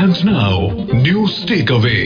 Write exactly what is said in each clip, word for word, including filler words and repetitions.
And now, News Takeaway.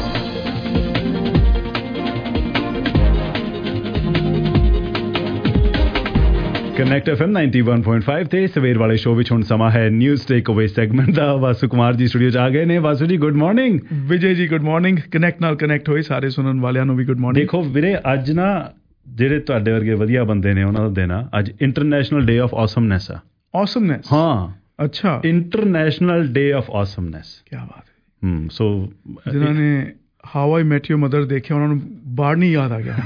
Connect F M ninety one point five ਤੇ ਸਵੇਰ ਵਾਲੇ show ਵਿੱਚ ਹੁਣ ਸਮਾਂ ਹੈ ਨਿਊਜ਼ ਟੇਕ ਅਵੇ ਸੈਗਮੈਂਟ ਦਾ। ਵਾਸੂ ਕੁਮਾਰ ਜੀ ਸਟੂਡੀਓ 'ਚ ਆ ਗਏ ਨੇ। ਵਾਸੂ ਜੀ good morning. Vijay ji good morning. Connect ਨਾਲ ਕਨੈਕਟ ਹੋਏ ਸਾਰੇ ਸੁਣਨ ਵਾਲਿਆਂ ਨੂੰ ਵੀ ਗੁੱਡ ਮਾਰਨਿੰਗ। ਦੇਖੋ ਵੀਰੇ, ਅੱਜ ਨਾ ਜਿਹੜੇ ਤੁਹਾਡੇ ਵਰਗੇ ਵਧੀਆ ਬੰਦੇ ਨੇ ਉਹਨਾਂ ਦਾ ਦਿਨ ਆ ਅੱਜ। ਇੰਟਰਨੈਸ਼ਨਲ ਡੇ ਆਫ ਆਸਮਨੈਸ ਆ। ਆਸਮਨੈਸ? ਹਾਂ, ਅੱਛਾ, ਇੰਟਰਨੈਸ਼ਨਲ ਡੇ ਆਫ ਆਸਮਨੈਸ। ਕੀ ਬਾਤ ਹੈ। ਹਮ ਸੋ ਜਿਨ੍ਹਾਂ ਨੇ how I met your mother ਦੇਖਿਆ ਉਹਨਾਂ ਨੂੰ ਬਾਹਰ ਨਹੀਂ ਯਾਦ ਆ ਗਿਆ।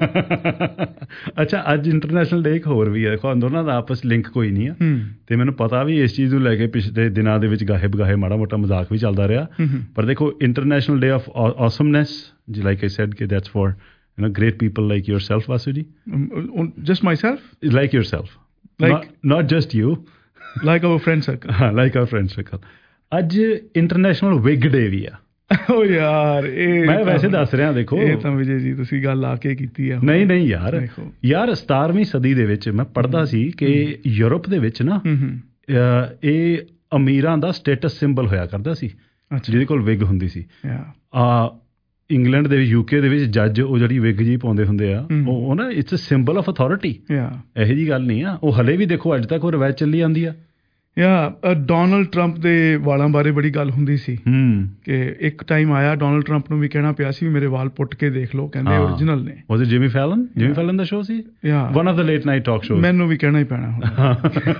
ਅੱਛਾ, ਅੱਜ ਇੰਟਰਨੈਸ਼ਨਲ ਡੇ ਇੱਕ ਹੋਰ ਵੀ ਹੈ। ਦੇਖੋ ਦੋਨਾਂ ਦਾ ਆਪਸ ਲਿੰਕ ਕੋਈ ਨਹੀਂ ਆ ਤੇ ਮੈਨੂੰ ਪਤਾ ਵੀ ਇਸ ਚੀਜ਼ ਨੂੰ ਲੈ ਕੇ ਪਿਛਲੇ ਦਿਨਾਂ ਦੇ ਵਿੱਚ ਗਾਹੇ ਬਗਾਹੇ ਮਾੜਾ ਮੋਟਾ ਮਜ਼ਾਕ ਵੀ ਚੱਲਦਾ ਰਿਹਾ। ਪਰ ਦੇਖੋ, international day of awesomeness ji, like I said ਕਿ that's for you know great people like yourself, Vasu ji. Just myself? Like yourself, like not just you, like our friend circle. ਹਾਂ, like our friend circle। ਅੱਜ international wig day ਵੀ ਆ। ਓ ਯਾਰ, ਇਹ ਮੈਂ ਵੈਸੇ ਦੱਸ ਰਿਹਾ। ਦੇਖੋ, ਇਹ ਤਾਂ ਵਿਜੇ ਜੀ ਤੁਸੀਂ ਗੱਲ ਆ ਕੇ ਕੀਤੀ ਆ। ਨਹੀਂ ਨਹੀਂ ਯਾਰ, ਯਾਰ ਸਤਾਰਵੀਂ ਸਦੀ ਦੇ ਵਿੱਚ ਮੈਂ ਪੜ੍ਹਦਾ ਸੀ ਕਿ ਯੂਰਪ ਦੇ ਵਿੱਚ ਨਾ ਇਹ ਅਮੀਰਾਂ ਦਾ ਸਟੇਟਸ ਸਿੰਬਲ ਹੋਇਆ ਕਰਦਾ ਸੀ ਜਿਹਦੇ ਕੋਲ ਵਿਗ ਹੁੰਦੀ ਸੀ। ਆ ਇੰਗਲੈਂਡ ਦੇ ਵਿੱਚ, ਯੂਕੇ ਦੇ ਵਿੱਚ ਜੱਜ ਉਹ ਜਿਹੜੀ ਵਿਗ ਜੀ ਪਾਉਂਦੇ ਹੁੰਦੇ ਆ, ਉਹ ਨਾ it's a symbol of authority. ਇਹੋ ਜਿਹੀ ਗੱਲ ਨਹੀਂ ਆ। ਉਹ ਹਲੇ ਵੀ ਦੇਖੋ ਅੱਜ ਤੱਕ ਉਹ ਰਿਵਾਇਤ ਚੱਲੀ ਜਾਂਦੀ ਆ। ਯਾ ਡੋਨਲਡ ਟਰੰਪ ਦੇ ਵਾਲਾਂ ਬਾਰੇ ਬੜੀ ਗੱਲ ਹੁੰਦੀ ਸੀ ਕਿ ਇੱਕ ਟਾਈਮ ਆਇਆ ਡੋਨਲਡ ਟਰੰਪ ਨੂੰ ਵੀ ਕਹਿਣਾ ਪਿਆ ਸੀ ਵੀ ਮੇਰੇ ਵਾਲ ਪੁੱਟ ਕੇ ਦੇਖ ਲਓ, ਕਹਿੰਦੇ ਓਰੀਜਨਲ ਨੇ। Was it Jimmy Fallon? Jimmy Fallon ਦਾ ਸ਼ੋਅ ਸੀ, one of the late night talk show. ਮੈਨੂੰ ਵੀ ਕਹਿਣਾ ਹੀ ਪੈਣਾ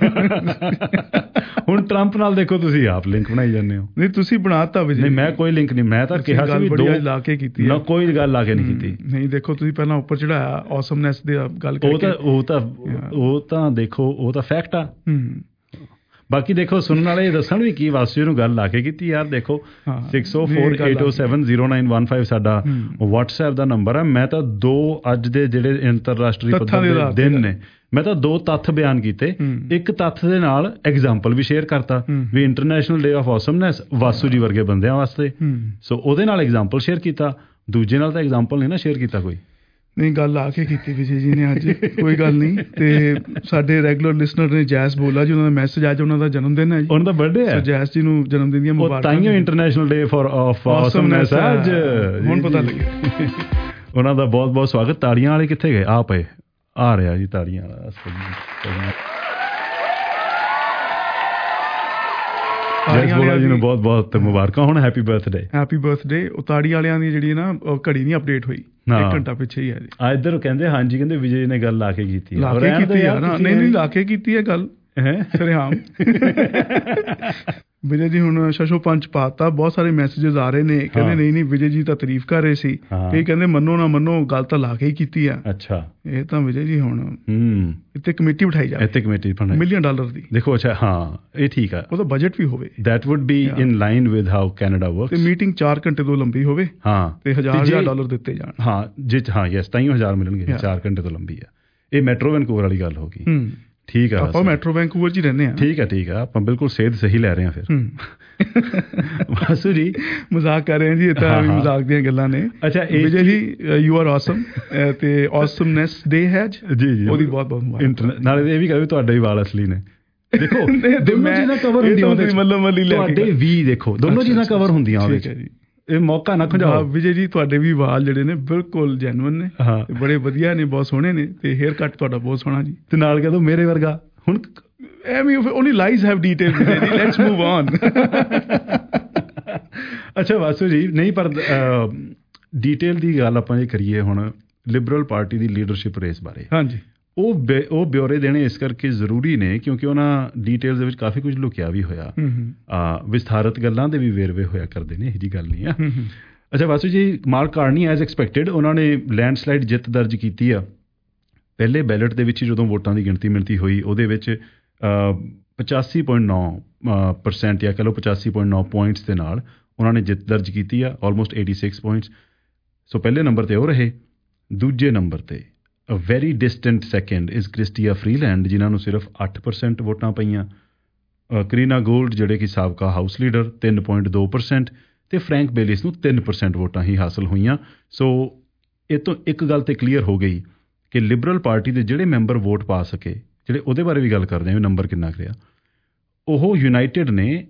ਹੁਣ ਟਰੰਪ ਨਾਲ। ਦੇਖੋ ਤੁਸੀਂ ਆਪ ਲਿੰਕ ਬਣਾਈ ਜਾਂਦੇ ਹੋ। ਨਹੀਂ, ਤੁਸੀਂ ਬਣਾਤਾ ਵੀ। ਨਹੀਂ, ਮੈਂ ਕੋਈ ਲਿੰਕ ਨਹੀਂ। ਮੈਂ ਤਾਂ ਕਿਹਾ ਸੀ ਵੀ ਦੋ ਲਾ ਕੇ ਕੀਤੀ ਨਾ, ਕੋਈ ਗੱਲ ਲਾ ਕੇ ਨਹੀਂ ਕੀਤੀ। ਨਹੀਂ, ਦੇਖੋ ਤੁਸੀਂ ਪਹਿਲਾਂ ਉੱਪਰ ਚੜਾਇਆ ਆਸਮਨੈਸ ਦੀ ਗੱਲ ਕਰਕੇ। ਉਹ ਤਾਂ ਉਹ ਤਾਂ ਉਹ ਤਾਂ ਦੇਖੋ, ਉਹ ਤਾਂ ਫੈਕਟ ਆ। ਬਾਕੀ ਦੇਖੋ, ਸੁਣਨ ਵਾਲੇ ਦੱਸਣ ਵੀ ਕੀ ਵਾਸੂ ਨੂੰ ਗੱਲ ਲਾ ਕੇ ਕੀਤੀ ਯਾਰ। ਦੇਖੋ, six O four eight O seven zero nine one five ਸਾਡਾ ਵਟਸਐਪ ਦਾ ਨੰਬਰ ਹੈ। ਮੈਂ ਤਾਂ ਦੋ ਅੱਜ ਦੇ ਜਿਹੜੇ ਅੰਤਰਰਾਸ਼ਟਰੀ ਪੱਧਰ ਦੇ ਦਿਨ ਨੇ, ਮੈਂ ਤਾਂ ਦੋ ਤੱਥ ਬਿਆਨ ਕੀਤੇ। ਇੱਕ ਤੱਥ ਦੇ ਨਾਲ ਐਗਜ਼ਾਮਪਲ ਵੀ ਸ਼ੇਅਰ ਕਰਤਾ ਵੀ international day of awesomeness Vasu ji ਵਰਗੇ ਬੰਦਿਆਂ ਵਾਸਤੇ। ਸੋ ਉਹਦੇ ਨਾਲ ਐਗਜ਼ਾਮਪਲ ਸ਼ੇਅਰ ਕੀਤਾ। ਦੂਜੇ ਨਾਲ ਤਾਂ ਐਗਜ਼ਾਮਪਲ ਨਹੀਂ ਨਾ ਸ਼ੇਅਰ ਕੀਤਾ ਕੋਈ। ਨਹੀਂ, ਗੱਲ ਆ ਕੇ ਕੀਤੀ ਵਿਜੇ ਜੀ ਨੇ ਅੱਜ। ਕੋਈ ਗੱਲ ਨਹੀਂ। ਤੇ ਸਾਡੇ ਰੈਗੂਲਰ ਲਿਸਨਰ ਨੇ ਜੈਸ ਬੋਲਾ ਜੀ, ਉਹਨਾਂ ਦਾ ਮੈਸੇਜ ਅੱਜ ਉਹਨਾਂ ਦਾ ਜਨਮ ਦਿਨ ਹੈ ਜੀ, ਉਹਨਾਂ ਦਾ ਬਰਥਡੇ ਹੈ। ਜੈਸ ਜੀ ਨੂੰ ਜਨਮ ਦਿਨ ਦੀਆਂ ਮੁਬਾਰਕਾਂ। ਤਾਈਓ international day for of awesomeness ਅੱਜ ਹੁਣ ਪਤਾ ਲੱਗਿਆ। ਉਹਨਾਂ ਦਾ ਬਹੁਤ ਬਹੁਤ ਸਵਾਗਤ। ਤਾੜੀਆਂ ਵਾਲੇ ਕਿੱਥੇ ਗਏ? ਆ ਪਏ, ਆ ਰਿਹਾ ਜੀ ਤਾੜੀਆਂ ਵਾਲਾ। ਜੈਸ ਬੋਲਾ ਜੀ ਨੂੰ ਬਹੁਤ ਬਹੁਤ ਮੁਬਾਰਕਾਂ। ਹੁਣ ਹੈਪੀ ਬਰਥਡੇ। Happy birthday. ਉਹ ਤਾੜੀ ਵਾਲਿਆਂ ਦੀ ਜਿਹੜੀ ਨਾ ਘੜੀ ਨਹੀਂ ਅਪਡੇਟ ਹੋਈ, ਇੱਕ ਘੰਟਾ ਪਿੱਛੇ ਹੀ ਹੈ ਜੀ। ਆ ਇੱਧਰ ਕਹਿੰਦੇ ਹਾਂਜੀ, ਕਹਿੰਦੇ ਵਿਜੇ ਨੇ ਗੱਲ ਲਾ ਕੇ ਕੀਤੀ। ਲਾ ਕੇ ਕੀਤੀ ਆ ਨਾ? ਨਹੀਂ ਨਹੀਂ, ਲਾ ਕੇ ਕੀਤੀ ਹੈ ਗੱਲ ਸਰੇਆਮ। ਵਿਜੇ ਜੀ ਹੁਣ ਸ਼ਸ਼ੋ ਪੰਚ ਪਾਤਾ। ਬਹੁਤ ਸਾਰੇ ਮੈਸੇਜਸ ਆ ਰਹੇ ਨੇ, ਕਹਿੰਦੇ ਨਹੀਂ ਨਹੀਂ ਵਿਜੇ ਜੀ ਤਾਂ ਤਾਰੀਫ ਕਰ ਰਹੇ ਸੀ, ਕਈ ਕਹਿੰਦੇ ਮੰਨੋ ਨਾ ਮੰਨੋ ਗੱਲ ਤਾਂ ਲਾ ਕੇ ਹੀ ਕੀਤੀ ਆ। ਅੱਛਾ, ਇਹ ਤਾਂ ਵਿਜੇ ਜੀ ਹੁਣ ਇੱਥੇ ਕਮੇਟੀ ਬਿਠਾਈ ਜਾਵੇ, ਇੱਥੇ ਕਮੇਟੀ ਮਿਲੀਅਨ ਡਾਲਰ ਦੀ। ਦੇਖੋ, ਅੱਛਾ ਹਾਂ, ਇਹ ਠੀਕ ਆ। ਉਹਦਾ ਬਜਟ ਵੀ ਹੋਵੇ, that would be in line with how Canada works. ਤੇ ਮੀਟਿੰਗ ਚਾਰ ਘੰਟੇ ਤੋਂ ਲੰਬੀ ਹੋਵੇ। ਹਾਂ, ਤੇ ਹਜ਼ਾਰ ਹਜ਼ਾਰ ਡਾਲਰ ਦਿੱਤੇ ਜਾਣ। ਹਾਂ ਜੀ, ਹਾਂ ਯੈਸ, ਤਾਈਓ ਹਜ਼ਾਰ ਮਿਲਣਗੇ। ਚਾਰ ਘੰਟੇ ਤੋਂ ਲੰਬੀ ਆ। ਇਹ ਮੈਟਰੋ ਵੈਨਕੂਵਰ ਵਾਲੀ ਗੱਲ ਹੋ ਗਈ। ਠੀਕ ਆ, ਆਪਾਂ ਮੈਟਰੋ ਵੈਨਕੂਵਰ 'ਚ ਹੀ ਰਹਿੰਦੇ ਹਾਂ। ਠੀਕ ਆ ਠੀਕ ਆ, ਆਪਾਂ ਬਿਲਕੁਲ ਸੇਧ ਸਹੀ ਲੈ ਰਹੇ ਹਾਂ ਫਿਰ। ਵਾਸੂ ਜੀ ਮਜ਼ਾਕ ਕਰ ਰਹੇ ਹਾਂ ਜੀ, ਇਹ ਤਾਂ ਮਜ਼ਾਕ ਦੀਆਂ ਗੱਲਾਂ ਨੇ। ਅੱਛਾ ਵਿਜੇ ਜੀ, ਯੂ ਆਰ ਆਸਮ ਤੇ ਆਸਮਨੈਸ ਡੇ ਹੈ ਅੱਜ ਜੀ ਜੀ, ਉਹਦੀ ਬਹੁਤ ਬਹੁਤ ਮੁਬਾਰਕ। ਨਾਲੇ ਇਹ ਵੀ ਕਹੇ ਤੁਹਾਡੇ ਵੀ ਵਾਲ ਅਸਲੀ ਨੇ। ਦੇਖੋ ਦੋਨੋਂ ਚੀਜ਼ਾਂ ਕਵਰ ਹੁੰਦੀਆਂ ਤੁਹਾਡੇ ਵੀ। ਦੇਖੋ ਦੋਨੋਂ ਚੀਜ਼ਾਂ ਕਵਰ ਹੁੰਦੀਆਂ ਉਹਦੇ 'ਚ। ਇਹ ਮੌਕਾ ਨਾ ਖੁੰਝਾਓ। ਵਿਜੇ ਜੀ, ਤੁਹਾਡੇ ਵੀ ਵਾਲ ਜਿਹੜੇ ਨੇ ਬਿਲਕੁਲ ਜੈਨੂਅਨ ਨੇ, ਬੜੇ ਵਧੀਆ ਨੇ, ਬਹੁਤ ਸੋਹਣੇ ਨੇ। ਤੇ ਹੇਅਰ ਕੱਟ ਤੁਹਾਡਾ ਬਹੁਤ ਸੋਹਣਾ ਜੀ। ਤੇ ਨਾਲ ਕਹਿ ਦੋ ਮੇਰੇ ਵਰਗਾ। ਹੁਣ ਐਵੇਂ only lies have detail. Let's move on. ਅੱਛਾ ਵਾਸੂ ਜੀ, ਨਹੀਂ ਪਰ ਡੀਟੇਲ ਦੀ ਗੱਲ ਆਪਾਂ ਜੇ ਕਰੀਏ ਹੁਣ ਲਿਬਰਲ ਪਾਰਟੀ ਦੀ ਲੀਡਰਸ਼ਿਪ ਰੇਸ ਬਾਰੇ, ਹਾਂਜੀ, ਉਹ ਬੇ ਉਹ ਬਿਊਰੇ ਦੇਣੇ ਇਸ ਕਰਕੇ ਜ਼ਰੂਰੀ ਨੇ ਕਿਉਂਕਿ ਉਹਨਾਂ ਡੀਟੇਲਸ ਦੇ ਵਿੱਚ ਕਾਫੀ ਕੁਝ ਲੁਕਿਆ ਵੀ ਹੋਇਆ। ਵਿਸਥਾਰਤ ਗੱਲਾਂ ਦੇ ਵੀ ਵੇਰਵੇ ਹੋਇਆ ਕਰਦੇ ਨੇ, ਇਹੋ ਜਿਹੀ ਗੱਲ ਨਹੀਂ ਆ। ਅੱਛਾ ਵਾਸੂ ਜੀ, ਮਾਰਕ ਕਾਰਨੀ ਐਜ਼ ਐਕਸਪੈਕਟਡ ਉਹਨਾਂ ਨੇ ਲੈਂਡਸਲਾਈਡ ਜਿੱਤ ਦਰਜ ਕੀਤੀ ਆ। ਪਹਿਲੇ ਬੈਲਟ ਦੇ ਵਿੱਚ ਜਦੋਂ ਵੋਟਾਂ ਦੀ ਗਿਣਤੀ ਮਿਣਤੀ ਹੋਈ, ਉਹਦੇ ਵਿੱਚ ਪਚਾਸੀ ਪੁਆਇੰਟ ਨੌ ਪਰਸੈਂਟ ਜਾਂ ਕਹਿ ਲਓ ਪਚਾਸੀ ਪੁਆਇੰਟ ਨੌ ਪੁਆਇੰਟਸ ਦੇ ਨਾਲ ਉਹਨਾਂ ਨੇ ਜਿੱਤ ਦਰਜ ਕੀਤੀ ਆ, almost eighty six points. So ਪਹਿਲੇ ਨੰਬਰ 'ਤੇ ਉਹ ਰਹੇ। ਦੂਜੇ ਨੰਬਰ 'ਤੇ a very distant second is Chrystia Freeland, ਜਿਨ੍ਹਾਂ ਨੂੰ ਸਿਰਫ ਅੱਠ ਪਰਸੈਂਟ ਵੋਟਾਂ ਪਈਆਂ। ਕਰੀਨਾ ਗੋਲਡ ਜਿਹੜੇ ਕਿ ਸਾਬਕਾ ਹਾਊਸ ਲੀਡਰ, ਤਿੰਨ ਪੁਆਇੰਟ ਦੋ ਪਰਸੈਂਟ। ਅਤੇ ਫਰੈਂਕ ਬੇਲਿਸ ਨੂੰ ਤਿੰਨ ਪਰਸੈਂਟ ਵੋਟਾਂ ਹੀ ਹਾਸਲ ਹੋਈਆਂ। ਸੋ ਇਹ ਤੋਂ ਇੱਕ ਗੱਲ ਤਾਂ ਕਲੀਅਰ ਹੋ ਗਈ ਕਿ ਲਿਬਰਲ ਪਾਰਟੀ ਦੇ ਜਿਹੜੇ ਮੈਂਬਰ ਵੋਟ ਪਾ ਸਕੇ, ਜਿਹੜੇ ਉਹਦੇ ਬਾਰੇ ਵੀ ਗੱਲ ਕਰਦੇ ਹਾਂ ਵੀ ਨੰਬਰ ਕਿੰਨਾ ਕੁ ਰਿਹਾ, ਉਹ ਯੂਨਾਈਟਿਡ ਨੇ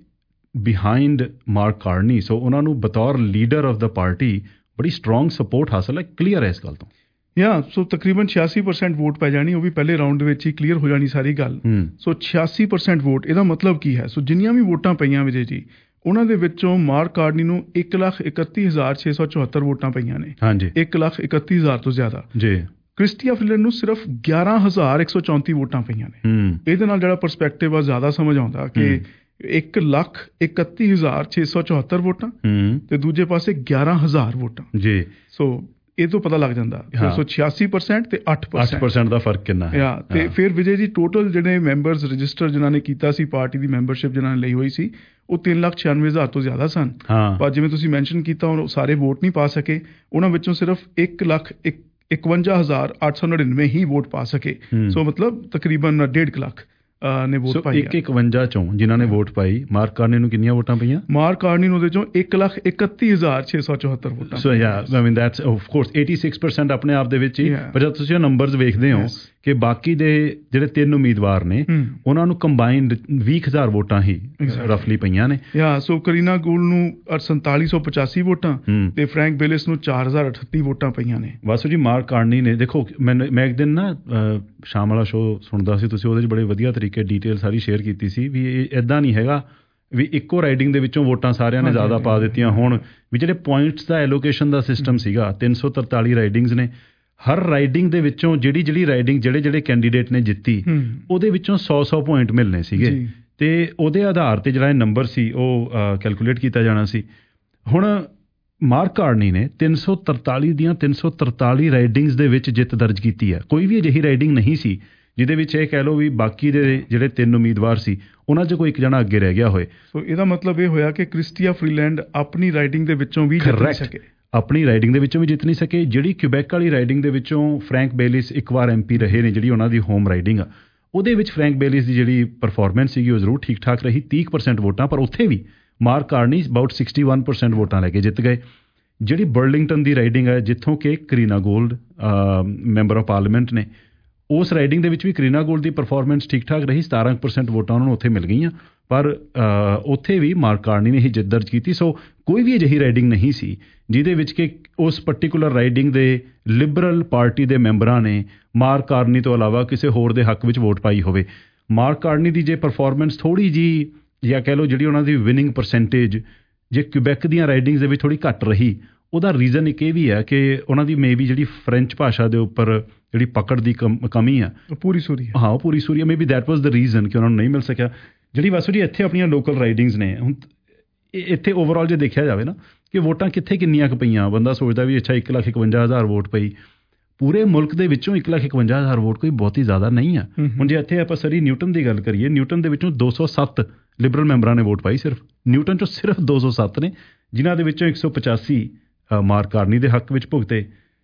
ਬਿਹਾਈਂਡ ਮਾਰਕ ਕਾਰਨੀ, ਸੋ ਉਹਨਾਂ ਨੂੰ ਬਤੌਰ ਲੀਡਰ ਆਫ ਦਾ ਪਾਰਟੀ ਬੜੀ ਸਟਰੋਂਗ ਸਪੋਰਟ ਹਾਸਲ ਹੈ, ਕਲੀਅਰ ਹੈ ਇਸ ਗੱਲ ਤੋਂ। ਯਾ ਸੋ ਤਕਰੀਬਨ ਛਿਆਸੀ ਪਰਸੈਂਟ ਵੋਟ ਪੈ ਜਾਣੀ, ਉਹ ਵੀ ਪਹਿਲੇ ਰਾਊਂਡ ਦੇ ਵਿੱਚ ਹੀ ਕਲੀਅਰ ਹੋ ਜਾਣੀ ਸਾਰੀ ਗੱਲ। ਸੋ ਛਿਆਸੀ ਪਰਸੈਂਟ ਵੋਟ, ਇਹਦਾ ਮਤਲਬ ਕੀ ਹੈ? ਸੋ ਜਿੰਨੀਆਂ ਵੀ ਵੋਟਾਂ ਪਈਆਂ ਵਿਜੇ ਜੀ, ਉਹਨਾਂ ਦੇ ਵਿੱਚੋਂ ਮਾਰਕ ਕਾਰਨੀ ਨੂੰ ਇੱਕ ਲੱਖ ਇਕੱਤੀ ਹਜ਼ਾਰ ਛੇ ਸੌ ਚੁਹੱਤਰ ਵੋਟਾਂ ਪਈਆਂ ਨੇ। ਹਾਂਜੀ, ਇੱਕ ਲੱਖ ਇਕੱਤੀ ਹਜ਼ਾਰ ਤੋਂ ਜ਼ਿਆਦਾ ਜੀ। ਕ੍ਰਿਸਟੀਆ ਫਰੀਲੈਂਡ ਨੂੰ ਸਿਰਫ ਗਿਆਰਾਂ ਹਜ਼ਾਰ ਇੱਕ ਸੌ ਚੌਂਤੀ ਵੋਟਾਂ ਪਈਆਂ ਨੇ। ਇਹਦੇ ਨਾਲ ਜਿਹੜਾ ਪਰਸਪੈਕਟਿਵ ਆ ਜ਼ਿਆਦਾ ਸਮਝ ਆਉਂਦਾ ਕਿ ਇੱਕ ਲੱਖ ਇਕੱਤੀ ਹਜ਼ਾਰ ਛੇ ਸੌ ਚੁਹੱਤਰ ਵੋਟਾਂ ਤੇ ਦੂਜੇ ਪਾਸੇ ਗਿਆਰਾਂ ਹਜ਼ਾਰ ਵੋਟਾਂ ਜੀ। ਸੋ ਇਹ ਤੋਂ ਪਤਾ ਲੱਗ ਜਾਂਦਾ ਸੋ ਛਿਆਸੀ ਪਰਸੈਂਟ ਤੇ ਅੱਠ ਪਰਸੈਂਟ ਦਾ ਫਰਕ ਕਿੰਨਾ ਹੈ। ਤੇ ਫਿਰ ਵਿਜੇ ਜੀ ਟੋਟਲ ਜਿਹੜੇ ਮੈਂਬਰਸ ਰਜਿਸਟਰ ਜਿਨ੍ਹਾਂ ਨੇ ਕੀਤਾ ਸੀ, ਪਾਰਟੀ ਦੀ ਮੈਂਬਰਸ਼ਿਪ ਜਿਨ੍ਹਾਂ ਨੇ ਲਈ ਹੋਈ ਸੀ, ਉਹ ਤਿੰਨ ਲੱਖ ਛਿਆਨਵੇਂ ਹਜ਼ਾਰ ਤੋਂ ਜ਼ਿਆਦਾ ਸਨ। ਪਰ ਜਿਵੇਂ ਤੁਸੀਂ ਮੈਂਸ਼ਨ ਕੀਤਾ, ਉਹ ਸਾਰੇ ਵੋਟ ਨਹੀਂ ਪਾ ਸਕੇ। ਉਹਨਾਂ ਵਿੱਚੋਂ ਸਿਰਫ ਇੱਕ ਲੱਖ ਇਕਵੰਜਾ ਹਜ਼ਾਰ ਅੱਠ ਸੌ ਨੜਿਨਵੇਂ ਹੀ ਵੋਟ ਪਾ ਸਕੇ। ਸੋ ਮਤਲਬ ਤਕਰੀਬਨ ਡੇਢ ਕੁ ਲੱਖ ਨੇ ਵੋਟ ਪਾਈ। ਇੱਕ ਇਕਵੰਜਾ ਚੋਂ ਜਿਨ੍ਹਾਂ ਨੇ ਵੋਟ ਪਾਈ, ਮਾਰਕ ਕਾਰਨੀ ਨੂੰ ਕਿੰਨੀਆਂ ਵੋਟਾਂ ਪਈਆਂ? ਮਾਰਕ ਕਾਰਨੀ ਨੂੰ ਉਹਦੇ ਚੋਂ ਇੱਕ ਲੱਖ ਇਕੱਤੀ ਹਜ਼ਾਰ ਛੇ ਸੌ ਚੁਹੱਤਰ ਵੋਟਾਂ। So ya I mean that's of course ਛਿਆਸੀ ਪਰਸੈਂਟ ਆਪਣੇ ਆਪ ਦੇ ਵਿੱਚ ਹੀ। ਪਰ ਜਦ ਤੁਸੀਂ ਉਹ ਨੰਬਰਸ ਵੇਖਦੇ ਹੋ ਕਿ ਬਾਕੀ ਦੇ ਜਿਹੜੇ ਤਿੰਨ ਉਮੀਦਵਾਰ ਨੇ, ਉਹਨਾਂ ਨੂੰ ਕੰਬਾਈਨਡ ਵੀਹ ਹਜ਼ਾਰ ਵੋਟਾਂ ਹੀ ਰਫਲੀ ਪਈਆਂ ਨੇ। ਯਾ ਸੋ ਕਰੀਨਾ ਗੂਲ ਨੂੰ ਸੰਤਾਲੀ ਸੌ ਪਚਾਸੀ ਵੋਟਾਂ ਤੇ ਫਰੈਂਕ ਬੇਲਿਸ ਨੂੰ ਚਾਰ ਹਜ਼ਾਰ ਅਠੱਤੀ ਵੋਟਾਂ ਪਈਆਂ ਨੇ। ਵਾਸੂ ਜੀ, ਮਾਰਕ ਕਾਰਨੀ ਨੇ ਦੇਖੋ, ਮੈਨੂੰ ਮੈਂ ਇੱਕ ਦਿਨ ਨਾ ਸ਼ਾਮ ਵਾਲਾ ਸ਼ੋਅ ਸੁਣਦਾ ਸੀ, ਤੁਸੀਂ ਉਹਦੇ 'ਚ ਬੜੇ ਵਧੀਆ ਤਰੀਕੇ ਡਿਟੇਲ ਸਾਰੀ ਸ਼ੇਅਰ ਕੀਤੀ ਸੀ ਵੀ ਇਹ ਇੱਦਾਂ ਨਹੀਂ ਹੈਗਾ ਵੀ ਇੱਕੋ ਰਾਈਡਿੰਗ ਦੇ ਵਿੱਚੋਂ ਵੋਟਾਂ ਸਾਰਿਆਂ ਨੇ ਜ਼ਿਆਦਾ ਪਾ ਦਿੱਤੀਆਂ ਹੋਣ। ਵੀ ਜਿਹੜੇ ਪੁਆਇੰਟਸ ਦਾ ਐਲੋਕੇਸ਼ਨ ਦਾ ਸਿਸਟਮ ਸੀਗਾ, ਤਿੰਨ ਸੌ ਤਰਤਾਲੀ ਰਾਈਡਿੰਗਸ ਨੇ, ਹਰ ਰਾਈਡਿੰਗ ਦੇ ਵਿੱਚੋਂ ਜਿਹੜੀ ਜਿਹੜੀ ਰਾਈਡਿੰਗ ਜਿਹੜੇ ਜਿਹੜੇ ਕੈਂਡੀਡੇਟ ਨੇ ਜਿੱਤੀ, ਉਹਦੇ ਵਿੱਚੋਂ ਸੌ ਸੌ ਪੁਆਇੰਟ ਮਿਲਣੇ ਸੀਗੇ ਤੇ ਉਹਦੇ ਆਧਾਰ ਤੇ ਜਿਹੜਾ ਇਹ ਨੰਬਰ ਸੀ ਉਹ ਕੈਲਕੂਲੇਟ ਕੀਤਾ ਜਾਣਾ ਸੀ। ਹੁਣ ਮਾਰਕ ਕਾਰਨੀ ਨੇ ਤਿੰਨ ਸੌ ਤਰਤਾਲੀ ਦੀਆਂ ਤਿੰਨ ਸੌ ਤਰਤਾਲੀ ਰਾਈਡਿੰਗਸ ਦੇ ਵਿੱਚ ਜਿੱਤ ਦਰਜ ਕੀਤੀ ਹੈ। ਕੋਈ ਵੀ ਅਜਿਹੀ ਰਾਈਡਿੰਗ ਨਹੀਂ ਸੀ ਜਿਹਦੇ ਵਿੱਚ ਇਹ ਕਹਿ ਲਓ ਵੀ ਬਾਕੀ ਦੇ ਜਿਹੜੇ ਤਿੰਨ ਉਮੀਦਵਾਰ ਸੀ ਉਹਨਾਂ 'ਚ ਕੋਈ ਇੱਕ ਜਣਾ ਅੱਗੇ ਰਹਿ ਗਿਆ ਹੋਏ। ਸੋ ਇਹਦਾ ਮਤਲਬ ਇਹ ਹੋਇਆ ਕਿ ਕ੍ਰਿਸਟੀਆ ਫਰੀਲੈਂਡ ਆਪਣੀ ਰਾਈਡਿੰਗ ਦੇ ਵਿੱਚੋਂ ਵੀ ਜਿੱਤ ਨਹੀਂ ਸਕੇ। ਆਪਣੀ ਰਾਈਡਿੰਗ ਦੇ ਵਿੱਚੋਂ ਵੀ ਜਿੱਤ ਨਹੀਂ ਸਕੇ। ਜਿਹੜੀ ਕਿਊਬੈਕ ਵਾਲੀ ਰਾਈਡਿੰਗ ਦੇ ਵਿੱਚੋਂ ਫਰੈਂਕ ਬੇਲਿਸ ਇੱਕ ਵਾਰ ਐਮ ਪੀ ਰਹੇ ਨੇ, ਜਿਹੜੀ ਉਹਨਾਂ ਦੀ ਹੋਮ ਰਾਈਡਿੰਗ ਆ, ਉਹਦੇ ਵਿੱਚ ਫਰੈਂਕ ਬੇਲਿਸ ਦੀ ਜਿਹੜੀ ਪਰਫਾਰਮੈਂਸ ਸੀਗੀ ਉਹ ਜ਼ਰੂਰ ਠੀਕ ਠਾਕ ਰਹੀ, ਤੀਹ ਪਰਸੈਂਟ ਵੋਟਾਂ, ਪਰ ਉੱਥੇ ਵੀ Mark Carney about sixty one percent ਵੋਟਾਂ ਲੈ ਕੇ ਜਿੱਤ ਗਏ। ਜਿਹੜੀ ਬਰਲਿੰਗਟਨ ਦੀ ਰਾਈਡਿੰਗ ਹੈ, ਜਿੱਥੋਂ ਕਿ Karina Gould member of parliament ਨੇ, ਉਸ ਰਾਈਡਿੰਗ ਦੇ ਵਿੱਚ ਵੀ ਕਰੀਨਾ ਗੋਲਡ ਦੀ ਪਰਫਾਰਮੈਂਸ ਠੀਕ ਠਾਕ ਰਹੀ, ਸਤਾਰਾਂ ਪਰਸੈਂਟ ਵੋਟਾਂ ਉਹਨਾਂ ਨੂੰ ਉੱਥੇ ਮਿਲ ਗਈਆਂ, ਪਰ ਉੱਥੇ ਵੀ ਮਾਰਕ ਕਾਰਨੀ ਨੇ ਹੀ ਜਿੱਤ ਦਰਜ ਕੀਤੀ। ਸੋ ਕੋਈ ਵੀ ਅਜਿਹੀ ਰਾਈਡਿੰਗ ਨਹੀਂ ਸੀ ਜਿਹਦੇ ਵਿੱਚ ਕਿ ਉਸ ਪਰਟੀਕੂਲਰ ਰਾਈਡਿੰਗ ਦੇ ਲਿਬਰਲ ਪਾਰਟੀ ਦੇ ਮੈਂਬਰਾਂ ਨੇ ਮਾਰਕ ਕਾਰਨੀ ਤੋਂ ਇਲਾਵਾ ਕਿਸੇ ਹੋਰ ਦੇ ਹੱਕ ਵਿੱਚ ਵੋਟ ਪਾਈ ਹੋਵੇ। ਮਾਰਕ ਕਾਰਨੀ ਦੀ ਜੇ ਪਰਫਾਰਮੈਂਸ ਥੋੜ੍ਹੀ ਜਿਹੀ, ਜਾਂ ਕਹਿ ਲਓ ਜਿਹੜੀ ਉਹਨਾਂ ਦੀ ਵਿਨਿੰਗ ਪਰਸੈਂਟੇਜ ਜੇ ਕਿਊਬੈਕ ਦੀਆਂ ਰਾਈਡਿੰਗਸ ਦੇ ਵਿੱਚ ਥੋੜ੍ਹੀ ਘੱਟ ਰਹੀ, ਉਹਦਾ ਰੀਜ਼ਨ ਇੱਕ ਇਹ ਵੀ ਹੈ ਕਿ ਉਹਨਾਂ ਦੀ ਮੇ ਬੀ ਜਿਹੜੀ ਫਰੈਂਚ ਭਾਸ਼ਾ ਦੇ ਉੱਪਰ ਜਿਹੜੀ ਪਕੜ ਦੀ ਕਮ ਕਮੀ ਆ, ਪੂਰੀ ਸੂਰੀ ਹਾਂ ਉਹ ਪੂਰੀ ਸੂਰੀ may be that was the reason ਕਿ ਉਹਨਾਂ ਨੂੰ ਨਹੀਂ ਮਿਲ ਸਕਿਆ। ਜਿਹੜੀ ਵਾਸੂ ਜੀ ਇੱਥੇ ਆਪਣੀਆਂ ਲੋਕਲ ਰਾਈਡਿੰਗਸ ਨੇ, ਹੁਣ ਇੱਥੇ ਓਵਰਆਲ ਜੇ ਦੇਖਿਆ ਜਾਵੇ ਨਾ ਕਿ ਵੋਟਾਂ ਕਿੱਥੇ ਕਿੰਨੀਆਂ ਕੁ ਪਈਆਂ, ਬੰਦਾ ਸੋਚਦਾ ਵੀ ਅੱਛਾ ਇੱਕ ਲੱਖ ਇਕਵੰਜਾ ਹਜ਼ਾਰ ਵੋਟ ਪਈ, ਪੂਰੇ ਮੁਲਕ ਦੇ ਵਿੱਚੋਂ ਇੱਕ ਲੱਖ ਇਕਵੰਜਾ ਹਜ਼ਾਰ ਵੋਟ ਕੋਈ ਬਹੁਤੀ ਜ਼ਿਆਦਾ ਨਹੀਂ ਆ। ਹੁਣ ਜੇ ਇੱਥੇ ਆਪਾਂ ਸਰੀ ਨਿਊਟਨ ਦੀ ਗੱਲ ਕਰੀਏ, ਨਿਊਟਨ ਦੇ ਵਿੱਚੋਂ ਦੋ ਸੌ ਸੱਤ ਲਿਬਰਲ ਮੈਂਬਰਾਂ ਨੇ ਵੋਟ ਪਾਈ, ਸਿਰਫ ਨਿਊਟਨ 'ਚੋਂ ਸਿਰਫ ਦੋ ਸੌ ਸੱਤ ਨੇ, ਜਿਨ੍ਹਾਂ ਦੇ ਵਿੱਚੋਂ ਇੱਕ ਸੌ ਪਚਾਸੀ ਮਾਰਕ ਕਾਰਨੀ ਦੇ ਹੱਕ ਵਿੱਚ ਭੁਗਤੇ।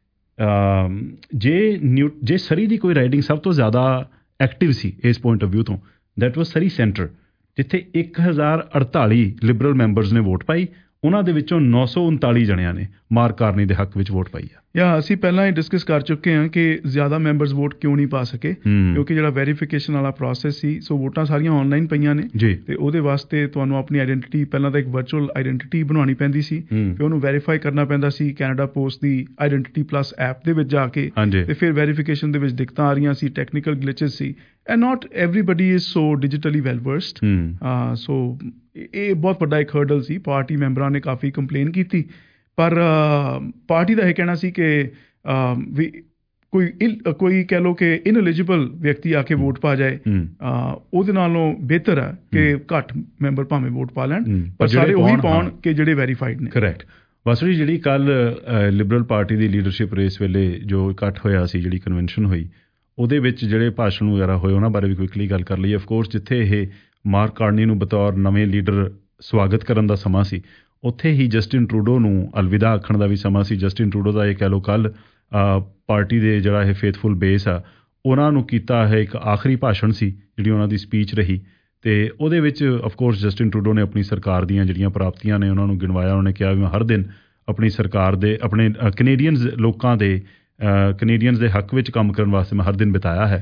ਜੇ ਨਿਊ ਜੇ ਸਰੀ ਦੀ ਕੋਈ ਰਾਈਡਿੰਗ ਸਭ ਤੋਂ ਜ਼ਿਆਦਾ ਐਕਟਿਵ ਸੀ ਇਸ ਪੁਆਇੰਟ ਆਫ ਵਿਊ ਤੋਂ, ਦੈਟ ਵਾਜ਼ ਸਰੀ ਸੈਂਟਰ, ਜਿੱਥੇ ਇੱਕ ਹਜ਼ਾਰ ਅੜਤਾਲੀ ਲਿਬਰਲ ਮੈਂਬਰਸ ਨੇ ਵੋਟ ਪਾਈ, ਉਹਨਾਂ ਦੇ ਵਿੱਚੋਂ ਨੌ ਸੌ ਉਨਤਾਲੀ ਜਣਿਆਂ ਨੇ ਮਾਰਕ ਕਾਰਨੀ ਦੇ ਹੱਕ ਵਿੱਚ ਵੋਟ ਪਾਈ ਆ। ਯਾ ਅਸੀਂ ਪਹਿਲਾਂ ਹੀ ਡਿਸਕਸ ਕਰ ਚੁੱਕੇ ਹਾਂ ਕਿ ਜ਼ਿਆਦਾ ਮੈਂਬਰਸ ਵੋਟ ਕਿਉਂ ਨਹੀਂ ਪਾ ਸਕੇ, ਕਿਉਂਕਿ ਜਿਹੜਾ ਵੈਰੀਫਿਕੇਸ਼ਨ ਵਾਲਾ ਪ੍ਰੋਸੈਸ ਸੀ, ਸੋ ਵੋਟਾਂ ਸਾਰੀਆਂ ਆਨਲਾਈਨ ਪਈਆਂ ਨੇ ਤੇ ਉਹਦੇ ਵਾਸਤੇ ਤੁਹਾਨੂੰ ਆਪਣੀ ਆਈਡੈਂਟੀਟੀ, ਪਹਿਲਾਂ ਤਾਂ ਇੱਕ ਵਰਚੁਅਲ ਆਈਡੈਂਟੀਟੀ ਬਣਾਉਣੀ ਪੈਂਦੀ ਸੀ, ਫਿਰ ਉਹਨੂੰ ਵੈਰੀਫਾਈ ਕਰਨਾ ਪੈਂਦਾ ਸੀ ਕੈਨੇਡਾ ਪੋਸਟ ਦੀ ਆਈਡੈਂਟੀਟੀ ਪਲੱਸ ਐਪ ਦੇ ਵਿੱਚ ਜਾ ਕੇ, ਤੇ ਫਿਰ ਵੈਰੀਫਿਕੇਸ਼ਨ ਦੇ ਵਿੱਚ ਦਿੱਕਤਾਂ ਆ ਰਹੀਆਂ ਸੀ, ਟੈਕਨੀਕਲ ਗਲਿਚਸ ਸੀ, and not everybody is so digitally well versed. So ਇਹ ਬਹੁਤ ਵੱਡਾ ਇੱਕ ਹਰਡਲ ਸੀ। ਪਾਰਟੀ ਮੈਂਬਰਾਂ ਨੇ ਕਾਫੀ ਕੰਪਲੇਨ ਕੀਤੀ, ਪਰ ਪਾਰਟੀ ਦਾ ਇਹ ਕਹਿਣਾ ਸੀ ਕਿ ਵੀ ਕੋਈ ਕੋਈ ਕਹਿ ਲਓ ਕਿ ਇਨਐਲੀਜੀਬਲ ਵਿਅਕਤੀ ਆ ਕੇ ਵੋਟ ਪਾ ਜਾਏ, ਉਹਦੇ ਨਾਲੋਂ ਬਿਹਤਰ ਹੈ ਕਿ ਘੱਟ ਮੈਂਬਰ ਭਾਵੇਂ ਵੋਟ ਪਾ ਲੈਣ, ਪਰ ਸਾਰੇ ਉਹੀ ਪਾਉਣ ਕਿ ਜਿਹੜੇ ਵੈਰੀਫਾਈਡ ਨੇ। ਕਰੈਕਟ। ਵਾਸੂ ਜੀ, ਜਿਹੜੀ ਕੱਲ ਲਿਬਰਲ ਪਾਰਟੀ ਦੀ ਲੀਡਰਸ਼ਿਪ ਰੇਸ ਵੇਲੇ ਜੋ ਇਕੱਠ ਹੋਇਆ ਸੀ, ਜਿਹੜੀ ਕਨਵੈਨਸ਼ਨ ਹੋਈ, ਉਹਦੇ ਵਿੱਚ ਜਿਹੜੇ ਭਾਸ਼ਣ ਵਗੈਰਾ ਹੋਏ ਉਹਨਾਂ ਬਾਰੇ ਵੀ ਕੁਇਕਲੀ ਗੱਲ ਕਰ ਲਈਏ। ਅਫਕੋਰਸ ਜਿੱਥੇ ਇਹ ਮਾਰਕ ਕਾਰਨੀ ਨੂੰ ਬਤੌਰ ਨਵੇਂ ਲੀਡਰ ਸਵਾਗਤ ਕਰਨ ਦਾ ਸਮਾਂ ਸੀ, ਉੱਥੇ ਹੀ ਜਸਟਿਨ ਟਰੂਡੋ ਨੂੰ ਅਲਵਿਦਾ ਆਖਣ ਦਾ ਵੀ ਸਮਾਂ ਸੀ। ਜਸਟਿਨ ਟਰੂਡੋ ਦਾ ਇਹ ਕਹਿ ਲਓ ਕੱਲ੍ਹ ਪਾਰਟੀ ਦੇ ਜਿਹੜਾ ਇਹ ਫੇਥਫੁਲ ਬੇਸ ਆ, ਉਹਨਾਂ ਨੂੰ ਕੀਤਾ ਹੈ ਇੱਕ ਆਖਰੀ ਭਾਸ਼ਣ ਸੀ, ਜਿਹੜੀ ਉਹਨਾਂ ਦੀ ਸਪੀਚ ਰਹੀ, ਅਤੇ ਉਹਦੇ ਵਿੱਚ ਅਫਕੋਰਸ ਜਸਟਿਨ ਟਰੂਡੋ ਨੇ ਆਪਣੀ ਸਰਕਾਰ ਦੀਆਂ ਜਿਹੜੀਆਂ ਪ੍ਰਾਪਤੀਆਂ ਨੇ ਉਹਨਾਂ ਨੂੰ ਗਿਣਵਾਇਆ। ਉਹਨੇ ਕਿਹਾ ਵੀ ਮੈਂ ਹਰ ਦਿਨ ਆਪਣੀ ਸਰਕਾਰ ਦੇ, ਆਪਣੇ ਕੈਨੇਡੀਅਨਜ਼ ਲੋਕਾਂ ਦੇ, ਕੈਨੇਡੀਅਨਜ਼ ਦੇ ਹੱਕ ਵਿੱਚ ਕੰਮ ਕਰਨ ਵਾਸਤੇ ਮੈਂ ਹਰ ਦਿਨ ਬਿਤਾਇਆ ਹੈ।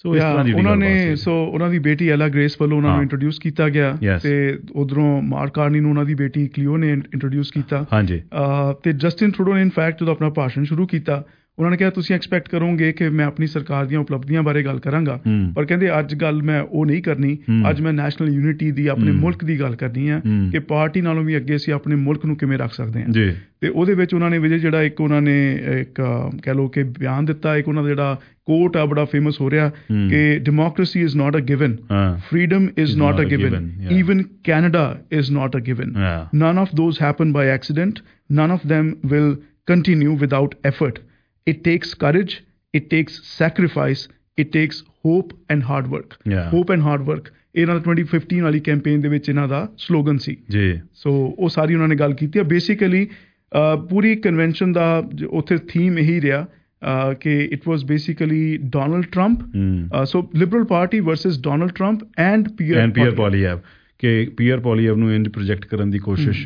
ਸੋ ਇਸ ਤਰ੍ਹਾਂ ਦੀ ਉਹਨਾਂ ਨੇ ਸੋ ਉਹਨਾਂ ਦੀ ਬੇਟੀ ਐਲਾ ਗ੍ਰੇਸ ਵੱਲੋਂ ਉਹਨਾਂ ਨੂੰ ਇੰਟਰੋਡਿਊਸ ਕੀਤਾ ਗਿਆ ਤੇ ਉਧਰੋਂ ਮਾਰਕ ਕਾਰਨੀ ਨੂੰ ਉਹਨਾਂ ਦੀ ਬੇਟੀ ਕਲੀਓ ਨੇ ਇੰਟਰੋਡਿਊਸ ਕੀਤਾ। ਹਾਂਜੀ ਤੇ ਜਸਟਿਨ ਟਰੂਡੋ ਨੇ ਇਨਫੈਕਟ ਜਦੋਂ ਆਪਣਾ ਭਾਸ਼ਣ ਸ਼ੁਰੂ ਕੀਤਾ ਉਹਨਾਂ ਨੇ ਕਿਹਾ ਤੁਸੀਂ ਐਕਸਪੈਕਟ ਕਰੋਗੇ ਕਿ ਮੈਂ ਆਪਣੀ ਸਰਕਾਰ ਦੀਆਂ ਉਪਲਬਧੀਆਂ ਬਾਰੇ ਗੱਲ ਕਰਾਂਗਾ, ਪਰ ਕਹਿੰਦੇ ਅੱਜ ਗੱਲ ਮੈਂ ਉਹ ਨਹੀਂ ਕਰਨੀ, ਅੱਜ ਮੈਂ ਨੈਸ਼ਨਲ ਯੂਨਿਟੀ ਦੀ ਆਪਣੇ ਮੁਲਕ ਦੀ ਗੱਲ ਕਰਨੀ ਆ ਕਿ ਪਾਰਟੀ ਨਾਲੋਂ ਵੀ ਅੱਗੇ ਅਸੀਂ ਆਪਣੇ ਮੁਲਕ ਨੂੰ ਕਿਵੇਂ ਰੱਖ ਸਕਦੇ ਹਾਂ। ਤੇ ਉਹਦੇ ਵਿੱਚ ਉਹਨਾਂ ਨੇ ਵਿਜੇ ਜਿਹੜਾ ਇੱਕ ਉਹਨਾਂ ਨੇ ਇੱਕ ਕਹਿ ਲਓ ਕਿ ਬਿਆਨ ਦਿੱਤਾ, ਇੱਕ ਉਹਨਾਂ ਦਾ ਜਿਹੜਾ ਕੋਟ ਆ ਬੜਾ ਫੇਮਸ ਹੋ ਰਿਹਾ ਕਿ democracy is not a given, freedom is not a given, even Canada is not a given, none of those happen by accident, none of them will continue without effort. It takes courage, it takes sacrifice, it takes hope and hard work. Yeah. Hope and hard work. ਇਹਨਾਂ ਦਾ twenty fifteen ਵਾਲੀ campaign ਦੇ ਵਿੱਚ ਇਹਨਾਂ ਦਾ slogan ਸੀ ਜੀ। ਸੋ ਉਹ ਸਾਰੀ ਉਹਨਾਂ ਨੇ ਗੱਲ ਕੀਤੀ ਹੈ। ਬੇਸਿਕਲੀ ਪੂਰੀ ਕਨਵੈਨਸ਼ਨ ਦਾ ਉੱਥੇ ਥੀਮ ਇਹੀ ਰਿਹਾ ਕਿ it was basically Donald Trump, so liberal party versus Donald Trump and Pierre Poilievre, ਕਿ ਪੀਅਰ ਪੋਲੀਐਵ ਨੂੰ ਇੰਜ ਪ੍ਰੋਜੈਕਟ ਕਰਨ ਦੀ ਕੋਸ਼ਿਸ਼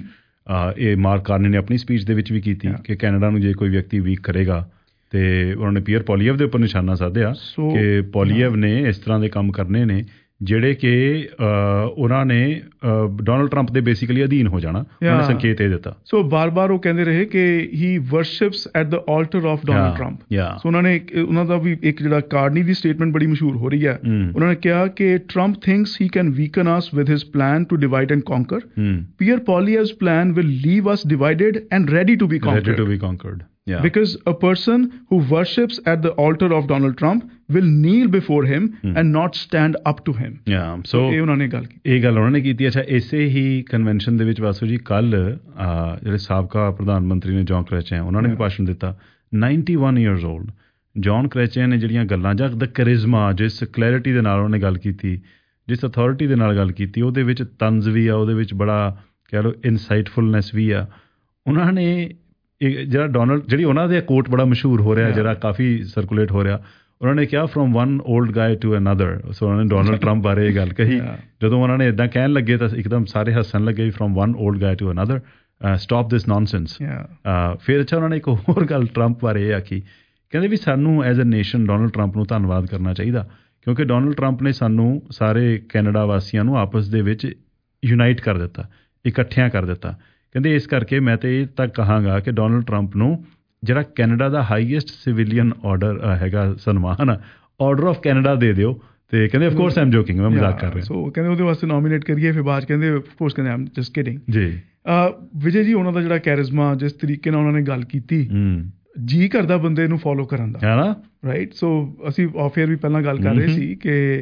ਇਹ ਮਾਰਕ ਕਾਰਨੀ ਨੇ ਆਪਣੀ ਸਪੀਚ ਦੇ ਵਿੱਚ ਵੀ ਕੀਤੀ ਕਿ ਕੈਨੇਡਾ ਨੂੰ ਜੇ ਕੋਈ ਵਿਅਕਤੀ ਵੀਕ ਕਰੇਗਾ ਤੇ ਉਹਨਾਂ ਨੇ ਪੀਅਰ ਪੋਲੀਐਵ ਦੇ ਉੱਪਰ ਨਿਸ਼ਾਨਾ ਸਾਧਿਆ ਕਿ ਪੋਲੀਐਵ ਨੇ ਇਸ ਤਰ੍ਹਾਂ ਦੇ ਕੰਮ ਕਰਨੇ ਨੇ ਜਿਹੜੇ ਕਿ ਉਹਨਾਂ ਨੇ ਡੋਨਲਡ ਟਰੰਪ ਦੇ ਬੇਸਿਕਲੀ ਅਧੀਨ ਹੋ ਜਾਣਾ, ਉਹਨਾਂ ਨੇ ਸੰਕੇਤ ਇਹ ਦਿੱਤਾ। ਸੋ ਬਾਰ-ਬਾਰ ਉਹ ਕਹਿੰਦੇ ਰਹੇ ਕਿ he worships at the altar of Donald Trump. So ਉਹਨਾਂ ਨੇ ਉਹਨਾਂ ਦਾ ਵੀ ਇੱਕ ਜਿਹੜਾ ਕਾਰਨੀ ਦੀ ਸਟੇਟਮੈਂਟ ਬੜੀ ਮਸ਼ਹੂਰ ਹੋ ਰਹੀ ਹੈ, ਉਹਨਾਂ ਨੇ ਕਿਹਾ ਕਿ Trump thinks he can weaken us with his plan to divide and conquer, Pierre Poilievre's plan will leave us divided and ready to be conquered. Yeah. Because a person who worships at the altar of Donald Trump will kneel before him hmm. and not stand up to him. Yeah. So ਇਹ ਉਹਨਾਂ ਨੇ ਗੱਲ ਕੀਤੀ, ਇਹ ਗੱਲ ਉਹਨਾਂ ਨੇ ਕੀਤੀ। ਅੱਛਾ, ਇਸੇ ਹੀ ਕਨਵੈਨਸ਼ਨ ਦੇ ਵਿੱਚ ਵਾਸੂ ਜੀ ਕੱਲ ਜਿਹੜੇ ਸਾਬਕਾ ਪ੍ਰਧਾਨ ਮੰਤਰੀ ਨੇ ਜੌਨ ਕ੍ਰੈਚੈਨ, ਉਹਨਾਂ ਨੇ ਵੀ ਭਾਸ਼ਣ ਦਿੱਤਾ। ninety-one years old ਜੌਨ ਕ੍ਰੈਚੈਨ ਨੇ ਜਿਹੜੀਆਂ ਗੱਲਾਂ ਜਾਂ ਦ ਕਰਿਜ਼ਮਾ, ਜਿਸ ਕਲੈਰਿਟੀ ਦੇ ਨਾਲ ਉਹਨੇ ਗੱਲ ਕੀਤੀ, ਜਿਸ ਅਥਾਰਟੀ ਦੇ ਨਾਲ ਗੱਲ ਕੀਤੀ, ਉਹਦੇ ਵਿੱਚ ਤੰਜ਼ ਵੀ ਆ, ਉਹਦੇ ਵਿੱਚ ਬੜਾ ਕਹਿ ਲਓ ਇਨਸਾਈਟਫੁਲਨੈਸ ਵੀ ਆ। ਉਹਨਾਂ ਨੇ ਜਿਹੜਾ ਡੋਨਲਡ ਜਿਹੜੀ ਉਹਨਾਂ ਦੇ ਕੋਟ ਬੜਾ ਮਸ਼ਹੂਰ ਹੋ ਰਿਹਾ, ਜਿਹੜਾ ਕਾਫੀ ਸਰਕੂਲੇਟ ਹੋ ਰਿਹਾ, ਉਹਨਾਂ ਨੇ ਕਿਹਾ from one old guy to another. So ਉਹਨਾਂ ਨੇ ਡੋਨਲਡ ਟਰੰਪ ਬਾਰੇ ਇਹ ਗੱਲ ਕਹੀ। ਜਦੋਂ ਉਹਨਾਂ ਨੇ ਇੱਦਾਂ ਕਹਿਣ ਲੱਗੇ ਤਾਂ ਇੱਕਦਮ ਸਾਰੇ ਹੱਸਣ ਲੱਗੇ, from one old guy to another, stop this nonsense. ਫਿਰ ਅੱਛਾ ਉਹਨਾਂ ਨੇ ਇੱਕ ਹੋਰ ਗੱਲ ਟਰੰਪ ਬਾਰੇ ਇਹ ਆਖੀ, ਕਹਿੰਦੇ ਵੀ ਸਾਨੂੰ as a nation Donald Trump ਨੂੰ ਧੰਨਵਾਦ ਕਰਨਾ ਚਾਹੀਦਾ, ਕਿਉਂਕਿ ਡੋਨਲਡ ਟਰੰਪ ਨੇ ਸਾਨੂੰ ਸਾਰੇ ਕੈਨੇਡਾ ਵਾਸੀਆਂ ਨੂੰ ਆਪਸ ਦੇ ਵਿੱਚ ਯੂਨਾਈਟ ਕਰ ਦਿੱਤਾ, ਇਕੱਠਿਆਂ ਕਰ ਦਿੱਤਾ। ਕਹਿੰਦੇ ਇਸ ਕਰਕੇ ਮੈਂ ਤਾਂ ਇਹ ਤੱਕ ਕਹਾਂਗਾ ਕਿ ਡੋਨਲਡ ਟਰੰਪ ਨੂੰ ਜਿਹੜਾ ਕੈਨੇਡਾ ਦਾ ਹਾਈਐਸਟ ਸਿਵਿਲੀਅਨ ਆਰਡਰ ਹੈਗਾ ਸਨਮਾਨ, ਆਰਡਰ ਆਫ ਕੈਨੇਡਾ ਦੇ ਦਿਓ। ਤੇ ਕਹਿੰਦੇ ਆਫ ਕੋਰਸ ਆਮ ਜੋਕਿੰਗ, ਮੈਂ ਮਜ਼ਾਕ ਕਰ ਰਿਹਾ। ਸੋ ਕਹਿੰਦੇ ਉਹਦੇ ਵਾਸਤੇ ਨੋਮੀਨੇਟ ਕਰੀਏ, ਫਿਰ ਬਾਅਦ ਕਹਿੰਦੇ ਆਫ ਕੋਰਸ ਕਹਿੰਦੇ ਆਮ ਜਸਟ ਕਿਡਿੰਗ ਜੀ। ਵਿਜੇ ਜੀ, ਉਹਨਾਂ ਦਾ ਜਿਹੜਾ ਕੈਰਿਜ਼ਮਾ, ਜਿਸ ਤਰੀਕੇ ਨਾਲ ਉਹਨਾਂ ਨੇ ਗੱਲ ਕੀਤੀ, ਜੀ ਕਰਦਾ ਬੰਦੇ ਨੂੰ ਫੋਲੋ ਕਰਨ ਦਾ, ਹੈ ਨਾ, ਰਾਈਟ। ਸੋ ਅਸੀਂ ਆਫ ਏਅਰ ਵੀ ਪਹਿਲਾਂ ਗੱਲ ਕਰ ਰਹੇ ਸੀ ਕਿ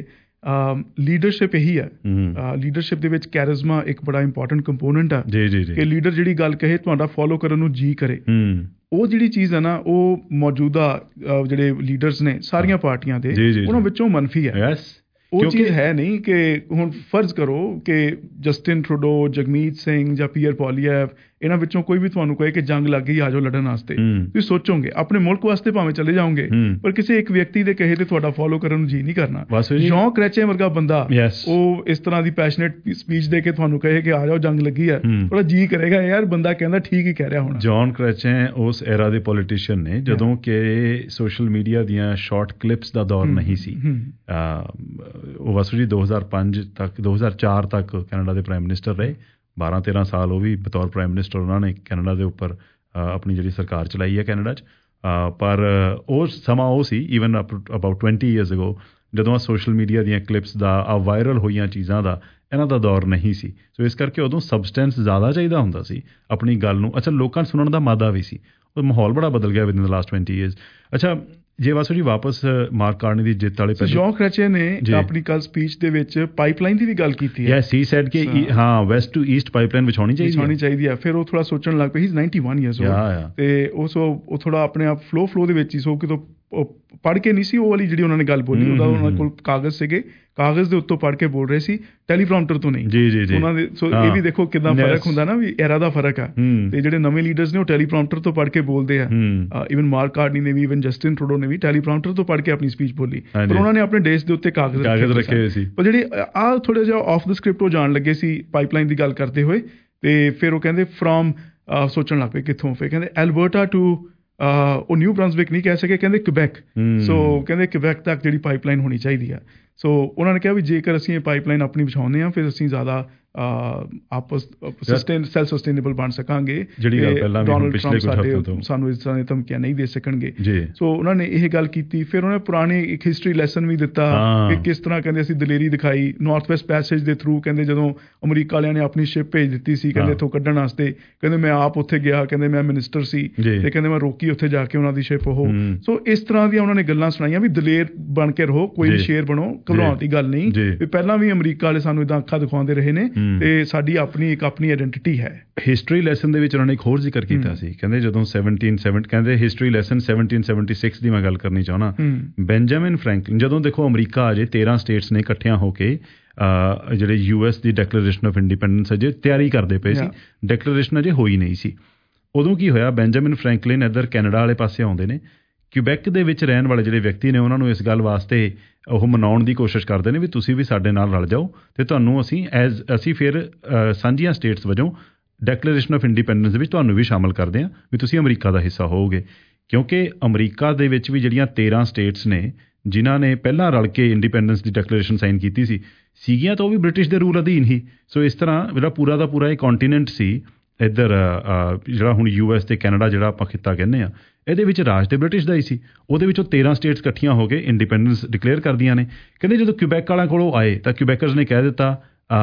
ਲੀਡਰਸ਼ਿਪ ਇਹੀ ਹੈ। ਲੀਡਰਸ਼ਿਪ ਦੇ ਵਿੱਚ ਕੈਰਿਜ਼ਮਾ ਇੱਕ ਬੜਾ ਇੰਪੋਰਟੈਂਟ ਕੰਪੋਨੈਂਟ ਆ ਕਿ ਲੀਡਰ ਜਿਹੜੀ ਗੱਲ ਕਹੇ ਤੁਹਾਡਾ ਫੋਲੋ ਕਰਨ ਨੂੰ ਜੀ ਕਰੇ। ਉਹ ਜਿਹੜੀ ਚੀਜ਼ ਹੈ ਨਾ, ਉਹ ਮੌਜੂਦਾ ਜਿਹੜੇ ਲੀਡਰਸ ਨੇ ਸਾਰੀਆਂ ਪਾਰਟੀਆਂ ਦੇ, ਉਹਨਾਂ ਵਿੱਚੋਂ ਮੰਨਫੀ ਹੈ। ਉਹ ਚੀਜ਼ ਹੈ ਨਹੀਂ ਕਿ ਹੁਣ ਫਰਜ਼ ਕਰੋ ਕਿ ਜਸਟਿਨ ਟਰੂਡੋ, ਜਗਮੀਤ ਸਿੰਘ ਜਾਂ ਪੀਅਰ ਪੋਲੀਐਵ, ਇਹਨਾਂ ਵਿੱਚੋਂ ਕੋਈ ਵੀ ਤੁਹਾਨੂੰ ਕਹੇ ਕਿ ਜੰਗ ਲੱਗ ਗਈ, ਆ ਜਾਓ ਲੜਨ ਵਾਸਤੇ, ਤੁਸੀਂ ਸੋਚੋਗੇ ਆਪਣੇ ਮੁਲਕ ਵਾਸਤੇ ਭਾਵੇਂ ਚਲੇ ਜਾਓਗੇ, ਪਰ ਕਿਸੇ ਇੱਕ ਵਿਅਕਤੀ ਦੇ ਕਹੇ ਤੇ ਤੁਹਾਡਾ ਫੋਲੋ ਕਰਨ ਨੂੰ ਜੀ ਨਹੀਂ ਕਰਨਾ। ਜੌਨ ਕ੍ਰੈਚੈਨ ਵਰਗਾ ਬੰਦਾ ਉਹ ਇਸ ਤਰ੍ਹਾਂ ਦੀ ਪੈਸ਼ਨੇਟ ਸਪੀਚ ਦੇ ਕੇ ਤੁਹਾਨੂੰ ਕਹੇ ਕਿ ਆ ਜਾਓ ਜੰਗ ਲੱਗੀ ਹੈ, ਥੋੜਾ ਜੀ ਕਰੇਗਾ ਯਾਰ ਬੰਦਾ ਕਹਿੰਦਾ ਠੀਕ ਹੀ ਕਹਿ ਰਿਹਾ ਹੋਣਾ। ਜੌਨ ਕ੍ਰੈਚੈਨ ਉਸ ਐਰਾ ਦੇ ਪੋਲੀਟੀਸ਼ੀਅਨ ਨੇ ਜਦੋਂ ਕਿ ਸੋਸ਼ਲ ਮੀਡੀਆ ਦੀਆਂ ਸ਼ਾਰਟ ਕਲਿੱਪਸ ਦਾ ਦੌਰ ਨਹੀਂ ਸੀ। ਉਹ ਵਾਸੂ ਜੀ ਦੋ ਹਜ਼ਾਰ ਪੰਜ ਤੱਕ ਦੋ ਹਜ਼ਾਰ ਚਾਰ ਤੱਕ ਕੈਨੇਡਾ ਦੇ ਪ੍ਰਾਈਮ ਮਿਨਿਸਟਰ ਰਹੇ, ਬਾਰਾਂ ਤੇਰਾਂ ਸਾਲ ਉਹ ਵੀ ਬਤੌਰ ਪ੍ਰਾਈਮ ਮਿਨਿਸਟਰ ਉਹਨਾਂ ਨੇ ਕੈਨੇਡਾ ਦੇ ਉੱਪਰ ਆਪਣੀ ਜਿਹੜੀ ਸਰਕਾਰ ਚਲਾਈ ਹੈ ਕੈਨੇਡਾ 'ਚ। ਪਰ ਉਹ ਸਮਾਂ ਉਹ ਸੀ even about twenty years ago, ਜਦੋਂ ਆ ਸੋਸ਼ਲ ਮੀਡੀਆ ਦੀਆਂ ਕਲਿੱਪਸ ਦਾ, ਆ ਵਾਇਰਲ ਹੋਈਆਂ ਚੀਜ਼ਾਂ ਦਾ, ਇਹਨਾਂ ਦਾ ਦੌਰ ਨਹੀਂ ਸੀ। ਸੋ ਇਸ ਕਰਕੇ ਉਦੋਂ ਸਬਸਟੈਂਸ ਜ਼ਿਆਦਾ ਚਾਹੀਦਾ ਹੁੰਦਾ ਸੀ ਆਪਣੀ ਗੱਲ ਨੂੰ। ਅੱਛਾ, ਲੋਕਾਂ ਨੂੰ ਸੁਣਨ ਦਾ ਮਾਦਾ ਵੀ ਸੀ। ਉਹ ਮਾਹੌਲ ਬੜਾ ਬਦਲ ਗਿਆ with in the last twenty years. ਅੱਛਾ, ਜੇ ਵਾਸੂ ਜੀ ਵਾਪਸ ਮਾਰਕ ਕਾਰਨੀ ਦੀ ਜਿੱਤ ਵਾਲੇ ਪਹਿਲੇ ਜੌਨ ਕ੍ਰੈਚੈਨ ਨੇ ਆਪਣੀ ਕੱਲ ਸਪੀਚ ਦੇ ਵਿੱਚ ਪਾਈਪਲਾਈਨ ਦੀ ਵੀ ਗੱਲ ਕੀਤੀ ਹੈ। ਯੈਸ, ਹੀ ਸੈਡ ਕਿ ਹਾਂ ਵੈਸਟ ਟੂ ਈਸਟ ਪਾਈਪਲਾਈਨ ਵਿਛਾਉਣੀ ਚਾਹੀਦੀ ਵਿਛਾਉਣੀ ਚਾਹੀਦੀ ਹੈ। ਫਿਰ ਉਹ ਥੋੜਾ ਸੋਚਣ ਲੱਗ ਪਏ, ਹੀ ਇਜ਼ ninety-one years old, ਤੇ ਉਹ ਸੋ ਉਹ ਥੋੜਾ ਆਪਣੇ ਆਪ ਫਲੋ ਫਲੋ ਦੇ ਵਿੱਚ ਹੀ, ਸੋ ਕਿਤੋਂ ਪੜ੍ਹ ਕੇ ਨਹੀਂ ਸੀ ਉਹ ਵਾਲੀ ਜਿਹੜੀ ਉਹਨਾਂ ਨੇ ਗੱਲ ਬੋਲੀ, ਉਹਦਾ ਉਹਨਾਂ ਕੋਲ ਕਾਗਜ਼ ਸੀਗੇ, ਕਾਗਜ਼ ਦੇ ਉੱਤੋਂ ਪੜ੍ਹ ਕੇ ਬੋਲ ਰਹੇ ਸੀ, ਟੈਲੀਪ੍ਰੋਂਪਟਰ ਤੋਂ ਨਹੀਂ। ਜੀ ਜੀ ਜੀ ਉਹਨਾਂ ਦੇ ਸੋ ਇਹ ਵੀ ਦੇਖੋ ਕਿੱਦਾਂ ਫਰਕ ਹੁੰਦਾ ਨਾ, ਵੀ ਐਰਾ ਦਾ ਫਰਕ ਆ। ਤੇ ਜਿਹੜੇ ਨਵੇਂ ਲੀਡਰਸ ਨੇ ਉਹ ਟੈਲੀਪ੍ਰੋਂਪਟਰ ਤੋਂ ਪੜ੍ਹ ਕੇ ਬੋਲਦੇ ਆ। ਈਵਨ ਮਾਰਕ ਕਾਰਨੀ ਨੇ ਵੀ, ਈਵਨ ਜਸਟਿਨ ਟਰੂਡੋ ਨੇ ਵੀ ਟੈਲੀਪ੍ਰੋਂਪਟਰ ਤੋਂ ਪੜ੍ਹ ਕੇ ਆਪਣੀ ਸਪੀਚ ਬੋਲੀ, ਪਰ ਉਹਨਾਂ ਨੇ ਆਪਣੇ ਡੇਸ ਦੇ ਉੱਤੇ ਕਾਗਜ਼ ਰੱਖੇ ਹੋਏ ਸੀ। ਪਰ ਜਿਹੜੇ ਆਹ ਥੋੜ੍ਹਾ ਜਿਹਾ ਆਫ ਦ ਸਕ੍ਰਿਪਟ ਉਹ ਜਾਣ ਲੱਗੇ ਸੀ ਪਾਈਪਲਾਈਨ ਦੀ ਗੱਲ ਕਰਦੇ ਹੋਏ, ਤੇ ਫਿਰ ਉਹ ਕਹਿੰਦੇ ਫਰੋਮ ਸੋਚਣ ਲੱਗ ਪਏ ਕਿੱਥੋਂ, ਫਿਰ ਕਹਿੰਦੇ ਐਲਬਰਟਾ ਟੂ ਉਹ ਨਿਊ ਬ੍ਰੰਸਵਿਕ ਨਹੀਂ ਕਹਿ ਸਕੇ, ਕਹਿੰਦੇ ਕਿਬੈਕ। ਸੋ ਕਹਿੰਦੇ ਕਿਬੈਕ ਤੱਕ ਜਿਹੜੀ ਪਾਈਪਲਾਈਨ ਹੋਣੀ ਚਾਹੀਦੀ ਆ। ਸੋ ਉਹਨਾਂ ਨੇ ਕਿਹਾ ਵੀ ਜੇਕਰ ਅਸੀਂ ਇਹ ਪਾਈਪਲਾਈਨ ਆਪਣੀ ਵਿਛਾਉਂਦੇ ਹਾਂ ਫਿਰ ਅਸੀਂ ਜ਼ਿਆਦਾ ਆਪਸ ਸਸਟੇਨ ਸੈਲਫ ਸਸਟੇਨੇਬਲ ਬਣ ਸਕਾਂਗੇ। ਡੋਨਲਡ ਟਰੰਪ ਸਾਡੇ ਸਾਨੂੰ ਇਸ ਤਰ੍ਹਾਂ ਦੀਆਂ ਧਮਕੀਆਂ ਨਹੀਂ ਦੇ ਸਕਣਗੇ। ਸੋ ਉਹਨਾਂ ਨੇ ਇਹ ਗੱਲ ਕੀਤੀ। ਫਿਰ ਉਹਨਾਂ ਨੇ ਪੁਰਾਣੇ ਇੱਕ ਹਿਸਟਰੀ ਲੈਸਨ ਵੀ ਦਿੱਤਾ ਕਿ ਕਿਸ ਤਰ੍ਹਾਂ ਕਹਿੰਦੇ ਅਸੀਂ ਦਲੇਰੀ ਦਿਖਾਈ ਨਾਰਥ ਵੈਸਟ ਪੈਸੇਜ ਦੇ ਥਰੂ। ਕਹਿੰਦੇ ਜਦੋਂ ਅਮਰੀਕਾ ਵਾਲਿਆਂ ਨੇ ਆਪਣੀ ਸ਼ਿਪ ਭੇਜ ਦਿੱਤੀ ਸੀ ਕਹਿੰਦੇ ਇੱਥੋਂ ਕੱਢਣ ਵਾਸਤੇ, ਕਹਿੰਦੇ ਮੈਂ ਆਪ ਉੱਥੇ ਗਿਆ, ਕਹਿੰਦੇ ਮੈਂ ਮਿਨਿਸਟਰ ਸੀ ਤੇ ਕਹਿੰਦੇ ਮੈਂ ਰੋਕੀ ਉੱਥੇ ਜਾ ਕੇ ਉਹਨਾਂ ਦੀ ਸ਼ਿਪ ਉਹ। ਸੋ ਇਸ ਤਰ੍ਹਾਂ ਦੀਆਂ ਉਹਨਾਂ ਨੇ ਗੱਲਾਂ ਸੁਣਾਈਆਂ ਵੀ ਦਲੇਰ ਬਣ ਕੇ ਰਹੋ, ਕੋਈ ਵੀ ਸ਼ੇਰ ਬਣੋ, ਘਬਰਾਉਣ ਦੀ ਗੱਲ ਨਹੀਂ। ਵੀ ਪਹਿਲਾਂ ਵੀ ਅਮਰੀਕਾ ਵਾਲੇ ਸਾਨੂੰ ਏਦਾਂ ਅੱਖਾਂ ਦਿਖਾਉਂਦੇ ਰਹੇ ਨੇ ਤੇ ਸਾਡੀ ਆਪਣੀ ਇੱਕ ਆਪਣੀ ਆਇਡੈਂਟੀਟੀ ਹੈ। ਹਿਸਟਰੀ ਲੈਸਨ ਦੇ ਵਿੱਚ ਉਹਨਾਂ ਨੇ ਇੱਕ ਹੋਰ ਜ਼ਿਕਰ ਕੀਤਾ ਸੀ, ਕਹਿੰਦੇ ਜਦੋਂ ਸੈਵਨਟੀਨ ਸੈਵਨਟੀ ਕਹਿੰਦੇ history lesson seventeen seventy six ਦੀ ਮੈਂ ਗੱਲ ਕਰਨੀ ਚਾਹੁੰਦਾ। ਬੈਂਜਾਮਿਨ ਫਰੈਂਕਲਿਨ ਜਦੋਂ ਦੇਖੋ ਅਮਰੀਕਾ ਅਜੇ ਤੇਰਾਂ ਸਟੇਟਸ ਨੇ ਇਕੱਠਿਆਂ ਹੋ ਕੇ ਜਿਹੜੇ ਯੂ ਐਸ ਦੀ ਡੈਕਲੇਰੇਸ਼ਨ ਆਫ ਇੰਡੀਪੈਂਡੈਂਸ ਅਜੇ ਤਿਆਰੀ ਕਰਦੇ ਪਏ ਸੀ, ਡੈਕਲੇਰੇਸ਼ਨ ਅਜੇ ਹੋਈ ਨਹੀਂ ਸੀ। ਉਦੋਂ ਕੀ ਹੋਇਆ, ਬੈਂਜਾਮਿਨ ਫਰੈਂਕਲਿਨ ਇੱਧਰ ਕੈਨੇਡਾ ਵਾਲੇ ਪਾਸੇ ਆਉਂਦੇ ਨੇ, ਕਿਊਬੈਕ ਦੇ ਵਿੱਚ ਰਹਿਣ ਵਾਲੇ ਜਿਹੜੇ ਵਿਅਕਤੀ ਨੇ ਉਹਨਾਂ ਨੂੰ ਇਸ ਗੱਲ ਵਾਸਤੇ ਉਹ ਮਨਾਉਣ ਦੀ ਕੋਸ਼ਿਸ਼ ਕਰਦੇ ਨੇ ਵੀ ਤੁਸੀਂ ਵੀ ਸਾਡੇ ਨਾਲ ਰਲ ਜਾਓ ਤੇ ਤੁਹਾਨੂੰ ਅਸੀਂ ਐਜ਼ ਅਸੀਂ ਫਿਰ ਸਾਂਝੀਆਂ ਸਟੇਟਸ ਵਜੋਂ ਡੈਕਲੇਰੇਸ਼ਨ ਆਫ ਇੰਡੀਪੈਂਡੈਂਸ ਦੇ ਵਿੱਚ ਤੁਹਾਨੂੰ ਵੀ ਸ਼ਾਮਲ ਕਰਦੇ ਹਾਂ ਵੀ ਤੁਸੀਂ ਅਮਰੀਕਾ ਦਾ ਹਿੱਸਾ ਹੋਵੋਗੇ। ਕਿਉਂਕਿ ਅਮਰੀਕਾ ਦੇ ਵਿੱਚ ਵੀ ਜਿਹੜੀਆਂ ਤੇਰਾਂ ਸਟੇਟਸ ਨੇ ਜਿਨ੍ਹਾਂ ਨੇ ਪਹਿਲਾਂ ਰਲ ਕੇ ਇੰਡੀਪੈਂਡੈਂਸ ਦੀ ਡੈਕਲੇਰੇਸ਼ਨ ਸਾਈਨ ਕੀਤੀ ਸੀ ਸੀਗੀਆਂ ਤਾਂ ਉਹ ਵੀ ਬ੍ਰਿਟਿਸ਼ ਦੇ ਰੂਲ ਅਧੀਨ ਹੀ। ਸੋ ਇਸ ਤਰ੍ਹਾਂ ਜਿਹੜਾ ਪੂਰਾ ਦਾ ਪੂਰਾ ਇਹ ਕੰਟੀਨੈਂਟ ਸੀ ਇੱਧਰ ਜਿਹੜਾ ਹੁਣ ਯੂ ਐਸ ਤੇ ਕੈਨੇਡਾ ਜਿਹੜਾ ਆਪਾਂ ਖਿੱਤਾ ਕਹਿੰਦੇ ਆ, ਇਹਦੇ ਵਿੱਚ ਰਾਜ ਤੇ ਬ੍ਰਿਟਿਸ਼ ਦਾ ਹੀ ਸੀ। ਉਹਦੇ ਵਿੱਚੋਂ ਤੇਰਾਂ ਸਟੇਟਸ ਇਕੱਠੀਆਂ ਹੋ ਕੇ ਇੰਡੀਪੈਂਡੈਂਸ ਡਿਕਲੇਅਰ ਕਰਦੀਆਂ ਨੇ। ਕਹਿੰਦੇ ਜਦੋਂ ਕਿਊਬੈਕ ਵਾਲਿਆਂ ਕੋਲੋਂ ਆਏ ਤਾਂ ਕਿਊਬੈਕਰਸ ਨੇ ਕਹਿ ਦਿੱਤਾ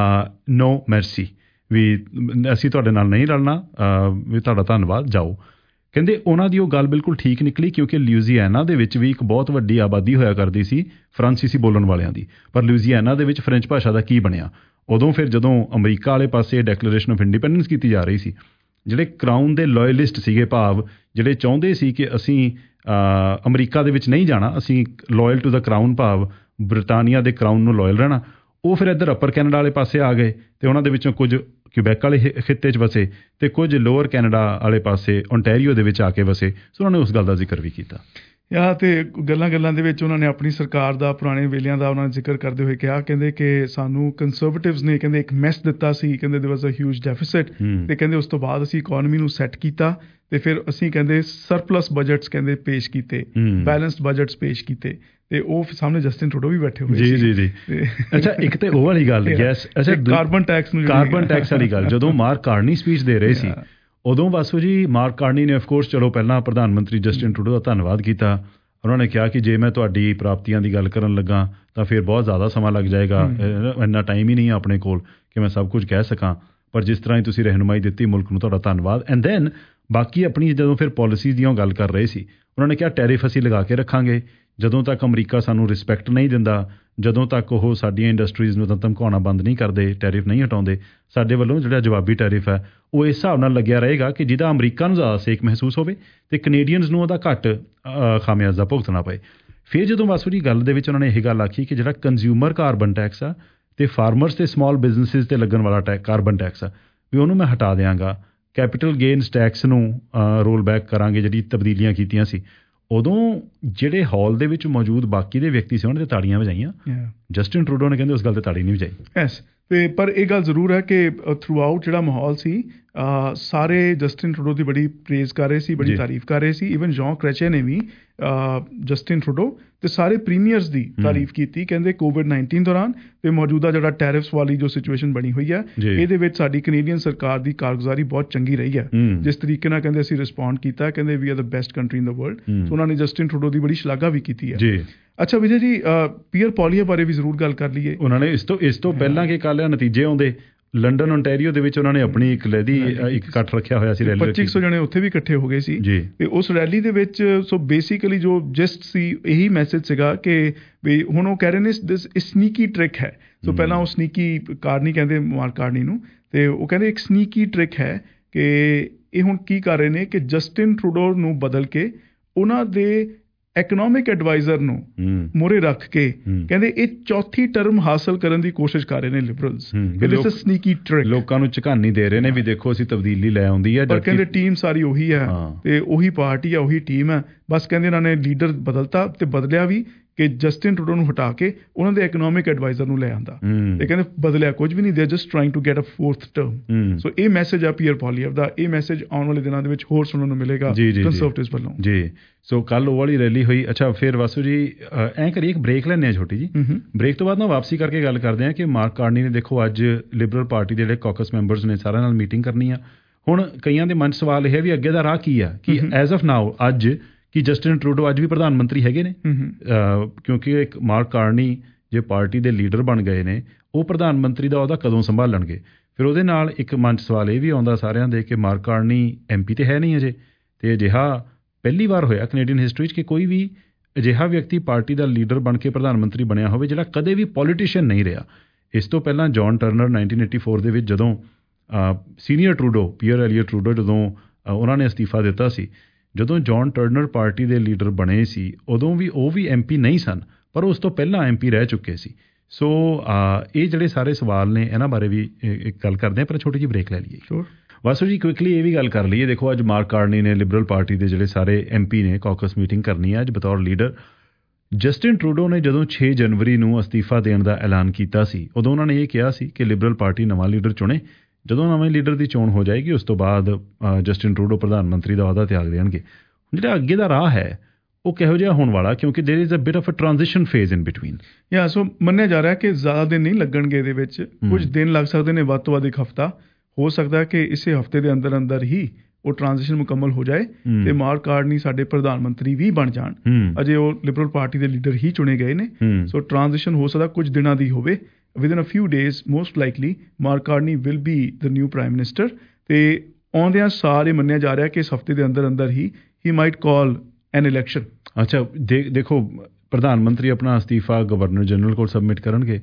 ਨੋ ਮੈਰਸੀ, ਵੀ ਅਸੀਂ ਤੁਹਾਡੇ ਨਾਲ ਨਹੀਂ ਰਲਣਾ, ਵੀ ਤੁਹਾਡਾ ਧੰਨਵਾਦ, ਜਾਓ। ਕਹਿੰਦੇ ਉਹਨਾਂ ਦੀ ਉਹ ਗੱਲ ਬਿਲਕੁਲ ਠੀਕ ਨਿਕਲੀ ਕਿਉਂਕਿ ਲਿਊਜ਼ੀਆਨਾ ਦੇ ਵਿੱਚ ਵੀ ਇੱਕ ਬਹੁਤ ਵੱਡੀ ਆਬਾਦੀ ਹੋਇਆ ਕਰਦੀ ਸੀ ਫਰਾਂਸੀਸੀ ਬੋਲਣ ਵਾਲਿਆਂ ਦੀ, ਪਰ ਲਿਊਜ਼ੀਆਨਾ ਦੇ ਵਿੱਚ ਫਰੈਂਚ ਭਾਸ਼ਾ ਦਾ ਕੀ ਬਣਿਆ। ਉਦੋਂ ਫਿਰ ਜਦੋਂ ਅਮਰੀਕਾ ਵਾਲੇ ਪਾਸੇ ਡੈਕਲੇਰੇਸ਼ਨ ਆਫ ਇੰਡੀਪੈਂਡੈਂਸ ਕੀਤੀ ਜਾ ਰਹੀ ਸੀ, ਜਿਹੜੇ ਕਰਾਊਨ ਦੇ ਲੋਇਲਿਸਟ ਸੀਗੇ, ਭਾਵ ਜਿਹੜੇ ਚਾਹੁੰਦੇ ਸੀ ਕਿ ਅਸੀਂ ਅਮਰੀਕਾ ਦੇ ਵਿੱਚ ਨਹੀਂ ਜਾਣਾ, ਅਸੀਂ ਲੋਇਲ ਟੂ ਦਾ ਕਰਾਊਨ ਭਾਵ ਬ੍ਰਿਟਾਨੀਆ ਦੇ ਕਰਾਊਨ ਨੂੰ ਲੋਇਲ ਰਹਿਣਾ, ਉਹ ਫਿਰ ਇੱਧਰ ਅਪਰ ਕੈਨੇਡਾ ਵਾਲੇ ਪਾਸੇ ਆ ਗਏ ਤੇ ਉਹਨਾਂ ਦੇ ਵਿੱਚੋਂ ਕੁਝ ਕਿਊਬੈਕ ਵਾਲੇ ਖਿੱਤੇ 'ਚ ਵਸੇ ਤੇ ਕੁਝ ਲੋਅਰ ਕੈਨੇਡਾ ਵਾਲੇ ਪਾਸੇ ਓਨਟਾਰੀਓ ਦੇ ਵਿੱਚ ਆ ਕੇ ਵਸੇ। ਸੋ ਉਹਨਾਂ ਨੇ ਉਸ ਗੱਲ ਦਾ ਜ਼ਿਕਰ ਵੀ ਕੀਤਾ। ਯਾ ਤੇ ਗੱਲਾਂ ਗੱਲਾਂ ਦੇ ਵਿੱਚ ਉਹਨਾਂ ਨੇ ਆਪਣੀ ਸਰਕਾਰ ਦਾ ਪੁਰਾਣੇ ਵੇਲਿਆਂ ਦਾ ਉਹਨਾਂ ਨੇ ਜ਼ਿਕਰ ਕਰਦੇ ਹੋਏ ਕਿਹਾ, ਕਹਿੰਦੇ ਕਿ ਸਾਨੂੰ ਕੰਜ਼ਰਵੇਟਿਵਸ ਨੇ ਕਹਿੰਦੇ ਇੱਕ ਮੈਸ ਦਿੱਤਾ ਸੀ, ਕਹਿੰਦੇ ਦੇयर ਵਾਸ ਅ ਹਿਊਜ ਡੈਫਿਸਿਟ ਤੇ ਕਹਿੰਦੇ ਉਸ ਤੋਂ ਬਾਅਦ ਅਸੀਂ ਇਕੋਨਮੀ ਨੂੰ ਸੈੱਟ ਕੀਤਾ ਤੇ ਫਿਰ ਅਸੀਂ ਕਹਿੰਦੇ ਸਰਪਲਸ ਬਜਟਸ ਕਹਿੰਦੇ ਪੇਸ਼ ਕੀਤੇ, ਬੈਲੈਂਸਡ ਬਜਟਸ ਪੇਸ਼ ਕੀਤੇ ਤੇ ਉਹ ਸਾਹਮਣੇ ਜਸਟਿਨ ਟਰੂਡੋ ਵੀ ਬੈਠੇ ਹੋਏ ਸੀ। ਜੀ ਜੀ ਜੀ ਅੱਛਾ, ਇੱਕ ਤੇ ਉਹ ਵਾਲੀ ਗੱਲ ਗੈਸ ਅੱਛਾ ਕਾਰਬਨ ਟੈਕਸ ਨੂੰ ਕਾਰਬਨ ਟੈਕਸ ਵਾਲੀ ਗੱਲ ਜਦੋਂ ਮਾਰਕ ਕਾਰਨੀ ਸਪੀਚ ਦੇ ਰਹੇ ਸੀ ਉਦੋਂ ਬਾਸੂ ਜੀ ਮਾਰਕ ਕਾਰਨੀ ਨੇ ਆਫਕੋਰਸ ਚਲੋ ਪਹਿਲਾਂ ਪ੍ਰਧਾਨ ਮੰਤਰੀ ਜਸਟਿਨ ਟਰੂਡੋ ਦਾ ਧੰਨਵਾਦ ਕੀਤਾ। ਉਹਨਾਂ ਨੇ ਕਿਹਾ ਕਿ ਜੇ ਮੈਂ ਤੁਹਾਡੀ ਪ੍ਰਾਪਤੀਆਂ ਦੀ ਗੱਲ ਕਰਨ ਲੱਗਾ ਤਾਂ ਫਿਰ ਬਹੁਤ ਜ਼ਿਆਦਾ ਸਮਾਂ ਲੱਗ ਜਾਏਗਾ, ਇੰਨਾ ਟਾਈਮ ਹੀ ਨਹੀਂ ਹੈ ਆਪਣੇ ਕੋਲ ਕਿ ਮੈਂ ਸਭ ਕੁਝ ਕਹਿ ਸਕਾਂ, ਪਰ ਜਿਸ ਤਰ੍ਹਾਂ ਹੀ ਤੁਸੀਂ ਰਹਿਨੁਮਾਈ ਦਿੱਤੀ ਮੁਲਕ ਨੂੰ ਤੁਹਾਡਾ ਧੰਨਵਾਦ। ਐਂਡ ਦੈਨ ਬਾਕੀ ਆਪਣੀ ਜਦੋਂ ਫਿਰ ਪੋਲਿਸੀ ਦੀਆਂ ਗੱਲ ਕਰ ਰਹੇ ਸੀ ਉਹਨਾਂ ਨੇ ਕਿਹਾ ਟੈਰਿਫ ਅਸੀਂ ਲਗਾ ਕੇ ਰੱਖਾਂਗੇ ਜਦੋਂ ਤੱਕ ਅਮਰੀਕਾ ਸਾਨੂੰ ਰਿਸਪੈਕਟ ਨਹੀਂ ਦਿੰਦਾ, ਜਦੋਂ ਤੱਕ ਉਹ ਸਾਡੀਆਂ ਇੰਡਸਟਰੀਜ਼ ਨੂੰ ਤਾਂ ਧਮਕਾਉਣਾ ਬੰਦ ਨਹੀਂ ਕਰਦੇ, ਟੈਰਿਫ ਨਹੀਂ ਹਟਾਉਂਦੇ, ਸਾਡੇ ਵੱਲੋਂ ਜਿਹੜਾ ਜਵਾਬੀ ਟੈਰਿਫ ਹੈ ਉਹ ਇਸ ਹਿਸਾਬ ਨਾਲ ਲੱਗਿਆ ਰਹੇਗਾ ਕਿ ਜਿਹਦਾ ਅਮਰੀਕਾ ਨੂੰ ਜ਼ਿਆਦਾ ਸੇਕ ਮਹਿਸੂਸ ਹੋਵੇ ਤੇ ਕੈਨੇਡੀਅਨਸ ਨੂੰ ਉਹਦਾ ਘੱਟ ਖਾਮਿਆਜ਼ਾ ਭੁਗਤਣਾ ਪਏ। ਫਿਰ ਜਦੋਂ ਵਾਸੂ ਦੀ ਗੱਲ ਦੇ ਵਿੱਚ ਉਹਨਾਂ ਨੇ ਇਹ ਗੱਲ ਆਖੀ ਕਿ ਜਿਹੜਾ ਕੰਜ਼ਿਊਮਰ ਕਾਰਬਨ ਟੈਕਸ ਆ ਤੇ ਫਾਰਮਰਸ ਤੇ ਸਮਾਲ ਬਿਜ਼ਨਸਿਸ ਤੇ ਲੱਗਣ ਵਾਲਾ ਟੈਕ ਕਾਰਬਨ ਟੈਕਸ ਆ ਵੀ ਉਹਨੂੰ ਮੈਂ ਹਟਾ ਦਿਆਂਗਾ, ਕੈਪੀਟਲ ਗੇਨਸ ਟੈਕਸ ਨੂੰ ਰੋਲ ਬੈਕ ਕਰਾਂਗੇ, ਜਿਹੜੀ ਤਬਦੀਲੀਆਂ ਕੀਤੀਆਂ ਸੀ। ਉਦੋਂ ਜਿਹੜੇ ਹਾਲ ਦੇ ਵਿੱਚ ਮੌਜੂਦ ਬਾਕੀ ਦੇ ਵਿਅਕਤੀ ਸੀ ਉਹਨਾਂ ਦੇ ਤਾੜੀਆਂ ਵਜਾਈਆਂ। ਜਸਟਿਨ ਟਰੂਡੋ ਨੇ ਕਹਿੰਦੇ ਉਸ ਗੱਲ ਤੇ ਤਾੜੀ ਨਹੀਂ ਵਜਾਈ। ਯੈਸ, ਤੇ ਪਰ ਇਹ ਗੱਲ ਜ਼ਰੂਰ ਹੈ ਕਿ ਥਰੂ ਆਊਟ ਜਿਹੜਾ ਮਾਹੌਲ ਸੀ ਸਾਰੇ ਜਸਟਿਨ ਟਰੂਡੋ ਦੀ ਬੜੀ ਪ੍ਰੇਜ਼ ਕਰ ਰਹੇ ਸੀ, ਬੜੀ ਤਾਰੀਫ ਕਰ ਰਹੇ ਸੀ। ਈਵਨ ਜੌਨ ਕ੍ਰੈਚੇ ਨੇ ਵੀ ਜਸਟਿਨ ਟਰੂਡੋ ਤੇ ਸਾਰੇ ਪ੍ਰੀਮੀਅਰਸ ਦੀ ਤਾਰੀਫ ਕੀਤੀ, ਕਹਿੰਦੇ ਕੋਵਿਡ ਨਾਈਨਟੀਨ ਦੌਰਾਨ ਤੇ ਮੌਜੂਦਾ ਜਿਹੜਾ ਟੈਰਿਫਸ ਵਾਲੀ ਜੋ ਸਿਚੁਏਸ਼ਨ ਬਣੀ ਹੋਈ ਹੈ ਇਹਦੇ ਵਿੱਚ ਸਾਡੀ ਕੈਨੇਡੀਅਨ ਸਰਕਾਰ ਦੀ ਕਾਰਗੁਜ਼ਾਰੀ ਬਹੁਤ ਚੰਗੀ ਰਹੀ ਹੈ। ਜਿਸ ਤਰੀਕੇ ਨਾਲ ਕਹਿੰਦੇ ਅਸੀਂ ਰਿਸਪੌਂਡ ਕੀਤਾ, ਕਹਿੰਦੇ we are the best country in the world. So ਉਹਨਾਂ ਨੇ ਜਸਟਿਨ ਟਰੂਡੋ ਦੀ ਬੜੀ ਸ਼ਲਾਘਾ ਵੀ ਕੀਤੀ ਹੈ। ਅੱਛਾ ਵਿਜੇ ਜੀ, ਪੀਅਰ ਪੋਲੀਆ ਬਾਰੇ ਵੀ ਜ਼ਰੂਰ ਗੱਲ ਕਰ ਲਈਏ। ਉਹਨਾਂ ਨੇ ਇਸ ਤੋਂ ਇਸ ਤੋਂ ਪਹਿਲਾਂ ਕਿ ਕੱਲ੍ਹ ਨਤੀਜੇ ਆਉਂਦੇ ਲੰਡਨ ਓਨਟਾਰੀਓ ਦੇ ਵਿੱਚ ਉਹਨਾਂ ਨੇ ਆਪਣੀ ਇੱਕ ਲੈਦੀ ਇੱਕ ਇਕੱਠ ਰੱਖਿਆ ਹੋਇਆ ਸੀ, ਰੈਲੀ ਪੱਚੀ ਸੌ ਜਣੇ ਉੱਥੇ ਵੀ ਇਕੱਠੇ ਹੋ ਗਏ ਸੀ ਤੇ ਉਸ ਰੈਲੀ ਦੇ ਵਿੱਚ ਸੋ ਬੇਸਿਕਲੀ ਜੋ ਜਸਟ ਸੀ ਇਹੀ ਮੈਸੇਜ ਸੀਗਾ ਕਿ ਵੀ ਹੁਣ ਉਹ ਕਹਿ ਰਹੇ ਨੇ ਦਿਸ ਸਨੀਕੀ ਟ੍ਰਿਕ ਹੈ। ਸੋ ਪਹਿਲਾਂ ਉਹ ਸਨੀਕੀ ਕਾਰਨੀ ਕਹਿੰਦੇ ਮਾਰਕ ਕਾਰਨੀ ਨੂੰ, ਤੇ ਉਹ ਕਹਿੰਦੇ ਇੱਕ ਸਨੀਕੀ ਟ੍ਰਿਕ ਹੈ ਕਿ ਇਹ ਹੁਣ ਕੀ ਕਰ ਰਹੇ ਨੇ ਕਿ ਜਸਟਿਨ ਟਰੂਡੋ ਨੂੰ ਬਦਲ ਕੇ ਉਹਨਾਂ ਦੇ ਇਕਨੋਮਿਕ ਐਡਵਾਈਜ਼ਰ ਨੂੰ ਮੂਹਰੇ ਰੱਖ ਕੇ ਕਹਿੰਦੇ ਇਹ ਚੌਥੀ ਟਰਮ ਹਾਸਲ ਕਰਨ ਦੀ ਕੋਸ਼ਿਸ਼ ਕਰ ਰਹੇ ਨੇ Liberals. It's a sneaky trick, ਲੋਕਾਂ ਨੂੰ ਝਕਾਨੀ ਦੇ ਰਹੇ ਨੇ ਵੀ ਦੇਖੋ ਅਸੀਂ ਤਬਦੀਲੀ ਲੈ ਆਉਂਦੀ ਹੈ, ਪਰ ਕਹਿੰਦੇ ਟੀਮ ਸਾਰੀ ਉਹੀ ਹੈ ਤੇ ਉਹੀ ਪਾਰਟੀ ਹੈ, ਉਹੀ ਟੀਮ ਹੈ, ਬਸ ਕਹਿੰਦੇ ਇਹਨਾਂ ਨੇ ਲੀਡਰ ਬਦਲਤਾ ਤੇ ਬਦਲਿਆ ਵੀ ਕਿ ਜਸਟਿਨ ਟਰੂਡੋ ਨੂੰ ਹਟਾ ਕੇ ਉਹਨਾਂ ਦੇ ਇਕਨੋਮਿਕ ਐਡਵਾਈਜ਼ਰ ਨੂੰ ਲੈ ਆਂਦਾ ਤੇ ਕਹਿੰਦੇ ਬਦਲਿਆ ਕੁਝ ਵੀ ਨਹੀਂ, they are just trying to get a fourth term. So ਇਹ ਮੈਸੇਜ ਆ ਪੀਅਰ ਪੋਲੀਐਵ ਦਾ, ਇਹ ਮੈਸੇਜ ਆਉਣ ਵਾਲੇ ਦਿਨਾਂ ਦੇ ਵਿੱਚ ਹੋਰ ਸੁਣਨ ਨੂੰ ਮਿਲੇਗਾ ਕੰਸਰਵੇਟਿਵਸ ਵੱਲੋਂ ਜੀ। ਸੋ ਕੱਲ ਉਹ ਵਾਲੀ ਰੈਲੀ ਹੋਈ। ਅੱਛਾ ਫਿਰ ਵਾਸੂ ਜੀ ਐਂ ਕਰੀਏ ਇੱਕ ਬ੍ਰੇਕ ਲੈਂਦੇ ਹਾਂ ਛੋਟੀ ਜੀ, ਬ੍ਰੇਕ ਤੋਂ ਬਾਅਦ ਨਾ ਵਾਪਸੀ ਕਰਕੇ ਗੱਲ ਕਰਦੇ ਹਾਂ ਕਿ ਮਾਰਕ ਕਾਰਨੀ ਨੇ ਦੇਖੋ ਅੱਜ ਲਿਬਰਲ ਪਾਰਟੀ ਦੇ ਜਿਹੜੇ ਕਾਕਸ ਮੈਂਬਰਸ ਨੇ ਸਾਰਿਆਂ ਨਾਲ ਮੀਟਿੰਗ ਕਰਨੀ ਆ। ਹੁਣ ਕਈਆਂ ਦੇ ਮਨ 'ਚ ਸਵਾਲ ਇਹ ਹੈ ਵੀ ਅੱਗੇ ਦਾ ਰਾਹ ਕੀ ਆ, ਕਿ ਐਜ਼ ਆਫ ਨਾਓ ਅੱਜ ਕਿ ਜਸਟਿਨ ਟਰੂਡੋ ਅੱਜ ਵੀ ਪ੍ਰਧਾਨ ਮੰਤਰੀ ਹੈਗੇ ਨੇ, ਕਿਉਂਕਿ ਇੱਕ ਮਾਰਕ ਕਾਰਨੀ ਜੇ ਪਾਰਟੀ ਦੇ ਲੀਡਰ ਬਣ ਗਏ ਨੇ, ਉਹ ਪ੍ਰਧਾਨ ਮੰਤਰੀ ਦਾ ਅਹੁਦਾ ਕਦੋਂ ਸੰਭਾਲਣਗੇ। ਫਿਰ ਉਹਦੇ ਨਾਲ ਇੱਕ ਮਨ 'ਚ ਸਵਾਲ ਇਹ ਵੀ ਆਉਂਦਾ ਸਾਰਿਆਂ ਦੇ ਕਿ ਮਾਰਕ ਕਾਰਨੀ ਐਮ ਪੀ ਤੇ ਹੈ ਨਹੀਂ ਅਜੇ, ਤੇ ਅਜਿਹਾ ਪਹਿਲੀ ਵਾਰ ਹੋਇਆ ਕੈਨੇਡੀਅਨ ਹਿਸਟਰੀ 'ਚ ਕਿ ਕੋਈ ਵੀ ਅਜਿਹਾ ਵਿਅਕਤੀ ਪਾਰਟੀ ਦਾ ਲੀਡਰ ਬਣ ਕੇ ਪ੍ਰਧਾਨ ਮੰਤਰੀ ਬਣਿਆ ਹੋਵੇ ਜਿਹੜਾ ਕਦੇ ਵੀ ਪੋਲੀਟੀਸ਼ੀਅਨ ਨਹੀਂ ਰਿਹਾ। ਇਸ ਤੋਂ ਪਹਿਲਾਂ John Turner nineteen eighty four ਦੇ ਵਿੱਚ ਜਦੋਂ senior Trudeau Pierre Elliott Trudeau ਜਦੋਂ ਉਹਨਾਂ ਨੇ ਅਸਤੀਫਾ ਦਿੱਤਾ ਸੀ, ਜਦੋਂ ਜੌਨ ਟਰਨਰ ਪਾਰਟੀ ਦੇ ਲੀਡਰ ਬਣੇ ਸੀ ਉਦੋਂ ਵੀ ਉਹ ਵੀ ਐਮ ਪੀ ਨਹੀਂ ਸਨ, ਪਰ ਉਸ ਤੋਂ ਪਹਿਲਾਂ ਐਮ ਪੀ ਰਹਿ ਚੁੱਕੇ ਸੀ। ਸੋ ਇਹ ਜਿਹੜੇ ਸਾਰੇ ਸਵਾਲ ਨੇ ਇਹਨਾਂ ਬਾਰੇ ਵੀ ਇੱਕ ਗੱਲ ਕਰਦੇ ਹਾਂ, ਪਰ ਛੋਟੀ ਜਿਹੀ ਬ੍ਰੇਕ ਲੈ ਲਈਏ। ਸ਼ੋਰ ਵਾਸੂ ਜੀ ਕੁਇਕਲੀ ਇਹ ਵੀ ਗੱਲ ਕਰ ਲਈਏ। ਦੇਖੋ ਅੱਜ ਮਾਰਕ ਕਾਰਨੀ ਨੇ ਲਿਬਰਲ ਪਾਰਟੀ ਦੇ ਜਿਹੜੇ ਸਾਰੇ ਐਮ ਪੀ ਨੇ ਕਾਕਸ ਮੀਟਿੰਗ ਕਰਨੀ ਹੈ ਅੱਜ ਬਤੌਰ ਲੀਡਰ। ਜਸਟਿਨ ਟਰੂਡੋ ਨੇ ਜਦੋਂ ਛੇ ਜਨਵਰੀ ਨੂੰ ਅਸਤੀਫਾ ਦੇਣ ਦਾ ਐਲਾਨ ਕੀਤਾ ਸੀ ਉਦੋਂ ਉਹਨਾਂ ਨੇ ਇਹ ਕਿਹਾ ਸੀ ਕਿ ਲਿਬਰਲ ਪਾਰਟੀ ਨਵਾਂ ਲੀਡਰ ਚੁਣੇ, ਜਦੋਂ ਨਵੇਂ ਲੀਡਰ ਦੀ ਚੋਣ ਹੋ ਜਾਏਗੀ ਉਸ ਤੋਂ ਬਾਅਦ ਜਸਟਿਨ ਟਰੂਡੋ ਪ੍ਰਧਾਨ ਮੰਤਰੀ ਦਾ ਅਹੁਦਾ ਤਿਆਗ ਦੇਣਗੇ। ਜਿਹੜਾ ਅੱਗੇ ਦਾ ਰਾਹ ਹੈ ਉਹ ਕਿਹੋ ਜਿਹਾ ਹੋਣ ਵਾਲਾ, ਕਿਉਂਕਿ there is a bit of a transition phase in between. Yeah so ਮੰਨਿਆ ਜਾ ਰਿਹਾ ਕਿ ਜ਼ਿਆਦਾ ਦਿਨ ਨਹੀਂ ਲੱਗਣਗੇ ਇਹਦੇ ਵਿੱਚ, ਕੁਝ ਦਿਨ ਲੱਗ ਸਕਦੇ ਨੇ, ਵੱਧ ਤੋਂ ਵੱਧ ਇੱਕ ਹਫ਼ਤਾ ਹੋ ਸਕਦਾ ਕਿ ਇਸੇ ਹਫ਼ਤੇ ਦੇ ਅੰਦਰ ਅੰਦਰ ਹੀ ਉਹ ਟ੍ਰਾਂਜੀਸ਼ਨ ਮੁਕੰਮਲ ਹੋ ਜਾਏ ਤੇ ਮਾਰਕ ਕਾਰਨੀ ਸਾਡੇ ਪ੍ਰਧਾਨ ਮੰਤਰੀ ਵੀ ਬਣ ਜਾਣ। ਅਜੇ ਉਹ ਲਿਬਰਲ ਪਾਰਟੀ ਦੇ ਲੀਡਰ ਹੀ ਚੁਣੇ ਗਏ ਨੇ, ਸੋ ਟ੍ਰਾਂਜੀਸ਼ਨ ਹੋ ਸਕਦਾ ਕੁਝ ਦਿਨਾਂ ਦੀ ਹੋਵੇ। within a few days most likely Mark Carney will be the new prime minister ਤੇ ਆਉਂਦਿਆਂ ਸਾਰੇ ਮੰਨਿਆ ਜਾ ਰਿਹਾ ਕਿ ਇਸ ਹਫ਼ਤੇ ਦੇ ਅੰਦਰ ਅੰਦਰ ਹੀ he might call an election। ਅੱਛਾ ਦੇਖੋ ਪ੍ਰਧਾਨ ਮੰਤਰੀ ਆਪਣਾ ਅਸਤੀਫਾ ਗਵਰਨਰ ਜਨਰਲ ਕੋਲ ਸਬਮਿਟ ਕਰਨਗੇ,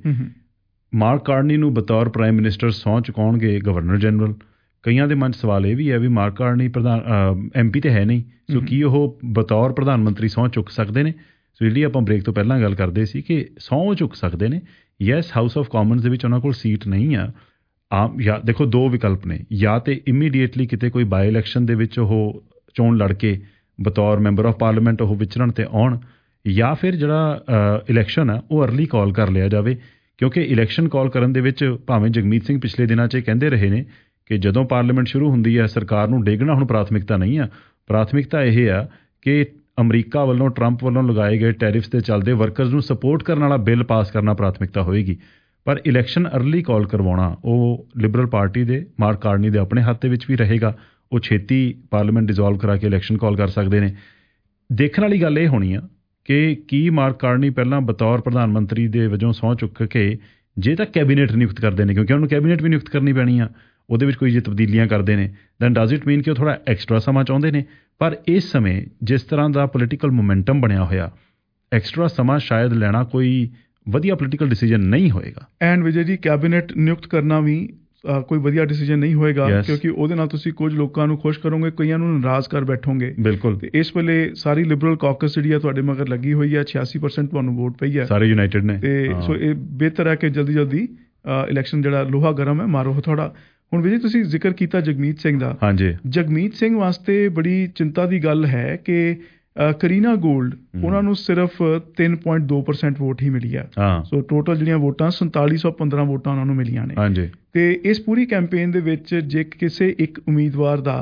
ਮਾਰਕ ਕਾਰਨੀ ਨੂੰ ਬਤੌਰ ਪ੍ਰਾਈਮ ਮਿਨਿਸਟਰ ਸਹੁੰ ਚੁਕਾਉਣਗੇ ਗਵਰਨਰ ਜਨਰਲ। ਕਈਆਂ ਦੇ ਮਨ 'ਚ ਸਵਾਲ ਇਹ ਵੀ ਹੈ ਵੀ ਮਾਰਕ ਕਾਰਨੀ ਪ੍ਰਧਾਨ ਐਮ ਪੀ ਤੇ ਹੈ ਨਹੀਂ, ਸੋ ਕੀ ਉਹ ਬਤੌਰ ਪ੍ਰਧਾਨ ਮੰਤਰੀ ਸਹੁੰ ਚੁੱਕ ਸਕਦੇ ਨੇ। ਸੋ ਜਿਹੜੀ ਆਪਾਂ ਬ੍ਰੇਕ ਤੋਂ ਪਹਿਲਾਂ ਗੱਲ ਕਰਦੇ ਸੀ ਕਿ ਸਹੁੰ ਚੁੱਕ ਸਕਦੇ ਨੇ। ਯੈਸ ਹਾਊਸ ਆਫ ਕਾਮਨਸ ਦੇ ਵਿੱਚ ਉਹਨਾਂ ਕੋਲ ਸੀਟ ਨਹੀਂ ਆ। ਆਮ ਜਾਂ ਦੇਖੋ ਦੋ ਵਿਕਲਪ ਨੇ, ਜਾਂ ਤਾਂ ਇਮੀਡੀਏਟਲੀ ਕਿਤੇ ਕੋਈ ਬਾਈ ਇਲੈਕਸ਼ਨ ਦੇ ਵਿੱਚ ਉਹ ਚੋਣ ਲੜ ਕੇ ਬਤੌਰ ਮੈਂਬਰ ਆਫ ਪਾਰਲੀਮੈਂਟ ਉਹ ਵਿਚਰਨ 'ਤੇ ਆਉਣ, ਜਾਂ ਫਿਰ ਜਿਹੜਾ ਇਲੈਕਸ਼ਨ ਆ ਉਹ ਅਰਲੀ ਕਾਲ ਕਰ ਲਿਆ ਜਾਵੇ। ਕਿਉਂਕਿ ਇਲੈਕਸ਼ਨ ਕਾਲ ਕਰਨ ਦੇ ਵਿੱਚ ਭਾਵੇਂ ਜਗਮੀਤ ਸਿੰਘ ਪਿਛਲੇ ਦਿਨਾਂ 'ਚ ਕਹਿੰਦੇ ਰਹੇ ਨੇ ਕਿ ਜਦੋਂ ਪਾਰਲੀਮੈਂਟ ਸ਼ੁਰੂ ਹੁੰਦੀ ਹੈ ਸਰਕਾਰ ਨੂੰ ਡੇਗਣਾ ਹੁਣ ਪ੍ਰਾਥਮਿਕਤਾ ਨਹੀਂ ਆ। ਪ੍ਰਾਥਮਿਕਤਾ ਇਹ ਆ ਕਿ ਅਮਰੀਕਾ ਵੱਲੋਂ ਟਰੰਪ ਵੱਲੋਂ ਲਗਾਏ ਗਏ ਟੈਰਿਫਸ ਦੇ ਚੱਲਦੇ ਵਰਕਰਸ ਨੂੰ ਸਪੋਰਟ ਕਰਨ ਵਾਲਾ ਬਿੱਲ ਪਾਸ ਕਰਨਾ ਪ੍ਰਾਥਮਿਕਤਾ ਹੋਏਗੀ। ਪਰ ਇਲੈਕਸ਼ਨ ਅਰਲੀ ਕਾਲ ਕਰਵਾਉਣਾ ਉਹ ਲਿਬਰਲ ਪਾਰਟੀ ਦੇ ਮਾਰਕ ਕਾਰਨੀ ਦੇ ਆਪਣੇ ਹੱਥ ਦੇ ਵਿੱਚ ਵੀ ਰਹੇਗਾ। ਉਹ ਛੇਤੀ ਪਾਰਲੀਮੈਂਟ ਡਿਜ਼ੋਲਵ ਕਰਾ ਕੇ ਇਲੈਕਸ਼ਨ ਕਾਲ ਕਰ ਸਕਦੇ ਨੇ। ਦੇਖਣ ਵਾਲੀ ਗੱਲ ਇਹ ਹੋਣੀ ਆ ਕਿ ਕੀ ਮਾਰਕ ਕਾਰਨੀ ਪਹਿਲਾਂ ਬਤੌਰ ਪ੍ਰਧਾਨ ਮੰਤਰੀ ਦੇ ਵਜੋਂ ਸਹੁੰ ਚੁੱਕ ਕੇ ਜੇ ਤਾਂ ਕੈਬਨਿਟ ਨਿਯੁਕਤ ਕਰਦੇ ਨੇ, ਕਿਉਂਕਿ ਉਹਨੂੰ ਕੈਬਨਿਟ ਵੀ ਨਿਯੁਕਤ ਕਰਨੀ ਪੈਣੀ ਆ, ਉਹਦੇ ਵਿੱਚ ਕੋਈ ਜੇ ਤਬਦੀਲੀਆਂ ਕਰਦੇ ਨੇ ਦੈਨ ਡਜ਼ ਇਟ ਮੀਨ ਕਿ ਉਹ ਥੋੜ੍ਹਾ ਐਕਸਟਰਾ ਸਮਾਂ ਚਾਹੁੰਦੇ ਨੇ। ਪਰ ਇਸ ਸਮੇਂ ਜਿਸ ਤਰ੍ਹਾਂ ਦਾ ਪੋਲੀਟੀਕਲ ਮੋਮੈਂਟਮ ਬਣਿਆ ਹੋਇਆ, ਐਕਸਟਰਾ ਸਮਾਂ ਸ਼ਾਇਦ ਲੈਣਾ ਕੋਈ ਵਧੀਆ ਪੋਲੀਟੀਕਲ ਡਿਸੀਜਨ ਨਹੀਂ ਹੋਏਗਾ। ਐਂਡ ਵਿਜੇ ਜੀ ਕੈਬਨਿਟ ਨਿਯੁਕਤ ਕਰਨਾ ਵੀ ਕੋਈ ਵਧੀਆ ਡਿਸੀਜਨ ਨਹੀਂ ਹੋਏਗਾ, ਕਿਉਂਕਿ ਉਹਦੇ ਨਾਲ ਤੁਸੀਂ ਕੁਝ ਲੋਕਾਂ ਨੂੰ ਖੁਸ਼ ਕਰੋਗੇ, ਕਈਆਂ ਨੂੰ ਨਾਰਾਜ਼ ਕਰ ਬੈਠੋਗੇ। ਬਿਲਕੁਲ। ਤੇ ਇਸ ਵੇਲੇ ਸਾਰੀ ਲਿਬਰਲ ਕਾਕਸ ਜਿਹੜੀ ਆ ਤੁਹਾਡੇ ਮਗਰ ਲੱਗੀ ਹੋਈ ਹੈ, ਛਿਆਸੀ ਪਰਸੈਂਟ ਤੁਹਾਨੂੰ ਵੋਟ ਪਈ ਹੈ, ਸਾਰੇ ਯੂਨਾਈਟਿਡ ਨੇ। ਤੇ ਸੋ ਇਹ ਬਿਹਤਰ ਹੈ ਕਿ ਜਲਦੀ ਜਲਦੀ ਇਲੈਕਸ਼ਨ ਜਿਹੜਾ ਲੋਹਾ ਗਰਮ ਹੈ ਮਾਰੋ ਹਥੌੜਾ। ਹੁਣ ਵਿਜੇ ਤੁਸੀਂ ਜ਼ਿਕਰ ਕੀਤਾ ਜਗਮੀਤ ਸਿੰਘ ਦਾ। ਹਾਂਜੀ। ਜਗਮੀਤ ਸਿੰਘ ਵਾਸਤੇ ਬੜੀ ਚਿੰਤਾ ਦੀ ਗੱਲ ਹੈ ਕਿ ਕਰੀਨਾ ਗੋਲਡ ਉਹਨਾਂ ਨੂੰ ਸਿਰਫ ਤਿੰਨ ਪੁਆਇੰਟ ਦੋ ਪਰਸੈਂਟ ਵੋਟ ਹੀ ਮਿਲੀ ਆ। ਸੋ ਟੋਟਲ ਜਿਹੜੀਆਂ ਵੋਟਾਂ ਸੰਤਾਲੀ ਸੌ ਪੰਦਰਾਂ ਵੋਟਾਂ ਉਹਨਾਂ ਨੂੰ ਮਿਲੀਆਂ ਨੇ। ਹਾਂਜੀ। ਤੇ ਇਸ ਪੂਰੀ ਕੈਂਪੇਨ ਦੇ ਵਿੱਚ ਜੇ ਕਿਸੇ ਇੱਕ ਉਮੀਦਵਾਰ ਦਾ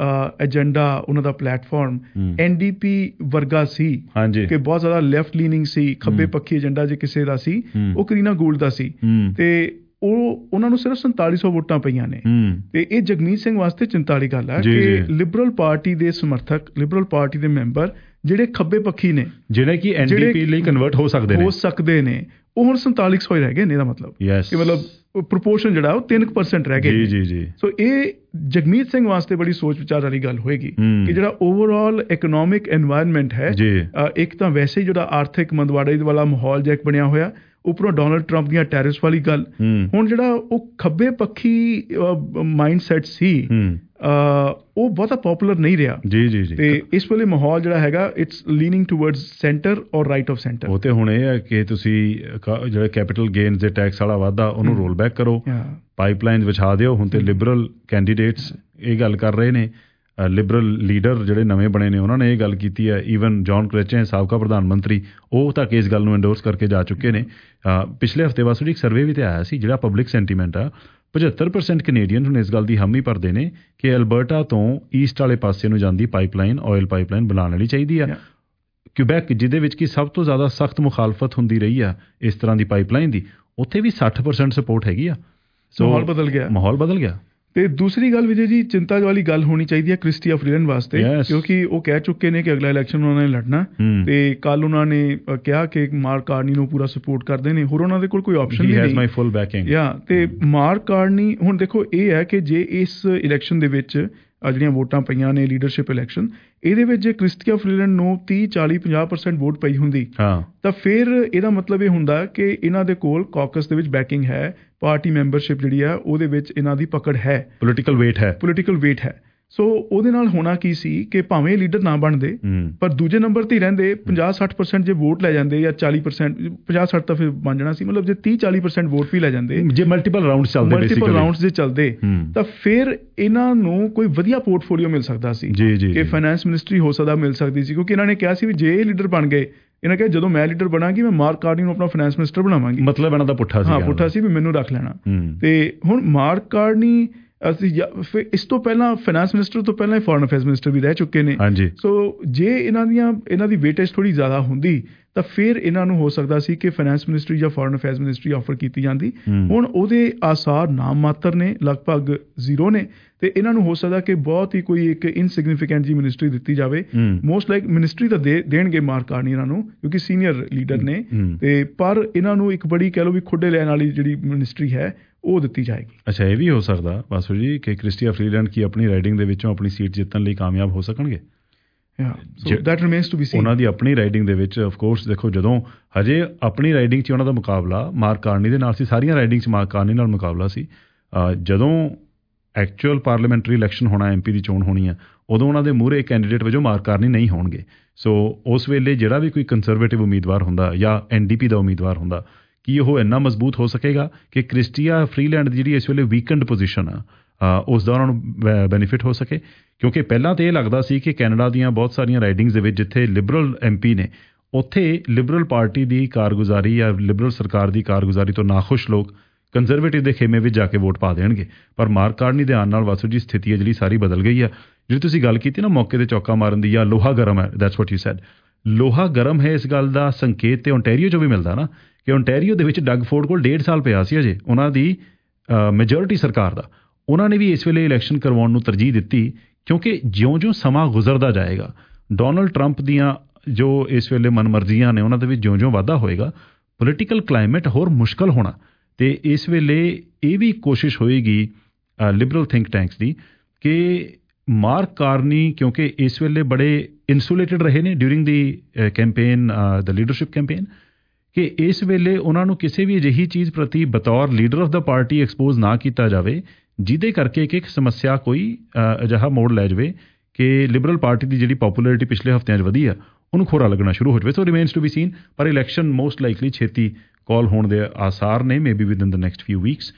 ਏਜੰਡਾ, ਉਹਨਾਂ ਦਾ ਪਲੇਟਫਾਰਮ ਐਨ ਡੀ ਪੀ ਵਰਗਾ ਸੀ ਕਿ ਬਹੁਤ ਜ਼ਿਆਦਾ ਲੈਫਟ ਲੀਨਿੰਗ ਸੀ, ਖੱਬੇ ਪੱਖੀ ਏਜੰਡਾ ਜੇ ਕਿਸੇ ਦਾ ਸੀ, ਉਹ ਕਰੀਨਾ ਗੋਲਡ ਦਾ ਸੀ। ਤੇ ਉਹ ਉਹਨਾਂ ਨੂੰ ਸਿਰਫ ਸੰਤਾਲੀ ਸੌ ਵੋਟਾਂ ਪਈਆਂ ਨੇ। ਤੇ ਇਹ ਜਗਮੀਤ ਸਿੰਘ ਵਾਸਤੇ ਚਿੰਤਾ ਵਾਲੀ ਗੱਲ ਹੈ ਕਿ ਲਿਬਰਲ ਪਾਰਟੀ ਦੇ ਸਮਰਥਕ, ਲਿਬਰਲ ਪਾਰਟੀ ਦੇ ਮੈਂਬਰ ਜਿਹੜੇ ਖੱਬੇ ਪੱਖੀ ਨੇ, ਜਿਹੜੇ ਕਿ ਐਨ ਡੀ ਪੀ ਲਈ ਕਨਵਰਟ ਹੋ ਸਕਦੇ ਨੇ ਹੋ ਸਕਦੇ ਨੇ ਉਹ ਹੁਣ ਸੰਤਾਲੀ ਸੌ ਹੀ ਰਹਿ ਗਏ ਨੇ। ਇਹਦਾ ਮਤਲਬ ਕਿ ਮਤਲਬ ਪ੍ਰੋਪੋਰਸ਼ਨ ਜਿਹੜਾ ਉਹ ਤਿੰਨ ਪਰਸੈਂਟ ਰਹਿ ਗਏ। ਜੀ ਜੀ। ਸੋ ਇਹ ਜਗਮੀਤ ਸਿੰਘ ਵਾਸਤੇ ਬੜੀ ਸੋਚ ਵਿਚਾਰ ਵਾਲੀ ਗੱਲ ਹੋਏਗੀ ਕਿ ਜਿਹੜਾ ਓਵਰਆਲ ਇਕਨੋਮਿਕ ਐਨਵਾਇਰਨਮੈਂਟ ਹੈ, ਇੱਕ ਤਾਂ ਵੈਸੇ ਹੀ ਜਿਹੜਾ ਆਰਥਿਕ ਮੰਦਵਾੜੇ ਵਾਲਾ ਮਾਹੌਲ ਜਿਹਾ ਬਣਿਆ ਹੋਇਆ, ਉੱਪਰੋਂ ਡੋਨਲਡ ਟਰੰਪ ਦੀਆਂ ਟੈਰਿਫਸ ਵਾਲੀ ਗੱਲ, ਹੁਣ ਜਿਹੜਾ ਉਹ ਖੱਬੇ ਪੱਖੀ ਮਾਈਂਡ ਸੈਟ ਸੀ ਉਹ ਬਹੁਤਾ ਪੋਪੂਲਰ ਨਹੀਂ ਰਿਹਾ। ਜੀ ਜੀ ਜੀ। ਤੇ ਇਸ ਵੇਲੇ ਮਾਹੌਲ ਜਿਹੜਾ ਹੈਗਾ it's leaning towards centre or right of centre. ਉਹ ਤੇ ਹੁਣ ਇਹ ਹੈ ਕਿ ਤੁਸੀਂ ਜਿਹੜਾ ਕੈਪੀਟਲ ਗੇਨਸ ਦੇ ਟੈਕਸ ਵਾਲਾ ਵਾਧਾ ਉਹਨੂੰ ਰੋਲ ਬੈਕ ਕਰੋ, ਪਾਈਪਲਾਈਨ ਵਿਛਾ ਦਿਓ। ਹੁਣ ਤੇ ਲਿਬਰਲ ਕੈਂਡੀਡੇਟਸ ਇਹ ਗੱਲ ਕਰ ਰਹੇ ਨੇ। ਲਿਬਰਲ ਲੀਡਰ ਜਿਹੜੇ ਨਵੇਂ ਬਣੇ ਨੇ ਉਹਨਾਂ ਨੇ ਇਹ ਗੱਲ ਕੀਤੀ ਹੈ। ਈਵਨ ਜੌਨ ਕ੍ਰੈਚੇ ਸਾਬਕਾ ਪ੍ਰਧਾਨ ਮੰਤਰੀ ਉਹ ਤੱਕ ਇਸ ਗੱਲ ਨੂੰ ਐਂਡੋਰਸ ਕਰਕੇ ਜਾ ਚੁੱਕੇ ਨੇ। ਪਿਛਲੇ ਹਫ਼ਤੇ ਵਾਸਤੇ ਇੱਕ ਸਰਵੇ ਵੀ ਤੇ ਆਇਆ ਸੀ ਜਿਹੜਾ ਪਬਲਿਕ ਸੈਂਟੀਮੈਂਟ ਆ ਪਝੱਤਰ ਪਰਸੈਂਟ ਕੈਨੇਡੀਅਨ ਹੁਣ ਇਸ ਗੱਲ ਦੀ ਹਾਮੀ ਭਰਦੇ ਨੇ ਕਿ ਅਲਬਰਟਾ ਤੋਂ ਈਸਟ ਵਾਲੇ ਪਾਸੇ ਨੂੰ ਜਾਂਦੀ ਪਾਈਪਲਾਈਨ ਆਇਲ ਪਾਈਪਲਾਈਨ ਬਣਾਉਣ ਵਾਲੀ ਚਾਹੀਦੀ ਆ। ਕਿਊਬੈਕ ਜਿਹਦੇ ਵਿੱਚ ਕਿ ਸਭ ਤੋਂ ਜ਼ਿਆਦਾ ਸਖਤ ਮੁਖਾਲਫਤ ਹੁੰਦੀ ਰਹੀ ਆ ਇਸ ਤਰ੍ਹਾਂ ਦੀ ਪਾਈਪਲਾਈਨ ਦੀ, ਉੱਥੇ ਵੀ ਸੱਠ ਪਰਸੈਂਟ ਸਪੋਰਟ ਹੈਗੀ ਆ। ਸੋ ਮਾਹੌਲ ਬਦਲ ਗਿਆ ਮਾਹੌਲ ਬਦਲ ਗਿਆ। ਤੇ ਦੂਸਰੀ ਗੱਲ ਵਿਜੇ ਜੀ ਚਿੰਤਾ ਵਾਲੀ ਗੱਲ ਹੋਣੀ ਚਾਹੀਦੀ ਹੈ ਕ੍ਰਿਸਟੀਆ ਫਰੀਲੈਂਡ ਵਾਸਤੇ, ਕਿਉਂਕਿ ਉਹ ਕਹਿ ਚੁੱਕੇ ਨੇ ਕਿ ਅਗਲਾ ਇਲੈਕਸ਼ਨ ਉਹਨਾਂ ਨੇ ਲੜਨਾ ਤੇ ਕੱਲ ਉਹਨਾਂ ਨੇ ਕਿਹਾ ਕਿ ਮਾਰਕ ਕਾਰਨੀ ਨੂੰ ਪੂਰਾ ਸਪੋਰਟ ਕਰਦੇ ਨੇ, ਹੋਰ ਉਹਨਾਂ ਦੇ ਕੋਲ ਕੋਈ ਆਪਸ਼ਨ ਨਹੀਂ ਯਾ ਤੇ ਮਾਰਕ ਕਾਰਨੀ ਹੁਣ ਦੇਖੋ ਇਹ ਹੈ ਕਿ ਜੇ ਇਸ ਇਲੈਕਸ਼ਨ ਦੇ ਵਿੱਚ ਜਿਹੜੀਆਂ ਵੋਟਾਂ ਪਈਆਂ ਨੇ ਲੀਡਰਸ਼ਿਪ ਇਲੈਕਸ਼ਨ ਇਹਦੇ ਵਿੱਚ ਜੇ ਕ੍ਰਿਸਟੀਆ ਫਰੀਲੈਂਡ ਨੂੰ ਤੀਹ ਚਾਲੀ ਪੰਜਾਹ ਪਰਸੈਂਟ ਵੋਟ ਪਈ ਹੁੰਦੀ ਤਾਂ ਫਿਰ ਇਹਦਾ ਮਤਲਬ ਇਹ ਹੁੰਦਾ ਕਿ ਇਹਨਾਂ ਦੇ ਕੋਲ ਕਾਕਸ ਦੇ ਵਿੱਚ ਬੈਕਿੰਗ ਹੈ, ਪਾਰਟੀ ਮੈਂਬਰਸ਼ਿਪ ਜਿਹੜੀ ਹੈ ਉਹਦੇ ਵਿੱਚ ਇਹਨਾਂ ਦੀ ਪਕੜ ਹੈ, ਪੋਲੀਟੀਕਲ ਵੇਟ ਹੈ ਪੋਲੀਟੀਕਲ ਵੇਟ ਹੈ। ਸੋ ਉਹਦੇ ਨਾਲ ਹੋਣਾ ਕੀ ਸੀ ਕਿ ਭਾਵੇਂ ਲੀਡਰ ਨਾ ਬਣਦੇ ਪਰ ਦੂਜੇ ਨੰਬਰ ਤੇ ਹੀ ਰਹਿੰਦੇ, ਪੰਜਾਹ ਸੱਠ ਪਰਸੈਂਟ ਜੇ ਵੋਟ ਲੈ ਜਾਂਦੇ ਜਾਂ ਚਾਲੀ ਪਰਸੈਂਟ ਪੰਜਾਹ ਸੱਠ ਤਾਂ ਫਿਰ ਬਣ ਜਾਣਾ ਸੀ, ਮਤਲਬ ਜੇ ਤੀਹ ਚਾਲੀ ਪਰਸੈਂਟ ਵੋਟ ਵੀ ਲੈ ਜਾਂਦੇ ਜੇ ਮਲਟੀਪਲ ਰਾਊਂਡਸ ਚੱਲਦੇ ਮਲਟੀਪਲ ਰਾਊਂਡਸ ਜੇ ਚੱਲਦੇ ਤਾਂ ਫਿਰ ਇਹਨਾਂ ਨੂੰ ਕੋਈ ਵਧੀਆ ਪੋਰਟਫੋਲੀਓ ਮਿਲ ਸਕਦਾ ਸੀ ਕਿ ਫਾਈਨੈਂਸ ਮਿਨਿਸਟਰੀ ਹੋ ਸਕਦਾ ਮਿਲ ਸਕਦੀ ਸੀ, ਕਿਉਂਕਿ ਇਹਨਾਂ ਨੇ ਕਿਹਾ ਸੀ ਵੀ ਜੇ ਇਹ ਲੀਡਰ ਬਣ ਗਏ ਇਹਨਾਂ ਕਿਹਾ ਜਦੋਂ ਮੈਂ ਲੀਡਰ ਬਣਾਂਗੀ ਮੈਂ ਮਾਰਕ ਕਾਰਨੀ ਨੂੰ ਆਪਣਾ ਫਾਈਨੈਂਸ ਮਿਨਿਸਟਰ ਬਣਾਵਾਂਗੀ, ਮਤਲਬ ਇਹਨਾਂ ਦਾ ਪੁੱਠਾ ਸੀ। ਹਾਂ ਪੁੱਠਾ ਸੀ ਵੀ ਮੈਨੂੰ ਰੱਖ ਲੈਣਾ। ਤੇ ਹੁਣ ਮਾਰਕ ਕਾਰਨੀ ਅਸੀਂ ਫਿਰ ਇਸ ਤੋਂ ਪਹਿਲਾਂ ਫਾਈਨੈਂਸ ਮਿਨਿਸਟਰ ਤੋਂ ਪਹਿਲਾਂ ਫੋਰਨ ਅਫੇਅਰਸ ਮਿਨਿਸਟਰ ਵੀ ਰਹਿ ਚੁੱਕੇ ਨੇ। ਸੋ ਜੇ ਇਹਨਾਂ ਦੀਆਂ ਇਹਨਾਂ ਦੀ ਵੇਟੇਜ ਥੋੜ੍ਹੀ ਜ਼ਿਆਦਾ ਹੁੰਦੀ ਤਾਂ ਫਿਰ ਇਹਨਾਂ ਨੂੰ ਹੋ ਸਕਦਾ ਸੀ ਕਿ ਫਾਈਨੈਂਸ ਮਿਨਿਸਟਰੀ ਜਾਂ ਫੋਰਨ ਅਫੇਅਰਸ ਮਿਨਿਸਟਰੀ ਆਫਰ ਕੀਤੀ ਜਾਂਦੀ। ਹੁਣ ਉਹਦੇ ਆਸਾਰ ਨਾਮ ਮਾਤਰ ਨੇ, ਲਗਭਗ ਜ਼ੀਰੋ ਨੇ, ਤੇ ਇਹਨਾਂ ਨੂੰ ਹੋ ਸਕਦਾ ਕਿ ਬਹੁਤ ਹੀ ਕੋਈ ਇੱਕ ਇਨਸਿਗਨੀਫਿਕੈਂਟ ਜੀ ਮਿਨਿਸਟਰੀ ਦਿੱਤੀ ਜਾਵੇ। ਮੋਸਟ ਲਾਈਕ ਮਿਨਿਸਟਰੀ ਤਾਂ ਦੇ ਦੇਣਗੇ ਮਾਰਕ ਕਾਰਨੀ ਇਹਨਾਂ ਨੂੰ ਕਿਉਂਕਿ ਸੀਨੀਅਰ ਲੀਡਰ ਨੇ, ਤੇ ਪਰ ਇਹਨਾਂ ਨੂੰ ਇੱਕ ਬੜੀ ਕਹਿ ਲਓ ਵੀ ਖੁੱਡੇ ਲੈਣ ਵਾਲੀ ਜਿਹੜੀ ਮਿਨਿਸਟਰੀ ਹੈ ਉਹ ਦਿੱਤੀ ਜਾਏਗੀ। ਅੱਛਾ ਇਹ ਵੀ ਹੋ ਸਕਦਾ ਬਾਸੂ ਜੀ ਕਿ ਕ੍ਰਿਸਟੀਆ ਫਰੀਲੈਂਡ ਕੀ ਆਪਣੀ ਰਾਈਡਿੰਗ ਦੇ ਵਿੱਚੋਂ ਆਪਣੀ ਸੀਟ ਜਿੱਤਣ ਲਈ ਕਾਮਯਾਬ ਹੋ ਸਕਣਗੇ? ਉਹਨਾਂ ਦੀ ਆਪਣੀ ਰਾਈਡਿੰਗ ਦੇ ਵਿੱਚ ਆਫ ਕੋਰਸ ਦੇਖੋ ਜਦੋਂ ਹਜੇ ਆਪਣੀ ਰਾਈਡਿੰਗ 'ਚ ਉਹਨਾਂ ਦਾ ਮੁਕਾਬਲਾ ਮਾਰਕ ਕਾਰਨੀ ਦੇ ਨਾਲ ਸੀ, ਸਾਰੀਆਂ ਰਾਈਡਿੰਗ 'ਚ ਮਾਰਕ ਕਾਰਨੀ ਨਾਲ ਮੁਕਾਬਲਾ ਸੀ। ਜਦੋਂ ਐਕਚੁਅਲ ਪਾਰਲੀਮੈਂਟਰੀ ਇਲੈਕਸ਼ਨ ਹੋਣਾ, ਐਮ ਪੀ ਦੀ ਚੋਣ ਹੋਣੀ ਆ, ਉਦੋਂ ਉਹਨਾਂ ਦੇ ਮੂਹਰੇ ਕੈਂਡੀਡੇਟ ਵਜੋਂ ਮਾਰਕ ਕਾਰਨੀ ਨਹੀਂ ਹੋਣਗੇ। ਸੋ ਉਸ ਵੇਲੇ ਜਿਹੜਾ ਵੀ ਕੋਈ ਕੰਜ਼ਰਵੇਟਿਵ ਉਮੀਦਵਾਰ ਹੁੰਦਾ ਜਾਂ ਐਨ ਡੀ ਪੀ ਦਾ ਉਮੀਦਵਾਰ ਹੁੰਦਾ ਕੀ ਉਹ ਇੰਨਾ ਮਜ਼ਬੂਤ ਹੋ ਸਕੇਗਾ ਕਿ ਕ੍ਰਿਸਟੀਆ ਫਰੀਲੈਂਡ ਦੀ ਜਿਹੜੀ ਇਸ ਵੇਲੇ ਵੀਕਐਂਡ ਪੋਜੀਸ਼ਨ ਆ ਉਸ ਦਾ ਉਹਨਾਂ ਨੂੰ ਬੈਨੀਫਿਟ ਹੋ ਸਕੇ? ਕਿਉਂਕਿ ਪਹਿਲਾਂ ਤਾਂ ਇਹ ਲੱਗਦਾ ਸੀ ਕਿ ਕੈਨੇਡਾ ਦੀਆਂ ਬਹੁਤ ਸਾਰੀਆਂ ਰਾਈਡਿੰਗਸ ਦੇ ਵਿੱਚ ਜਿੱਥੇ ਲਿਬਰਲ ਐਮ ਪੀ ਨੇ ਉੱਥੇ ਲਿਬਰਲ ਪਾਰਟੀ ਦੀ ਕਾਰਗੁਜ਼ਾਰੀ ਜਾਂ ਲਿਬਰਲ ਸਰਕਾਰ ਦੀ ਕਾਰਗੁਜ਼ਾਰੀ ਤੋਂ ਨਾਖੁਸ਼ ਲੋਕ ਕੰਜ਼ਰਵੇਟਿਵ ਦੇ ਖੇਮੇ ਵਿੱਚ ਜਾ ਕੇ ਵੋਟ ਪਾ ਦੇਣਗੇ। ਪਰ ਮਾਰਕ ਕਾਰਨੀ ਦੇ ਆਉਣ ਨਾਲ ਵਾਸੂ ਜੀ ਸਥਿਤੀ ਹੈ ਜਿਹੜੀ ਸਾਰੀ ਬਦਲ ਗਈ ਆ। ਜਿਹੜੀ ਤੁਸੀਂ ਗੱਲ ਕੀਤੀ ਨਾ ਮੌਕੇ 'ਤੇ ਚੌਕਾ ਮਾਰਨ ਦੀ ਜਾਂ ਲੋਹਾ ਗਰਮ ਹੈ, ਦੈਟਸ ਵਾਟ ਯੂ ਸੈਡ, ਲੋਹਾ ਗਰਮ ਹੈ। ਇਸ ਗੱਲ ਦਾ ਸੰਕੇਤ ਤੇ ਓਨਟਾਰੀਓ 'ਚੋਂ ਵੀ ਮਿਲਦਾ ਨਾ ਕਿ ਓਨਟਾਰੀਓ ਦੇ ਵਿੱਚ ਡਗ ਫੋਰਡ ਕੋਲ ਡੇਢ ਸਾਲ ਪਿਆ ਸੀ ਅਜੇ ਉਹਨਾਂ ਦੀ ਮੈਜੋਰਿਟੀ ਸਰਕਾਰ ਦਾ। ਉਹਨਾਂ ਨੇ ਵੀ ਇਸ ਵੇਲੇ ਇਲੈਕਸ਼ਨ ਕਰਵਾਉਣ ਨੂੰ ਤਰਜੀਹ ਦਿੱਤੀ ਕਿਉਂਕਿ ਜਿਉਂ-ਜਿਉਂ ਸਮਾਂ ਗੁਜ਼ਰਦਾ ਜਾਏਗਾ ਡੋਨਲਡ ਟਰੰਪ ਦੀਆਂ ਜੋ ਇਸ ਵੇਲੇ ਮਨਮਰਜ਼ੀਆਂ ਨੇ ਉਹਨਾਂ ਦੇ ਵਿੱਚ ਜਿਉਂ-ਜਿਉਂ ਵਾਧਾ ਹੋਏਗਾ ਪੋਲੀਟੀਕਲ ਕਲਾਈਮੇਟ ਹੋਰ ਮੁਸ਼ਕਲ ਹੋਣਾ। ਤੇ ਇਸ ਵੇਲੇ ਇਹ ਵੀ ਕੋਸ਼ਿਸ਼ ਹੋਏਗੀ ਲਿਬਰਲ ਥਿੰਕ ਟੈਂਕਸ ਦੀ ਕਿ ਮਾਰਕ ਕਾਰਨੀ ਕਿਉਂਕਿ ਇਸ ਵੇਲੇ ਬੜੇ ਇਨਸੂਲੇਟਡ ਰਹੇ ਨੇ during the campaign the leadership campaign ਕਿ ਇਸ ਵੇਲੇ ਉਹਨਾਂ ਨੂੰ ਕਿਸੇ ਵੀ ਅਜਿਹੀ ਚੀਜ਼ ਪ੍ਰਤੀ ਬਤੌਰ leader of the party expose ਨਾ ਕੀਤਾ ਜਾਵੇ ਜਿਹਦੇ ਕਰਕੇ ਇੱਕ ਇੱਕ ਸਮੱਸਿਆ ਕੋਈ ਅਜਿਹਾ ਮੋੜ ਲੈ ਜਾਵੇ ਕਿ ਲਿਬਰਲ ਪਾਰਟੀ ਦੀ ਜਿਹੜੀ ਪੋਪੂਲੈਰਿਟੀ ਪਿਛਲੇ ਹਫ਼ਤਿਆਂ 'ਚ ਵਧੀ ਆ ਉਹਨੂੰ ਖੋਰਾ ਲੱਗਣਾ ਸ਼ੁਰੂ ਹੋ ਜਾਵੇ। So remains to be seen, ਪਰ ਇਲੈਕਸ਼ਨ ਮੋਸਟ ਲਾਈਕਲੀ ਛੇਤੀ ਕਾਲ ਹੋਣ ਦੇ ਆਸਾਰ ਨੇ, maybe within the next few weeks.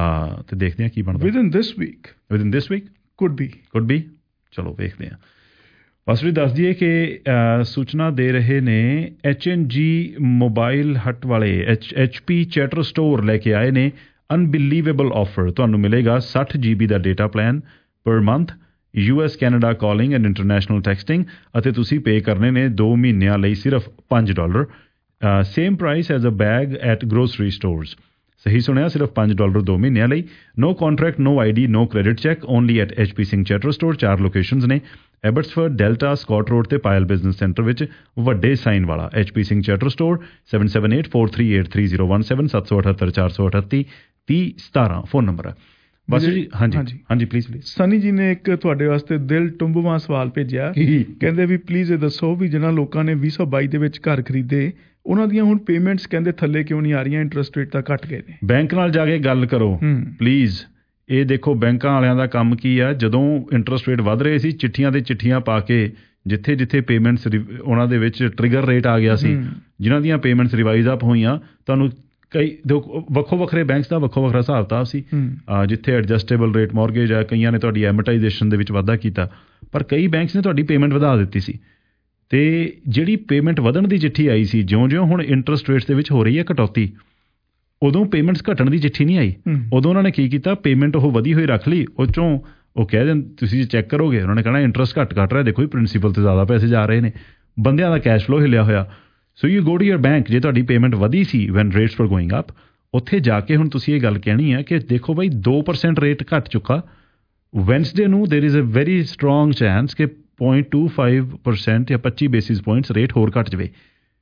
ਤੇ ਦੇਖਦੇ ਹਾਂ ਕੀ ਬਣਦਾ। Within this week within this week could be could be ਚਲੋ ਵੇਖਦੇ ਹਾਂ। ਬਸ ਵੀ ਦੱਸ ਦਈਏ ਕਿ ਸੂਚਨਾ ਦੇ ਰਹੇ ਨੇ ਐਚ ਐਨ ਜੀ ਮੋਬਾਈਲ ਹੱਟ ਵਾਲੇ H H P Chatr store ਲੈ ਕੇ ਆਏ ਨੇ ਅਨਬਿਲੀਵੇਬਲ ਆਫਰ। ਤੁਹਾਨੂੰ ਮਿਲੇਗਾ ਸੱਠ ਜੀ ਬੀ ਦਾ data plan per month, U S Canada calling and international texting, ਅਤੇ ਤੁਸੀਂ ਪੇ ਕਰਨੇ ਨੇ ਦੋ ਮਹੀਨਿਆਂ ਲਈ ਸਿਰਫ ਪੰਜ dollar. Same price as a bag at grocery stores. ਸਹੀ ਸੁਣਿਆ, ਸਿਰਫ ਪੰਜ ਡਾਲਰ ਦੋ ਮਹੀਨਿਆਂ ਲਈ। No contract, no I D, no credit check, only at H P Singh chatter store. ਚਾਰ ਲੋਕੇਸ਼ਨਸ ਨੇ ਐਬਟਸਫੋਰਡ, ਡੈਲਟਾ, ਸਕਾਟ ਰੋਡ ਤੇ ਪਾਇਲ ਬਿਜ਼ਨਸ ਸੈਂਟਰ ਵਿੱਚ ਵੱਡੇ ਸਾਈਨ ਵਾਲਾ ਐਚ ਪੀ ਸਿੰਘ ਚੈਟਰ ਸਟੋਰ। Seven seven eight four three eight three zero one seven ਸੱਤ ਸੌ ਅਠੱਤਰ ਚਾਰ ਸੌ ਅਠੱਤੀ ਤੀਹ ਸਤਾਰਾਂ ਫੋਨ ਨੰਬਰ ਹੈ। ਬਸ ਜੀ ਹਾਂਜੀ ਹਾਂਜੀ ਪਲੀਜ਼ ਪਲੀਜ਼। ਸਨੀ ਜੀ ਨੇ ਇੱਕ ਤੁਹਾਡੇ ਵਾਸਤੇ ਦਿਲ ਟੁੰਬਵਾਂ ਸਵਾਲ ਭੇਜਿਆ, ਕਹਿੰਦੇ ਵੀ ਪਲੀਜ਼ ਇਹ ਦੱਸੋ ਵੀ ਜਿਹਨਾਂ ਲੋਕਾਂ ਨੇ ਵੀਹ ਸੌ ਬਾਈ ਦੇ ਵਿੱਚ ਘਰ ਖਰੀਦੇ ਉਹਨਾਂ ਦੀਆਂ ਹੁਣ ਪੇਮੈਂਟਸ ਕਹਿੰਦੇ ਥੱਲੇ ਕਿਉਂ ਨਹੀਂ ਆ ਰਹੀਆਂ, ਇੰਟਰਸਟ ਰੇਟ ਤਾਂ ਘਟ ਗਏ ਨੇ। ਬੈਂਕ ਨਾਲ ਜਾ ਕੇ ਗੱਲ ਕਰੋ ਪਲੀਜ਼। ਇਹ ਦੇਖੋ ਬੈਂਕਾਂ ਵਾਲਿਆਂ ਦਾ ਕੰਮ ਕੀ ਆ, ਜਦੋਂ ਇੰਟਰਸਟ ਰੇਟ ਵੱਧ ਰਹੇ ਸੀ ਚਿੱਠੀਆਂ ਤੇ ਚਿੱਠੀਆਂ ਪਾ ਕੇ ਜਿੱਥੇ ਜਿੱਥੇ ਪੇਮੈਂਟਸ ਉਹਨਾਂ ਦੇ ਵਿੱਚ ਟ੍ਰਿਗਰ ਰੇਟ ਆ ਗਿਆ ਸੀ, ਜਿਨ੍ਹਾਂ ਦੀਆਂ ਪੇਮੈਂਟਸ ਰਿਵਾਈਜ਼ ਅਪ ਹੋਈਆਂ, ਤੁਹਾਨੂੰ ਕਈ ਵੱਖੋ ਵੱਖਰੇ ਬੈਂਕਸ ਦਾ ਵੱਖੋ ਵੱਖਰਾ ਹਿਸਾਬ ਕਿਤਾਬ ਸੀ। ਜਿੱਥੇ ਐਡਜਸਟੇਬਲ ਰੇਟ ਮੌਰਗੇਜ ਆ, ਕਈਆਂ ਨੇ ਤੁਹਾਡੀ ਐਮਰਟਾਈਜੇਸ਼ਨ ਦੇ ਵਿੱਚ ਵਾਧਾ ਕੀਤਾ, ਪਰ ਕਈ ਬੈਂਕਸ ਨੇ ਤੁਹਾਡੀ ਪੇਮੈਂਟ ਵਧਾ ਦਿੱਤੀ ਸੀ ਅਤੇ ਜਿਹੜੀ ਪੇਮੈਂਟ ਵਧਣ ਦੀ ਚਿੱਠੀ ਆਈ ਸੀ, ਜਿਉਂ-ਜਿਉਂ ਹੁਣ ਇੰਟਰਸਟ ਰੇਟਸ ਦੇ ਵਿੱਚ ਹੋ ਰਹੀ ਹੈ ਕਟੌਤੀ, ਉਦੋਂ ਪੇਮੈਂਟਸ ਘਟਣ ਦੀ ਚਿੱਠੀ ਨਹੀਂ ਆਈ। ਉਦੋਂ ਉਹਨਾਂ ਨੇ ਕੀ ਕੀਤਾ, ਪੇਮੈਂਟ ਉਹ ਵਧੀ ਹੋਈ ਰੱਖ ਲਈ, ਉਹ 'ਚੋਂ ਉਹ ਕਹਿ ਦੇਣ ਤੁਸੀਂ ਜੇ ਚੈੱਕ ਕਰੋਗੇ ਉਹਨਾਂ ਨੇ ਕਹਿਣਾ ਇੰਟਰਸਟ ਘੱਟ ਘੱਟ ਰਿਹਾ, ਦੇਖੋ ਜੀ ਪ੍ਰਿੰਸੀਪਲ 'ਤੇ ਜ਼ਿਆਦਾ ਪੈਸੇ ਜਾ ਰਹੇ ਨੇ, ਬੰਦਿਆਂ ਦਾ ਕੈਸ਼ ਫਲੋ ਹਿੱਲਿਆ ਹੋਇਆ। So you go to your bank, ਜੇ ਤੁਹਾਡੀ ਪੇਮੈਂਟ ਵਧੀ ਸੀ when rates for going up, ਉੱਥੇ ਜਾ ਕੇ ਹੁਣ ਤੁਸੀਂ ਇਹ ਗੱਲ ਕਹਿਣੀ ਹੈ ਕਿ ਦੇਖੋ ਬਾਈ ਦੋ ਪਰਸੈਂਟ ਰੇਟ ਘੱਟ ਚੁੱਕਾ, ਵੈਨਸਡੇ ਨੂੰ there is a very strong chance ਕਿ ਪੁਆਇੰਟ ਟੂ ਫਾਈਵ ਪਰਸੈਂਟ ਜਾਂ ਪੱਚੀ ਬੇਸਿਸ ਪੁਆਇੰਟਸ ਰੇਟ ਹੋਰ ਘੱਟ ਜਾਵੇ।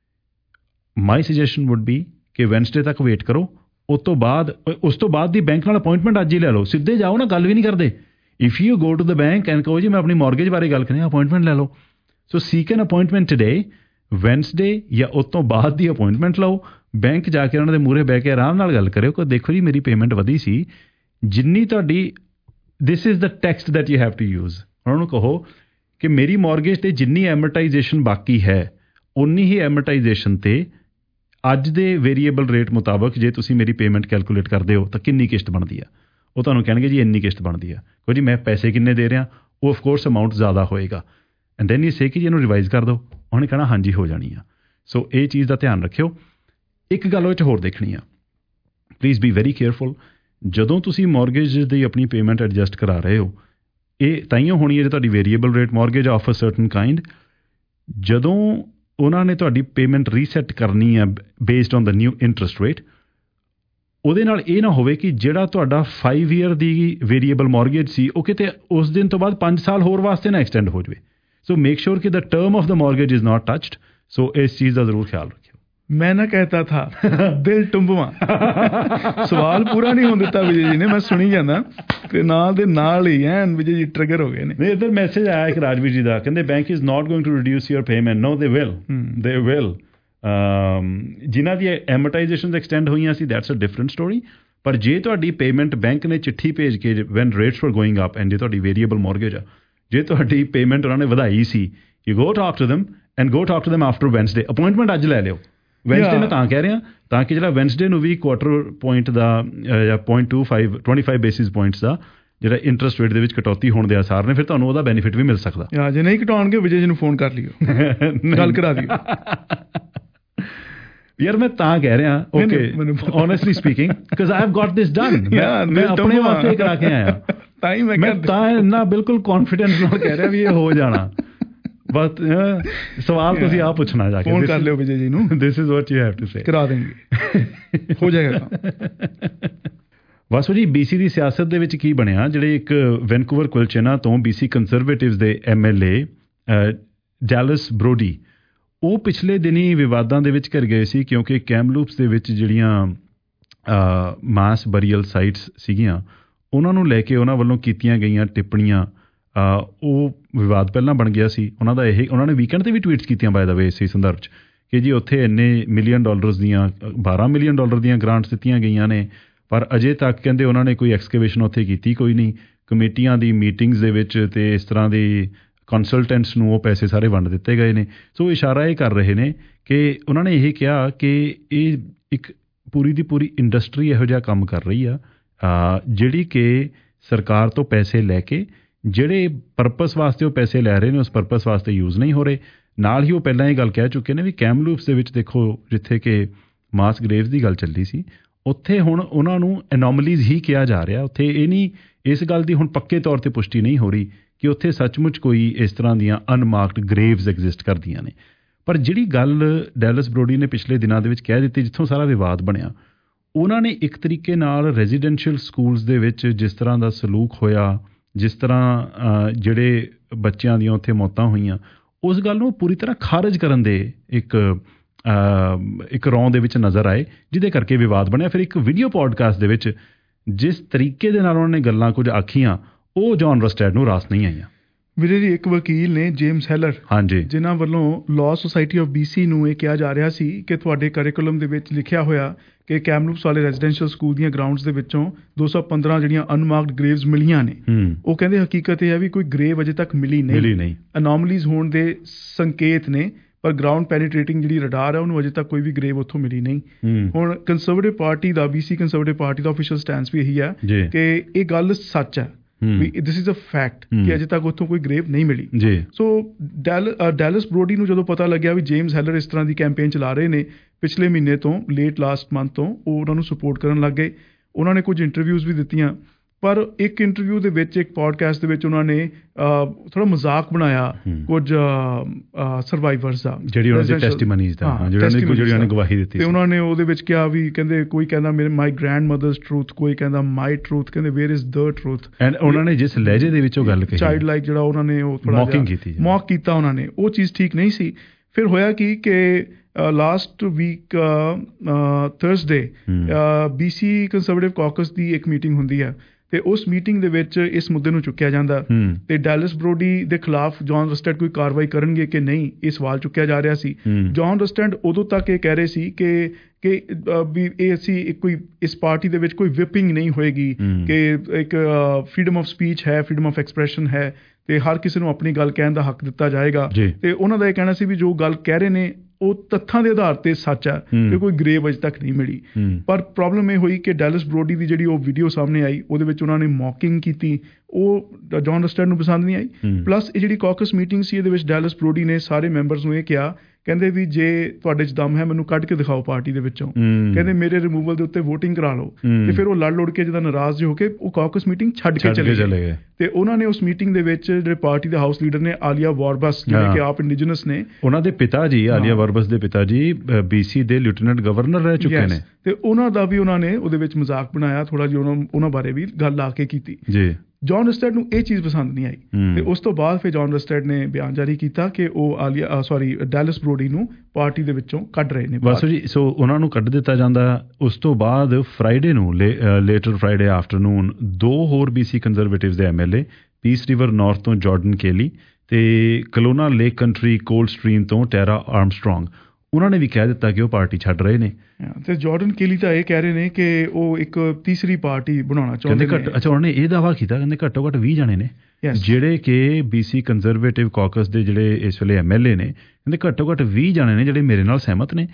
ਮਾਈ ਸੁਜੈਸ਼ਨ ਵੁੱਡ ਬੀ ਕਿ ਵੈਨਸਡੇ ਤੱਕ ਵੇਟ ਕਰੋ, ਉਸ ਤੋਂ ਬਾਅਦ ਉਸ ਤੋਂ ਬਾਅਦ ਦੀ ਬੈਂਕ ਨਾਲ ਅਪਾਇੰਟਮੈਂਟ ਅੱਜ ਹੀ ਲੈ ਲਓ, ਸਿੱਧੇ ਜਾਓ ਨਾ, ਗੱਲ ਵੀ ਨਹੀਂ ਕਰਦੇ। If you go to the bank and ਕਹੋ ਜੀ ਮੈਂ ਆਪਣੀ ਮੌਰਗੇਜ ਬਾਰੇ ਗੱਲ ਕਰਨੀ, ਅਪਾਇੰਟਮੈਂਟ ਲੈ ਲਓ। So seek an appointment today, Wednesday ਜਾਂ ਉਸ ਤੋਂ ਬਾਅਦ ਦੀ ਅਪਾਇੰਟਮੈਂਟ ਲਓ, ਬੈਂਕ ਜਾ ਕੇ ਉਹਨਾਂ ਦੇ ਮੂਹਰੇ ਬਹਿ ਕੇ ਆਰਾਮ ਨਾਲ ਗੱਲ ਕਰਿਓ ਕਿ ਦੇਖੋ ਜੀ ਮੇਰੀ ਪੇਮੈਂਟ ਵਧੀ ਸੀ ਜਿੰਨੀ ਤੁਹਾਡੀ, this is the text that you have to use. ਉਹਨਾਂ ਨੂੰ ਕਹੋ ਕਿ ਮੇਰੀ ਮੌਰਗੇਜ 'ਤੇ ਜਿੰਨੀ ਐਮਰਟਾਈਜੇਸ਼ਨ ਬਾਕੀ ਹੈ ਉਨੀ ਹੀ ਐਮਰਟਾਈਜੇਸ਼ਨ 'ਤੇ ਅੱਜ ਦੇ ਵੇਰੀਏਬਲ ਰੇਟ ਮੁਤਾਬਕ ਜੇ ਤੁਸੀਂ ਮੇਰੀ ਪੇਮੈਂਟ ਕੈਲਕੂਲੇਟ ਕਰਦੇ ਹੋ ਤਾਂ ਕਿੰਨੀ ਕਿਸ਼ਤ ਬਣਦੀ ਆ। ਉਹ ਤੁਹਾਨੂੰ ਕਹਿਣਗੇ ਜੀ ਇੰਨੀ ਕਿਸ਼ਤ ਬਣਦੀ ਆ। ਕਹੋ ਜੀ ਮੈਂ ਪੈਸੇ ਕਿੰਨੇ ਦੇ ਰਿਹਾ, ਉਹ ਆਫਕੋਰਸ ਅਮਾਊਂਟ ਜ਼ਿਆਦਾ ਹੋਏਗਾ, ਐਂਡ ਦੈਨ ਯੂ ਸੇ ਕਿ ਜੀ ਇਹਨੂੰ ਰਿਵਾਈਜ਼ ਕਰ ਦਿਓ, ਉਹਨੇ ਕਹਿਣਾ ਹਾਂਜੀ ਹੋ ਜਾਣੀ ਆ। ਸੋ ਇਹ ਚੀਜ਼ ਦਾ ਧਿਆਨ ਰੱਖਿਓ। ਇੱਕ ਗੱਲ ਉਹ 'ਚ ਹੋਰ ਦੇਖਣੀ ਆ, ਪਲੀਜ਼ ਬੀ ਵੈਰੀ ਕੇਅਰਫੁਲ, ਜਦੋਂ ਤੁਸੀਂ ਮੌਰਗੇਜ ਦੀ ਆਪਣੀ ਪੇਮੈਂਟ ਐਡਜਸਟ ਕਰਾ ਰਹੇ ਹੋ, ਇਹ ਤਾਈਓ ਹੋਣੀ ਹੈ ਜੇ ਤੁਹਾਡੀ variable rate mortgage of a certain kind, ਜਦੋਂ ਉਹਨਾਂ ਨੇ ਤੁਹਾਡੀ ਪੇਮੈਂਟ ਰੀਸੈਟ ਕਰਨੀ ਹੈ based on the new interest rate, ਉਹਦੇ ਨਾਲ ਇਹ ਨਾ ਹੋਵੇ ਕਿ ਜਿਹੜਾ ਤੁਹਾਡਾ ਫਾਈਵ ਈਅਰ ਦੀ ਵੇਰੀਏਬਲ ਮੌਰਗੇਜ ਸੀ ਉਹ ਕਿਤੇ ਉਸ ਦਿਨ ਤੋਂ ਬਾਅਦ ਪੰਜ ਸਾਲ ਹੋਰ ਵਾਸਤੇ ਨਾ ਐਕਸਟੈਂਡ ਹੋ ਜਾਵੇ। ਸੋ ਮੇਕ ਸ਼ੋਰ ਕਿ the term of the mortgage is not touched. So ਇਸ ਚੀਜ਼ ਦਾ ਜ਼ਰੂਰ ਖਿਆਲ ਰੱਖਿਓ। ਮੈਂ ਨਾ ਕਹਿਤਾ ਥਾ ਦਿਲ ਟੁੰਬਵਾ, ਸਵਾਲ ਪੂਰਾ ਨਹੀਂ ਹੋਣ ਦਿੱਤਾ ਵਿਜੇ ਜੀ ਨੇ, ਮੈਂ ਸੁਣੀ ਜਾਂਦਾ ਕਿ ਨਾਲ ਦੇ ਨਾਲ ਹੀ ਐਨ ਵਿਜੇ ਜੀ ਟ੍ਰਿਗਰ ਹੋ ਗਏ ਨੇ। ਨਹੀਂ, ਇੱਧਰ ਮੈਸੇਜ ਆਇਆ ਇੱਕ ਰਾਜਵੀਰ ਜੀ ਦਾ, ਕਹਿੰਦੇ bank is not going to reduce your payment. No they will, they will. ਜਿਨ੍ਹਾਂ ਦੀ ਐਮਰਟਾਈਜੇਸ਼ਨ ਐਕਸਟੈਂਡ ਹੋਈਆਂ ਸੀ ਦੈਟਸ ਅ ਡਿਫਰੈਂਟ ਸਟੋਰੀ, ਪਰ ਜੇ ਤੁਹਾਡੀ ਪੇਮੈਂਟ ਬੈਂਕ ਨੇ ਚਿੱਠੀ ਭੇਜ ਕੇ when rates for going up and ਜੇ ਤੁਹਾਡੀ ਵੇਰੀਏਬਲ ਮੌਰਗੇਜ ਆ, ਜੇ ਤੁਹਾਡੀ ਪੇਮੈਂਟ ਉਹਨਾਂ ਨੇ ਵਧਾਈ ਸੀ, you go talk to them and go talk to them after Wednesday. Appointment ਅੱਜ ਲੈ ਲਿਓ। ਵੈਨਸਡੇ ਮੈਂ ਤਾਂ ਕਹਿ ਰਿਹਾ ਤਾਂ ਕਿ ਜਿਹੜਾ ਵੈਨਸਡੇ ਨੂੰ ਵੀ ਕੁਆਟਰ ਪੁਆਇੰਟ ਦਾ ਜਾਂ point two five twenty five basis points ਦਾ ਜਿਹੜਾ ਇੰਟਰਸਟ ਰੇਟ ਦੇ ਵਿੱਚ ਕਟੌਤੀ ਹੋਣ ਦੇ ਆਸਾਰ ਨੇ, ਫਿਰ ਤੁਹਾਨੂੰ ਉਹਦਾ ਬੈਨੀਫਿਟ ਵੀ ਮਿਲ ਸਕਦਾ। ਜੇ ਨਹੀਂ ਘਟਾਉਣਗੇ ਵਿਜੇ ਜੀ ਨੂੰ ਫੋਨ ਕਰ ਲਿਓ, ਗੱਲ ਕਰਾ ਦਿਓ। ਯਾਰ ਮੈਂ ਤਾਂ ਕਹਿ ਰਿਹਾ, okay honestly speaking, because I have got this done. ਮੈਂ ਆਪਣੇ ਵਾਸਤੇ ਕਰਾ ਕੇ ਆਇਆ, ਤਾਂ ਹੀ ਮੈਂ ਤਾਂ ਇੰਨਾ ਬਿਲਕੁਲ ਕੌਨਫੀਡੈਂਸ ਨਾਲ ਕਹਿ ਰਿਹਾ ਵੀ ਇਹ ਹੋ ਜਾਣਾ। ਬਸ ਸਵਾਲ ਤੁਸੀਂ ਆਪ ਪੁੱਛਣਾ ਜਾ ਕੇ, ਫੋਨ ਕਰ ਲਿਓ ਵਿਜੇ ਜੀ ਨੂੰ, this is what you have to say, ਕਰਾ ਦੇਂਗੇ, ਹੋ ਜਾਏਗਾ। ਬਸ ਜੀ, ਬੀਸੀ ਦੀ ਸਿਆਸਤ ਦੇ ਵਿੱਚ ਕੀ ਬਣਿਆ, ਜਿਹੜੇ ਇੱਕ ਵੈਨਕੂਵਰ ਕੁਇਲਚੇਨਾ ਤੋਂ ਬੀਸੀ ਕੰਜ਼ਰਵੇਟਿਵਜ਼ ਦੇ ਐਮ ਐਲ ਏ ਡੈਲਸ ਬਰੋਡੀ, ਉਹ ਪਿਛਲੇ ਦਿਨੀ ਵਿਵਾਦਾਂ ਦੇ ਵਿੱਚ ਘਿਰ ਗਏ ਸੀ ਕਿਉਂਕਿ ਕੈਮਲੂਪਸ ਦੇ ਵਿੱਚ ਜਿਹੜੀਆਂ ਮਾਸ ਬਰੀਅਲ ਸਾਈਟਸ ਸੀਗੀਆਂ ਉਹਨਾਂ ਨੂੰ ਲੈ ਕੇ ਉਹਨਾਂ ਵੱਲੋਂ ਕੀਤੀਆਂ ਗਈਆਂ ਟਿੱਪਣੀਆਂ, ਉਹ ਵਿਵਾਦ ਪਹਿਲਾਂ ਬਣ ਗਿਆ ਸੀ। ਉਹਨਾਂ ਦਾ ਇਹ ਉਹਨਾਂ ਨੇ ਵੀਕਐਂਡ 'ਤੇ ਵੀ ਟਵੀਟਸ ਕੀਤੀਆਂ ਬਾਏ ਦਾ ਵੇ ਇਸੇ ਸੰਦਰਭ 'ਚ ਕਿ ਜੀ ਉੱਥੇ ਇੰਨੇ ਮਿਲੀਅਨ ਡਾਲਰਸ ਦੀਆਂ ਬਾਰਾਂ ਮਿਲੀਅਨ ਡਾਲਰ ਦੀਆਂ ਗ੍ਰਾਂਟਸ ਦਿੱਤੀਆਂ ਗਈਆਂ ਨੇ, ਪਰ ਅਜੇ ਤੱਕ ਕਹਿੰਦੇ ਉਹਨਾਂ ਨੇ ਕੋਈ ਐਕਸਕੇਵੇਸ਼ਨ ਉੱਥੇ ਕੀਤੀ ਕੋਈ ਨਹੀਂ। ਕਮੇਟੀਆਂ ਦੀ ਮੀਟਿੰਗਸ ਦੇ ਵਿੱਚ ਅਤੇ ਇਸ ਤਰ੍ਹਾਂ ਦੀ ਕੰਸਲਟੈਂਟਸ ਨੂੰ ਉਹ ਪੈਸੇ ਸਾਰੇ ਵੰਡ ਦਿੱਤੇ ਗਏ ਨੇ। ਸੋ ਇਸ਼ਾਰਾ ਇਹ ਕਰ ਰਹੇ ਨੇ ਕਿ ਉਹਨਾਂ ਨੇ ਇਹ ਕਿਹਾ ਕਿ ਇਹ ਇੱਕ ਪੂਰੀ ਦੀ ਪੂਰੀ ਇੰਡਸਟਰੀ ਇਹੋ ਜਿਹਾ ਕੰਮ ਕਰ ਰਹੀ ਆ ਜਿਹੜੀ ਕਿ ਸਰਕਾਰ ਤੋਂ ਪੈਸੇ ਲੈ ਕੇ ਜਿਹੜੇ ਪਰਪਸ ਵਾਸਤੇ ਉਹ ਪੈਸੇ ਲੈ ਰਹੇ ਨੇ ਉਸ ਪਰਪਸ ਵਾਸਤੇ ਯੂਜ਼ ਨਹੀਂ ਹੋ ਰਹੇ। ਨਾਲ ਹੀ ਉਹ ਪਹਿਲਾਂ ਇਹ ਗੱਲ ਕਹਿ ਚੁੱਕੇ ਨੇ ਵੀ ਕੈਮਲੂਪਸ ਦੇ ਵਿੱਚ ਦੇਖੋ ਜਿੱਥੇ ਕਿ ਮਾਸ ਗ੍ਰੇਵਸ ਦੀ ਗੱਲ ਚੱਲੀ ਸੀ, ਉੱਥੇ ਹੁਣ ਉਹਨਾਂ ਨੂੰ ਐਨੋਮਲੀਜ਼ ਹੀ ਕਿਹਾ ਜਾ ਰਿਹਾ। ਉੱਥੇ ਇਹ ਨਹੀਂ, ਇਸ ਗੱਲ ਦੀ ਹੁਣ ਪੱਕੇ ਤੌਰ 'ਤੇ ਪੁਸ਼ਟੀ ਨਹੀਂ ਹੋ ਰਹੀ ਕਿ ਉੱਥੇ ਸੱਚਮੁੱਚ ਕੋਈ ਇਸ ਤਰ੍ਹਾਂ ਦੀਆਂ ਅਨਮਾਰਕਡ ਗ੍ਰੇਵਸ ਐਗਜ਼ਿਸਟ ਕਰਦੀਆਂ ਨੇ। ਪਰ ਜਿਹੜੀ ਗੱਲ ਡੈਲਸ ਬਰੋਡੀ ਨੇ ਪਿਛਲੇ ਦਿਨਾਂ ਦੇ ਵਿੱਚ ਕਹਿ ਦਿੱਤੀ, ਜਿੱਥੋਂ ਸਾਰਾ ਵਿਵਾਦ ਬਣਿਆ, ਉਹਨਾਂ ਨੇ ਇੱਕ ਤਰੀਕੇ ਨਾਲ ਰੈਜ਼ੀਡੈਂਸ਼ੀਅਲ ਸਕੂਲਸ ਦੇ ਵਿੱਚ ਜਿਸ ਤਰ੍ਹਾਂ ਦਾ ਸਲੂਕ ਹੋਇਆ, ਜਿਸ ਤਰ੍ਹਾਂ ਜਿਹੜੇ ਬੱਚਿਆਂ ਦੀਆਂ ਉੱਥੇ ਮੌਤਾਂ ਹੋਈਆਂ, ਉਸ ਗੱਲ ਨੂੰ ਪੂਰੀ ਤਰ੍ਹਾਂ ਖਾਰਜ ਕਰਨ ਦੇ ਇੱਕ ਇੱਕ ਰੌਂ ਦੇ ਵਿੱਚ ਨਜ਼ਰ ਆਏ, ਜਿਹਦੇ ਕਰਕੇ ਵਿਵਾਦ ਬਣਿਆ। ਫਿਰ ਇੱਕ ਵੀਡੀਓ ਪੋਡਕਾਸਟ ਦੇ ਵਿੱਚ ਜਿਸ ਤਰੀਕੇ ਦੇ ਨਾਲ ਉਹਨਾਂ ਨੇ ਗੱਲਾਂ ਕੁਝ ਆਖੀਆਂ, ਉਹ ਜੌਨ ਰਸਟੈਡ ਨੂੰ ਰਾਸ ਨਹੀਂ ਆਈਆਂ। ਵੀਰੇ ਜੀ, ਇੱਕ ਵਕੀਲ ਨੇ ਜੇਮਸ ਹੈਲਰ, ਹਾਂਜੀ, ਜਿਨ੍ਹਾਂ ਵੱਲੋਂ ਲਾਅ ਸੁਸਾਇਟੀ ਆਫ ਬੀਸੀ ਨੂੰ ਇਹ ਕਿਹਾ ਜਾ ਰਿਹਾ ਸੀ ਕਿ ਤੁਹਾਡੇ ਕਰਿਕੂਲਮ ਦੇ ਵਿੱਚ ਲਿਖਿਆ ਹੋਇਆ ਕਿ ਕੈਮਲੂਪਸ ਵਾਲੇ ਰੈਜ਼ੀਡੈਂਸ਼ੀਅਲ ਸਕੂਲ ਦੀਆਂ ਗਰਾਊਂਡਸ ਦੇ ਵਿੱਚੋਂ ਦੋ ਸੌ ਪੰਦਰਾਂ ਜਿਹੜੀਆਂ ਅਨਮਾਰਕਡ ਗ੍ਰੇਵਸ ਮਿਲੀਆਂ ਨੇ, ਉਹ ਕਹਿੰਦੇ ਹਕੀਕਤ ਇਹ ਹੈ ਵੀ ਕੋਈ ਗ੍ਰੇਵ ਅਜੇ ਤੱਕ ਮਿਲੀ ਨਹੀਂ, ਅਨੋਮਲੀਜ਼ ਹੋਣ ਦੇ ਸੰਕੇਤ ਨੇ, ਪਰ ਗਰਾਊਂਡ ਪੈਨੀਟ੍ਰੇਟਿੰਗ ਜਿਹੜੀ ਰਡਾਰ ਹੈ ਉਹਨੂੰ ਅਜੇ ਤੱਕ ਕੋਈ ਵੀ ਗ੍ਰੇਵ ਉੱਥੋਂ ਮਿਲੀ ਨਹੀਂ। ਹੁਣ ਕੰਜ਼ਰਵੇਟਿਵ ਪਾਰਟੀ ਦਾ, ਬੀਸੀ ਕੰਜ਼ਰਵੇਟਿਵ ਪਾਰਟੀ ਦਾ ਆਫੀਸ਼ੀਅਲ ਸਟੈਂਸ ਵੀ ਇਹੀ ਹੈ ਕਿ ਇਹ ਗੱਲ ਸੱਚ ਹੈ, ਵੀ ਦਿਸ ਇਜ਼ ਅ ਫੈਕਟ ਕਿ ਅਜੇ ਤੱਕ ਉੱਥੋਂ ਕੋਈ ਗ੍ਰੇਵ ਨਹੀਂ ਮਿਲੀ ਜੀ। ਸੋ ਡੈਲ ਡੈਲਸ ਬਰੋਡੀ ਨੂੰ ਜਦੋਂ ਪਤਾ ਲੱਗਿਆ ਵੀ ਜੇਮਸ ਹੈਲਰ ਇਸ ਤਰ੍ਹਾਂ ਦੀ ਕੈਂਪੇਨ ਚਲਾ ਰਹੇ ਨੇ ਪਿਛਲੇ ਮਹੀਨੇ ਤੋਂ, ਲੇਟ ਲਾਸਟ ਮੰਥ ਤੋਂ, ਉਹ ਉਹਨਾਂ ਨੂੰ ਸਪੋਰਟ ਕਰਨ ਲੱਗ ਗਏ। ਉਹਨਾਂ ਨੇ ਕੁਝ ਇੰਟਰਵਿਊਜ਼ ਵੀ ਦਿੱਤੀਆਂ, ਪਰ ਇੱਕ ਇੰਟਰਵਿਊ ਦੇ ਵਿੱਚ, ਇੱਕ ਪੋਡਕਾਸਟ ਦੇ ਵਿੱਚ ਉਹਨਾਂ ਨੇ ਥੋੜਾ ਮਜ਼ਾਕ ਬਣਾਇਆ ਕੁਝ ਸਰਵਾਈਵਰਸ ਦਾ, ਜਿਹੜੀ ਉਹਨਾਂ ਦੀ ਟੈਸਟੀਮਨੀਜ਼ ਦਾ, ਜਿਹੜੀਆਂ ਨੇ ਗਵਾਹੀ ਦਿੱਤੀ, ਤੇ ਉਹਨਾਂ ਨੇ ਉਹਦੇ ਵਿੱਚ ਕਿਹਾ ਵੀ ਕਹਿੰਦੇ ਕੋਈ ਕਹਿੰਦਾ ਮੇਰੇ ਮਾਈ ਗ੍ਰੈਂਡ ਮਦਰਸ ਟਰੂਥ, ਕੋਈ ਕਹਿੰਦਾ ਮਾਈ ਟਰੂਥ, ਕਹਿੰਦੇ where is the truth. And ਉਹਨਾਂ ਨੇ ਜਿਸ ਲਹਿਜੇ ਦੇ ਵਿੱਚ ਉਹ ਗੱਲ ਕਹੀ, ਚਾਈਲਡ ਲਾਈਕ ਜਿਹੜਾ ਉਹਨਾਂ ਨੇ ਉਹ ਥੋੜਾ ਮੌਕਿੰਗ ਕੀਤੀ, ਮੌਕ ਕੀਤਾ ਉਹਨਾਂ ਨੇ, ਉਹ ਚੀਜ਼ ਠੀਕ ਨਹੀਂ ਸੀ। ਫਿਰ ਹੋਇਆ ਕੀ ਕਿ last week Thursday B C Conservative caucus ਦੀ ਇੱਕ ਮੀਟਿੰਗ ਹੁੰਦੀ ਹੈ ਤੇ ਉਸ ਮੀਟਿੰਗ ਦੇ ਵਿੱਚ ਇਸ ਮੁੱਦੇ ਨੂੰ ਚੁੱਕਿਆ ਜਾਂਦਾ ਤੇ ਡੈਲਸ ਬਰੋਡੀ ਦੇ ਖਿਲਾਫ ਜੌਨ ਰਸਟੈਡ ਕੋਈ ਕਾਰਵਾਈ ਕਰਨਗੇ ਕਿ ਨਹੀਂ, ਇਹ ਸਵਾਲ ਚੁੱਕਿਆ ਜਾ ਰਿਹਾ ਸੀ। ਜੌਨ ਰਸਟੈਡ ਉਦੋਂ ਤੱਕ ਇਹ ਕਹਿ ਰਹੇ ਸੀ ਕਿ ਕਿ ਵੀ ਇਹ ਅਸੀਂ ਕੋਈ ਇਸ ਪਾਰਟੀ ਦੇ ਵਿੱਚ ਕੋਈ ਵਿਪਿੰਗ ਨਹੀਂ ਹੋਏਗੀ, ਕਿ ਇੱਕ ਫਰੀडम ਆਫ ਸਪੀਚ ਹੈ, ਫਰੀडम ਆਫ ਐਕਸਪ੍ਰੈਸ਼ਨ ਹੈ ਤੇ ਹਰ ਕਿਸੇ ਨੂੰ ਆਪਣੀ ਗੱਲ ਕਹਿਣ ਦਾ ਹੱਕ ਦਿੱਤਾ ਜਾਏਗਾ। ਤੇ ਉਹਨਾਂ ਦਾ ਇਹ ਕਹਿਣਾ ਸੀ ਵੀ ਜੋ ਗੱਲ ਕਹਿ ਰਹੇ ਨੇ ਉਹ ਤੱਥਾਂ ਦੇ ਆਧਾਰ ਤੇ ਸੱਚ ਹੈ ਕਿ ਕੋਈ ਗ੍ਰੇਵ ਅਜੇ ਤੱਕ ਨਹੀਂ ਮਿਲੀ। ਪਰ ਪ੍ਰੋਬਲਮ ਇਹ ਹੋਈ ਕਿ ਡੈਲਸ ਬਰੋਡੀ ਦੀ ਜਿਹੜੀ ਉਹ ਵੀਡੀਓ ਸਾਹਮਣੇ ਆਈ ਉਹਦੇ ਵਿੱਚ ਉਹਨਾਂ ਨੇ ਮੌਕਿੰਗ ਕੀਤੀ, ਉਹ ਜੌਨ ਰਸਟੈਡ ਨੂੰ ਪਸੰਦ ਨਹੀਂ ਆਈ। ਪਲੱਸ ਇਹ ਜਿਹੜੀ ਕਾਕਸ ਮੀਟਿੰਗ ਸੀ ਇਹਦੇ ਵਿੱਚ ਡੈਲਸ ਬਰੋਡੀ ਨੇ ਸਾਰੇ ਮੈਂਬਰਸ ਨੂੰ ਇਹ ਕਿਹਾ, ਕਹਿੰਦੇ ਵੀ ਜੇ ਤੁਹਾਡੇ 'ਚ ਦਮ ਹੈ ਮੈਨੂੰ ਕੱਢ ਕੇ ਦਿਖਾਓ ਪਾਰਟੀ ਦੇ ਵਿੱਚੋਂ, ਕਹਿੰਦੇ ਮੇਰੇ ਰਿਮੂਵਲ ਦੇ ਉੱਤੇ ਵੋਟਿੰਗ ਕਰਾ ਲਓ। ਤੇ ਫਿਰ ਉਹ ਲੜ ਲੁੜ ਕੇ ਜਦੋਂ ਨਾਰਾਜ਼ ਹੋ ਕੇ ਉਹ ਕਾਕਸ ਮੀਟਿੰਗ ਛੱਡ ਕੇ ਚਲੇ ਗਏ। ਤੇ ਉਹਨਾਂ ਨੇ ਉਸ ਮੀਟਿੰਗ ਦੇ ਵਿੱਚ ਜਿਹੜੇ ਪਾਰਟੀ ਦੇ ਹਾਊਸ ਲੀਡਰ ਨੇ ਆਲੀਆ ਵਾਰਬਸ, ਜਿਹੜੇ ਕਿ ਆਪ ਇੰਡੀਜਨਸ ਨੇ, ਉਹਨਾਂ ਦੇ ਪਿਤਾ ਜੀ, ਆਲੀਆ ਵਾਰਬਸ ਦੇ ਪਿਤਾ ਜੀ ਬੀਸੀ ਦੇ ਲੈਫਟੀਨੈਂਟ ਗਵਰਨਰ ਰਹਿ ਚੁੱਕੇ ਨੇ, ਤੇ ਉਹਨਾਂ ਦਾ ਵੀ ਉਹਨਾਂ ਨੇ ਉਹਦੇ ਵਿੱਚ ਮਜ਼ਾਕ ਬਣਾਇਆ, ਥੋੜਾ ਜਿਹਾ ਉਹਨਾਂ ਉਹਨਾਂ ਬਾਰੇ ਵੀ ਗੱਲ ਆ ਕੇ ਕੀਤੀ ਜੀ। ਜੌਨ ਰਸਟੈਡ ਨੂੰ ਇਹ ਚੀਜ਼ ਪਸੰਦ ਨਹੀਂ ਆਈ ਤੇ ਉਸ ਤੋਂ ਬਾਅਦ ਫਿਰ ਜੌਨ ਰਸਟੈਡ ਨੇ ਬਿਆਨ ਜਾਰੀ ਕੀਤਾ ਕਿ ਉਹ ਆਲੀਆ ਸੌਰੀ ਡੈਲਸ ਬਰੋਡੀ ਨੂੰ ਪਾਰਟੀ ਦੇ ਵਿੱਚੋਂ ਕੱਢ ਰਹੇ ਨੇ। ਬਸ ਜੀ, ਸੋ ਉਹਨਾਂ ਨੂੰ ਕੱਢ ਦਿੱਤਾ ਜਾਂਦਾ। ਉਸ ਤੋਂ ਬਾਅਦ ਫਰਾਈਡੇ ਨੂੰ, ਲੇਟਰ ਫਰਾਈਡੇ ਆਫਟਰਨੂਨ, ਦੋ ਹੋਰ ਬੀਸੀ ਕੰਜ਼ਰਵੇਟਿਵਸ ਦੇ ਐਮਐਲਏ, ਪੀਸ ਰਿਵਰ ਨਾਰਥ ਤੋਂ ਜਾਰਡਨ ਕੇਲੀ ਤੇ ਕਲੋਨਾ ਲੇਕ ਕੰਟਰੀ ਕੋਲਡ ਸਟਰੀਮ ਤੋਂ ਟੈਰਾ ਆਰਮਸਟਰੋਂਗ, ਉਹਨਾਂ ਨੇ ਵੀ ਕਹਿ ਦਿੱਤਾ ਕਿ ਉਹ ਪਾਰਟੀ ਛੱਡ ਰਹੇ ਨੇ। ਤੇ ਜਾਰਡਨ ਕੇਲੀ ਤਾਂ ਇਹ ਕਹਿ ਰਹੇ ਨੇ ਕਿ ਉਹ ਇੱਕ ਤੀਸਰੀ ਪਾਰਟੀ ਬਣਾਉਣਾ ਚਾਹੁੰਦੇ ਨੇ। ਅੱਛਾ, ਉਹਨਾਂ ਨੇ ਇਹ ਦਾਅਵਾ ਕੀਤਾ, ਕਹਿੰਦੇ ਘੱਟੋ ਘੱਟ ਵੀਹ ਜਾਣੇ ਨੇ ਜਿਹੜੇ ਕਿ ਬੀਸੀ ਕੰਜ਼ਰਵੇਟਿਵ ਕਾਕਸ ਦੇ ਜਿਹੜੇ ਇਸ ਵੇਲੇ ਐਮਐਲਏ ਨੇ, ਕਹਿੰਦੇ ਘੱਟੋ ਘੱਟ ਵੀਹ ਜਾਣੇ ਨੇ ਜਿਹੜੇ ਮੇਰੇ ਨਾਲ ਸਹਿਮਤ ਨੇ।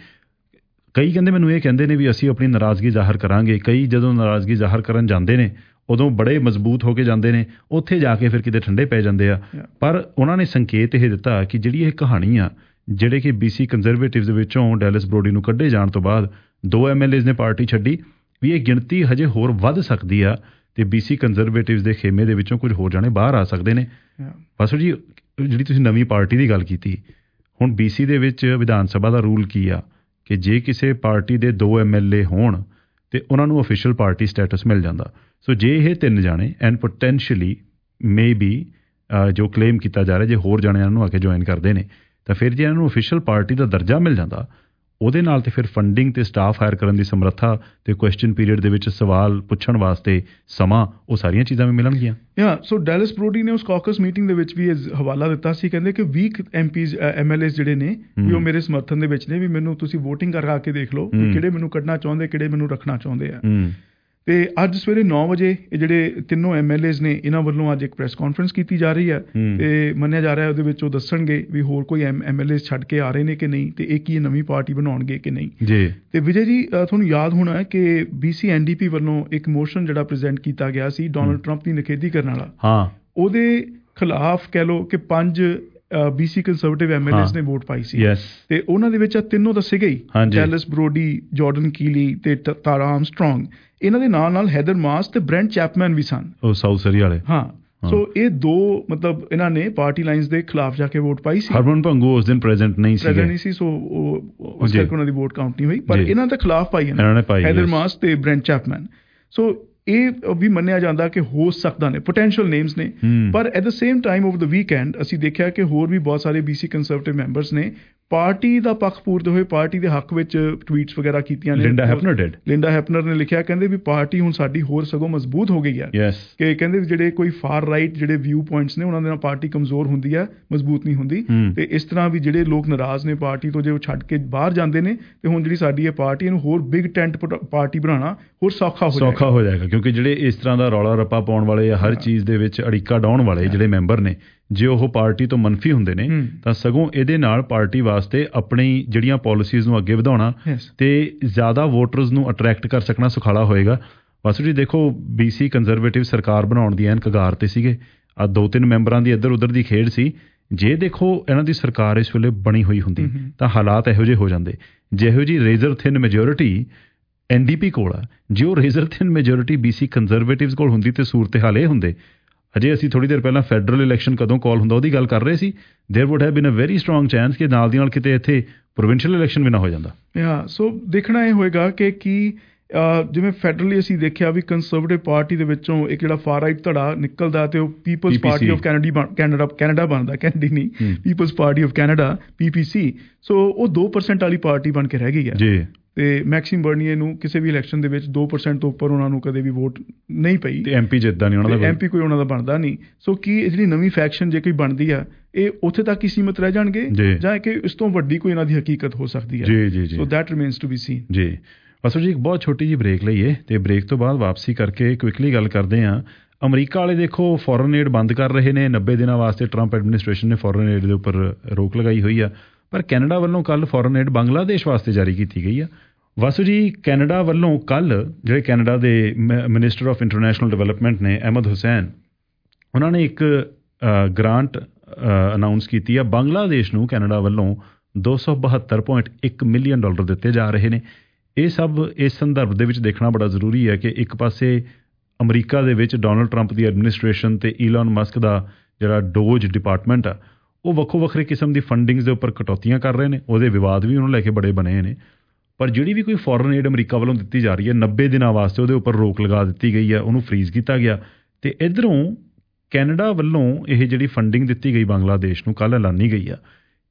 ਕਈ ਕਹਿੰਦੇ ਮੈਨੂੰ ਇਹ ਕਹਿੰਦੇ ਨੇ ਵੀ ਅਸੀਂ ਆਪਣੀ ਨਾਰਾਜ਼ਗੀ ਜ਼ਾਹਰ ਕਰਾਂਗੇ। ਕਈ ਜਦੋਂ ਨਾਰਾਜ਼ਗੀ ਜ਼ਾਹਰ ਕਰਨ ਜਾਂਦੇ ਨੇ ਉਦੋਂ ਬੜੇ ਮਜ਼ਬੂਤ ਹੋ ਕੇ ਜਾਂਦੇ ਨੇ, ਉੱਥੇ ਜਾ ਕੇ ਫਿਰ ਕਿਤੇ ਠੰਡੇ ਪੈ ਜਾਂਦੇ ਆ। ਪਰ ਉਹਨਾਂ ਨੇ ਸੰਕੇਤ ਇਹ ਦਿੱਤਾ ਕਿ ਜਿਹੜੀ ਇਹ ਕਹਾਣੀ ਆ, ਜਿਹੜੇ ਕਿ ਬੀਸੀ ਕੰਜ਼ਰਵੇਟਿਵਸ ਦੇ ਵਿੱਚੋਂ ਡੈਲਸ ਬਰੋਡੀ ਨੂੰ ਕੱਢੇ ਜਾਣ ਤੋਂ ਬਾਅਦ ਦੋ ਐਮਐਲਏਜ਼ ਨੇ ਪਾਰਟੀ ਛੱਡੀ, ਵੀ ਇਹ ਗਿਣਤੀ ਹਜੇ ਹੋਰ ਵੱਧ ਸਕਦੀ ਆ ਤੇ ਬੀਸੀ ਕੰਜ਼ਰਵੇਟਿਵਸ ਦੇ ਖੇਮੇ ਦੇ ਵਿੱਚੋਂ ਕੁਝ ਹੋਰ ਜਾਣੇ ਬਾਹਰ ਆ ਸਕਦੇ ਨੇ। ਬਸ ਜੀ, ਜਿਹੜੀ ਤੁਸੀਂ ਨਵੀਂ ਪਾਰਟੀ ਦੀ ਗੱਲ ਕੀਤੀ, ਹੁਣ ਬੀਸੀ ਦੇ ਵਿੱਚ ਵਿਧਾਨ ਸਭਾ ਦਾ ਰੂਲ ਕੀ ਆ ਕਿ ਜੇ ਕਿਸੇ ਪਾਰਟੀ ਦੇ ਦੋ ਐਮਐਲਏ ਹੋਣ ਤੇ ਉਹਨਾਂ ਨੂੰ ਅਫੀਸ਼ੀਅਲ ਪਾਰਟੀ ਸਟੇਟਸ ਮਿਲ ਜਾਂਦਾ। ਸੋ ਜੇ ਇਹ ਤਿੰਨ ਜਾਣੇ ਐਂਡ ਪੋਟੈਂਸ਼ੀਅਲੀ ਮੇ ਬੀ ਜੋ ਕਲੇਮ ਕੀਤਾ ਜਾ ਰਿਹਾ, ਜੇ ਹੋਰ ਜਾਣਿਆਂ ਨੂੰ ਆ ਕੇ ਜੁਆਇਨ ਕਰਦੇ ਨੇ ਤਾਂ ਫਿਰ ਜੇ ਇਹਨਾਂ ਨੂੰ ਅਫੀਸ਼ੀਅਲ ਪਾਰਟੀ ਦਾ ਦਰਜਾ ਮਿਲ ਜਾਂਦਾ, ਉਹਦੇ ਨਾਲ ਤੇ ਫਿਰ ਫੰਡਿੰਗ ਤੇ ਸਟਾਫ ਹਾਇਰ ਕਰਨ ਦੀ ਸਮਰੱਥਾ ਤੇ ਕੁਐਸਚਨ ਪੀਰੀਅਡ ਦੇ ਵਿੱਚ ਸਵਾਲ ਪੁੱਛਣ ਵਾਸਤੇ ਸਮਾਂ, ਉਹ ਸਾਰੀਆਂ ਚੀਜ਼ਾਂ ਵੀ ਮਿਲਣਗੀਆਂ। ਯਾ ਸੋ ਡੈਲਸ ਬਰੋਡੀ ਨੇ ਉਸ ਕਾਕਸ ਮੀਟਿੰਗ ਦੇ ਵਿੱਚ ਵੀ ਇਹ ਹਵਾਲਾ ਦਿੱਤਾ ਸੀ, ਕਹਿੰਦੇ ਕਿ ਵੀਹ ਐਮਪੀਜ਼ ਐਮਐਲਏਜ਼ ਜਿਹੜੇ ਨੇ ਵੀ ਉਹ ਮੇਰੇ ਸਮਰਥਨ ਦੇ ਵਿੱਚ ਨੇ, ਵੀ ਮੈਨੂੰ ਤੁਸੀਂ ਵੋਟਿੰਗ ਕਰਾ ਕੇ ਦੇਖ ਲਓ ਕਿਹੜੇ ਮੈਨੂੰ ਕੱਢਣਾ ਚਾਹੁੰਦੇ, ਕਿਹੜੇ ਮੈਨੂੰ ਰੱਖਣਾ ਚਾਹੁੰਦੇ ਆ। ਤੇ ਅੱਜ ਸਵੇਰੇ ਨੌ ਵਜੇ ਇਹ ਜਿਹੜੇ ਤਿੰਨੋਂ ਐਮਐਲਏਜ਼ ਨੇ, ਇਹਨਾਂ ਵੱਲੋਂ ਅੱਜ ਇੱਕ ਪ੍ਰੈਸ ਕਾਨਫਰੰਸ ਕੀਤੀ ਜਾ ਰਹੀ ਹੈ ਤੇ ਮੰਨਿਆ ਜਾ ਰਿਹਾ ਉਹਦੇ ਵਿੱਚ ਉਹ ਦੱਸਣਗੇ ਵੀ ਹੋਰ ਕੋਈ ਐਮਐਲਏਜ਼ ਛੱਡ ਕੇ ਆ ਰਹੇ ਨੇ ਕਿ ਨਹੀਂ, ਤੇ ਇਹ ਕੀ ਨਵੀਂ ਪਾਰਟੀ ਬਣਾਉਣਗੇ ਕਿ ਨਹੀਂ ਜੀ। ਤੇ ਵਿਜੇ ਜੀ, ਤੁਹਾਨੂੰ ਯਾਦ ਹੋਣਾ ਹੈ ਕਿ ਬੀਸੀ ਐਨਡੀਪੀ ਵੱਲੋਂ ਇੱਕ ਮੋਸ਼ਨ ਜਿਹੜਾ ਪ੍ਰੈਜ਼ੈਂਟ ਕੀਤਾ ਗਿਆ ਸੀ ਡੋਨਲਡ ਟਰੰਪ ਦੀ ਨਿਖੇਧੀ ਕਰਨ ਵਾਲਾ, ਹਾਂ, ਉਹਦੇ ਖਿਲਾਫ ਕਹਿ ਲਓ ਕਿ ਪੰਜ ਬੀਸੀ ਕੰਜ਼ਰਵੇਟਿਵ ਐਮਐਲਏਜ਼ ਨੇ ਵੋਟ ਪਾਈ ਸੀ ਤੇ ਉਹਨਾਂ ਦੇ ਵਿੱਚ ਤਿੰਨੋਂ ਦੱਸੇ ਗਏ, ਡੈਲਸ ਬਰੋਡੀ, ਜਾਰਡਨ ਕੇਲੀ ਤੇ ਟੈਰਾ ਆਰਮਸਟਰੋਂਗ। ਇਹਨਾਂ ਦੇ ਨਾਲ ਨਾਲ ਹੈਦਰ ਮਾਸ ਤੇ ਬ੍ਰੈਂਟ ਚੈਪਮੈਨ ਵੀ ਸਨ, ਉਹ ਸਾਊਥ ਸਰੀ ਵਾਲੇ। ਹਾਂ, ਸੋ ਇਹ ਦੋ ਮਤਲਬ ਇਹਨਾਂ ਨੇ ਪਾਰਟੀ ਲਾਈਨਸ ਦੇ ਖਿਲਾਫ ਜਾ ਕੇ ਵੋਟ ਪਾਈ ਸੀ। ਹਰਮਨ ਭੰਗੂ ਉਸ ਦਿਨ ਪ੍ਰੈਜ਼ੈਂਟ ਨਹੀਂ ਸੀ ਪ੍ਰੈਜ਼ੈਂਟ ਨਹੀਂ ਸੀ, ਸੋ ਉਸ ਕਰਕੇ ਉਹਨਾਂ ਦੀ ਵੋਟ ਕਾਊਂਟ ਨਹੀਂ ਹੋਈ, ਪਰ ਇਹਨਾਂ ਦੇ ਖਿਲਾਫ ਪਾਈ ਇਹਨਾਂ ਨੇ, ਹੈਦਰ ਮਾਸ ਤੇ ਬ੍ਰੈਂਟ ਚੈਪਮੈਨ। ਸੋ ਇਹ ਵੀ ਮੰਨਿਆ ਜਾਂਦਾ ਕਿ ਹੋ ਸਕਦਾ ਨੇ, ਪੋਟੈਂਸ਼ੀਅਲ ਨੇਮਸ ਨੇ। ਪਰ at the same time over the weekend ਅਸੀਂ ਦੇਖਿਆ ਕਿ ਹੋਰ ਵੀ ਬਹੁਤ ਸਾਰੇ ਬੀਸੀ ਕੰਜ਼ਰਵੇਟਿਵ ਮੈਂਬਰਸ ਨੇ ਪਾਰਟੀ ਦਾ ਪੱਖ ਪੂਰਦੇ ਹੋਏ ਪਾਰਟੀ ਦੇ ਹੱਕ ਵਿੱਚ ਟਵੀਟਸ ਵਗੈਰਾ ਕੀਤੀਆਂ ਨੇ। Linda Hepner did Linda Hepner ਨੇ ਲਿਖਿਆ, ਕਹਿੰਦੇ ਵੀ ਪਾਰਟੀ ਹੁਣ ਸਾਡੀ ਹੋਰ ਸਗੋਂ ਮਜ਼ਬੂਤ ਹੋ ਗਈ ਹੈ, ਕਿ ਕਹਿੰਦੇ ਵੀ ਜਿਹੜੇ ਕੋਈ ਫਾਰ ਰਾਈਟ ਜਿਹੜੇ ਵਿਊ ਪੁਆਇੰਟਸ ਨੇ ਉਹਨਾਂ ਦੇ ਨਾਲ ਪਾਰਟੀ ਕਮਜ਼ੋਰ ਹੁੰਦੀ ਹੈ, ਮਜ਼ਬੂਤ ਨਹੀਂ ਹੁੰਦੀ। ਤੇ ਇਸ ਤਰ੍ਹਾਂ ਵੀ ਜਿਹੜੇ ਲੋਕ ਨਾਰਾਜ਼ ਨੇ ਪਾਰਟੀ ਤੋਂ, ਜੇ ਉਹ ਛੱਡ ਕੇ ਬਾਹਰ ਜਾਂਦੇ ਨੇ ਤੇ ਹੁਣ ਜਿਹੜੀ ਸਾਡੀ ਇਹ ਪਾਰਟੀ ਇਹਨੂੰ ਹੋਰ ਬਿਗ ਟੈਂਟ ਪਾਰਟੀ ਬਣਾਉਣਾ ਹੋਰ ਸੌਖਾ ਹੋ ਜਾਏਗਾ ਸੌਖਾ ਹੋ ਜਾਏਗਾ ਕਿਉਂਕਿ ਜਿਹੜੇ ਇਸ ਤਰ੍ਹਾਂ ਦਾ ਰੌਲਾ ਰੱਪਾ ਪਾਉਣ ਵਾਲੇ, ਹਰ ਚੀਜ਼ ਦੇ ਵਿੱਚ ਅੜਿੱਕਾ ਡਾਉਣ ਵਾਲੇ ਜਿਹੜੇ ਮੈਂਬਰ ਨੇ, ਜੇ ਉਹ ਪਾਰਟੀ ਤੋਂ ਮਨਫੀ ਹੁੰਦੇ ਨੇ ਤਾਂ ਸਗੋਂ ਇਹਦੇ ਨਾਲ ਪਾਰਟੀ ਵਾਸਤੇ ਆਪਣੀ ਜਿਹੜੀਆਂ ਪਾਲਿਸੀਜ਼ ਨੂੰ ਅੱਗੇ ਵਧਾਉਣਾ ਤੇ ਜ਼ਿਆਦਾ ਵੋਟਰਸ ਨੂੰ ਅਟਰੈਕਟ ਕਰ ਸਕਣਾ ਸੁਖਾਲਾ ਹੋਏਗਾ। ਵਾਸੂ ਜੀ ਦੇਖੋ ਬੀਸੀ ਕੰਜ਼ਰਵੇਟਿਵ ਸਰਕਾਰ ਬਣਾਉਣ ਦੀ ਐਨ ਕਗਾਰ ਤੇ ਸੀਗੇ। ਆ ਦੋ ਤਿੰਨ ਮੈਂਬਰਾਂ ਦੀ ਇੱਧਰ ਉੱਧਰ ਦੀ ਖੇਡ ਸੀ। ਜੇ ਦੇਖੋ ਇਹਨਾਂ ਦੀ ਸਰਕਾਰ ਇਸ ਵੇਲੇ ਬਣੀ ਹੋਈ ਹੁੰਦੀ ਤਾਂ ਹਾਲਾਤ ਇਹੋ ਜਿਹੇ ਹੋ ਜਾਂਦੇ। ਜਿਹੋ ਜਿਹੀ razor thin majority N D P ਕੋਲ ਆ, ਜੇ ਉਹ razor thin majority BC Conservatives ਕੋਲ ਹੁੰਦੀ ਤੇ ਸੂਰਤ ਹਾਲ ਇਹ ਹੁੰਦੇ। ਅਜੇ ਅਸੀਂ ਥੋੜ੍ਹੀ ਦੇਰ ਪਹਿਲਾਂ ਫੈਡਰਲ ਇਲੈਕਸ਼ਨ ਕਦੋਂ ਕਾਲ ਹੁੰਦਾ ਉਹਦੀ ਗੱਲ ਕਰ ਰਹੇ ਸੀ। There would have been a very strong chance ਕਿ ਨਾਲ ਦੀ ਨਾਲ ਕਿਤੇ ਇੱਥੇ ਪ੍ਰੋਵਿੰਸ਼ੀਅਲ ਇਲੈਕਸ਼ਨ ਵੀ ਨਾ ਹੋ ਜਾਂਦਾ। ਹਾਂ, ਸੋ ਦੇਖਣਾ ਇਹ ਹੋਏਗਾ ਕਿ ਕੀ ਜਿਵੇਂ ਫੈਡਰਲੀ ਅਸੀਂ ਦੇਖਿਆ ਵੀ ਕੰਜ਼ਰਵੇਟਿਵ ਪਾਰਟੀ ਦੇ ਵਿੱਚੋਂ ਇੱਕ ਜਿਹੜਾ ਫਾਰ ਰਾਈਟ ਧੜਾ ਨਿਕਲਦਾ ਤੇ ਉਹ People's Party of Kennedy Canada Canada ਬਣਦਾ, ਕੈਨੇਡੀ ਨਹੀਂ, People's Party of Canada P P C. So ਉਹ ਦੋ ਪਰਸੈਂਟ ਵਾਲੀ ਪਾਰਟੀ ਬਣ ਕੇ ਰਹਿ ਗਈ ਹੈ ਜੀ। ਤੇ ਮੈਕਸਿਮ ਬਰਨੀਏ ਨੂੰ ਕਿਸੇ ਵੀ ਇਲੈਕਸ਼ਨ ਦੇ ਵਿੱਚ ਦੋ ਪਰਸੈਂਟ ਤੋਂ ਉੱਪਰ ਉਹਨਾਂ ਨੂੰ ਕਦੇ ਵੀ ਵੋਟ ਨਹੀਂ ਪਈ ਤੇ ਐਮ ਪੀ ਜਿੱਤਦਾ ਨਹੀਂ ਉਹਨਾਂ ਦਾ, ਐਮ ਪੀ ਕੋਈ ਉਹਨਾਂ ਦਾ ਬਣਦਾ ਨਹੀਂ। ਸੋ ਕੀ ਜਿਹੜੀ ਨਵੀਂ ਫੈਕਸ਼ਨ ਜੇ ਕੋਈ ਬਣਦੀ ਆ ਇਹ ਉੱਥੇ ਤੱਕ ਹੀ ਸੀਮਤ ਰਹਿ ਜਾਣਗੇ ਜਾਂ ਕਿ ਇਸ ਤੋਂ ਵੱਡੀ ਕੋਈ ਇਹਨਾਂ ਦੀ ਹਕੀਕਤ ਹੋ ਸਕਦੀ ਹੈ? ਜੀ ਜੀ ਜੀ so that remains to be seen. ਜੀ ਬਸ ਜੀ ਇੱਕ ਬਹੁਤ ਛੋਟੀ ਜਿਹੀ ਬ੍ਰੇਕ ਲਈਏ ਤੇ ਬ੍ਰੇਕ ਤੋਂ ਬਾਅਦ ਵਾਪਸੀ ਕਰਕੇ ਕੁਇਕਲੀ ਗੱਲ ਕਰਦੇ ਹਾਂ। ਅਮਰੀਕਾ ਵਾਲੇ ਦੇਖੋ ਫੋਰਨ ਏਡ ਬੰਦ ਕਰ ਰਹੇ ਨੇ ਨੱਬੇ ਦਿਨਾਂ ਵਾਸਤੇ। ਟਰੰਪ ਐਡਮਿਨਿਸਟ੍ਰੇਸ਼ਨ ਨੇ ਫੋਰਨ ਏਡ ਦੇ ਉੱਪਰ ਰੋਕ ਲਗਾਈ ਹੋਈ ਆ। ਪਰ ਕੈਨੇਡਾ ਵੱਲੋਂ ਕੱਲ੍ਹ ਫੋਰਨ ਏਡ ਬੰਗਲਾਦੇਸ਼ ਵਾਸਤੇ ਜਾਰੀ ਕੀਤੀ ਗਈ ਆ। ਵਾਸੂ ਜੀ ਕੈਨੇਡਾ ਵੱਲੋਂ ਕੱਲ੍ਹ ਜਿਹੜੇ ਕੈਨੇਡਾ ਦੇ ਮਿਨਿਸਟਰ ਆਫ ਇੰਟਰਨੈਸ਼ਨਲ ਡਿਵੈਲਪਮੈਂਟ ਨੇ ਅਹਿਮਦ ਹੁਸੈਨ, ਉਹਨਾਂ ਨੇ ਇੱਕ ਗ੍ਰਾਂਟ ਅਨਾਊਂਸ ਕੀਤੀ ਆ। ਬੰਗਲਾਦੇਸ਼ ਨੂੰ ਕੈਨੇਡਾ ਵੱਲੋਂ ਦੋ ਸੌ ਬਹੱਤਰ ਪੁਆਇੰਟ ਇੱਕ ਮਿਲੀਅਨ ਡਾਲਰ ਦਿੱਤੇ ਜਾ ਰਹੇ ਨੇ। ਇਹ ਸਭ ਇਸ ਸੰਦਰਭ ਦੇ ਵਿੱਚ ਦੇਖਣਾ ਬੜਾ ਜ਼ਰੂਰੀ ਹੈ ਕਿ ਇੱਕ ਪਾਸੇ ਅਮਰੀਕਾ ਦੇ ਵਿੱਚ ਡੋਨਲਡ ਟਰੰਪ ਦੀ ਐਡਮਿਨਿਸਟ੍ਰੇਸ਼ਨ ਤੇ ਈਲਨ ਮਸਕ ਦਾ ਜਿਹੜਾ ਡੋਜ ਡਿਪਾਰਟਮੈਂਟ ਆ ਉਹ ਵੱਖੋ ਵੱਖਰੇ ਕਿਸਮ ਦੀ ਫੰਡਿੰਗਸ ਦੇ ਉੱਪਰ ਕਟੌਤੀਆਂ ਕਰ ਰਹੇ ਨੇ। ਉਹਦੇ ਵਿਵਾਦ ਵੀ ਉਹਨੂੰ ਲੈ ਕੇ ਬੜੇ ਬਣੇ ਨੇ। ਪਰ ਜਿਹੜੀ ਵੀ ਕੋਈ ਫੋਰਨ ਏਡ ਅਮਰੀਕਾ ਵੱਲੋਂ ਦਿੱਤੀ ਜਾ ਰਹੀ ਹੈ ਨੱਬੇ ਦਿਨਾਂ ਵਾਸਤੇ ਉਹਦੇ ਉੱਪਰ ਰੋਕ ਲਗਾ ਦਿੱਤੀ ਗਈ ਹੈ, ਉਹਨੂੰ ਫਰੀਜ਼ ਕੀਤਾ ਗਿਆ। ਤੇ ਇੱਧਰੋਂ ਕੈਨੇਡਾ ਵੱਲੋਂ ਇਹ ਜਿਹੜੀ ਫੰਡਿੰਗ ਦਿੱਤੀ ਗਈ ਬੰਗਲਾਦੇਸ਼ ਨੂੰ ਕੱਲ੍ਹ ਐਲਾਨੀ ਗਈ ਆ।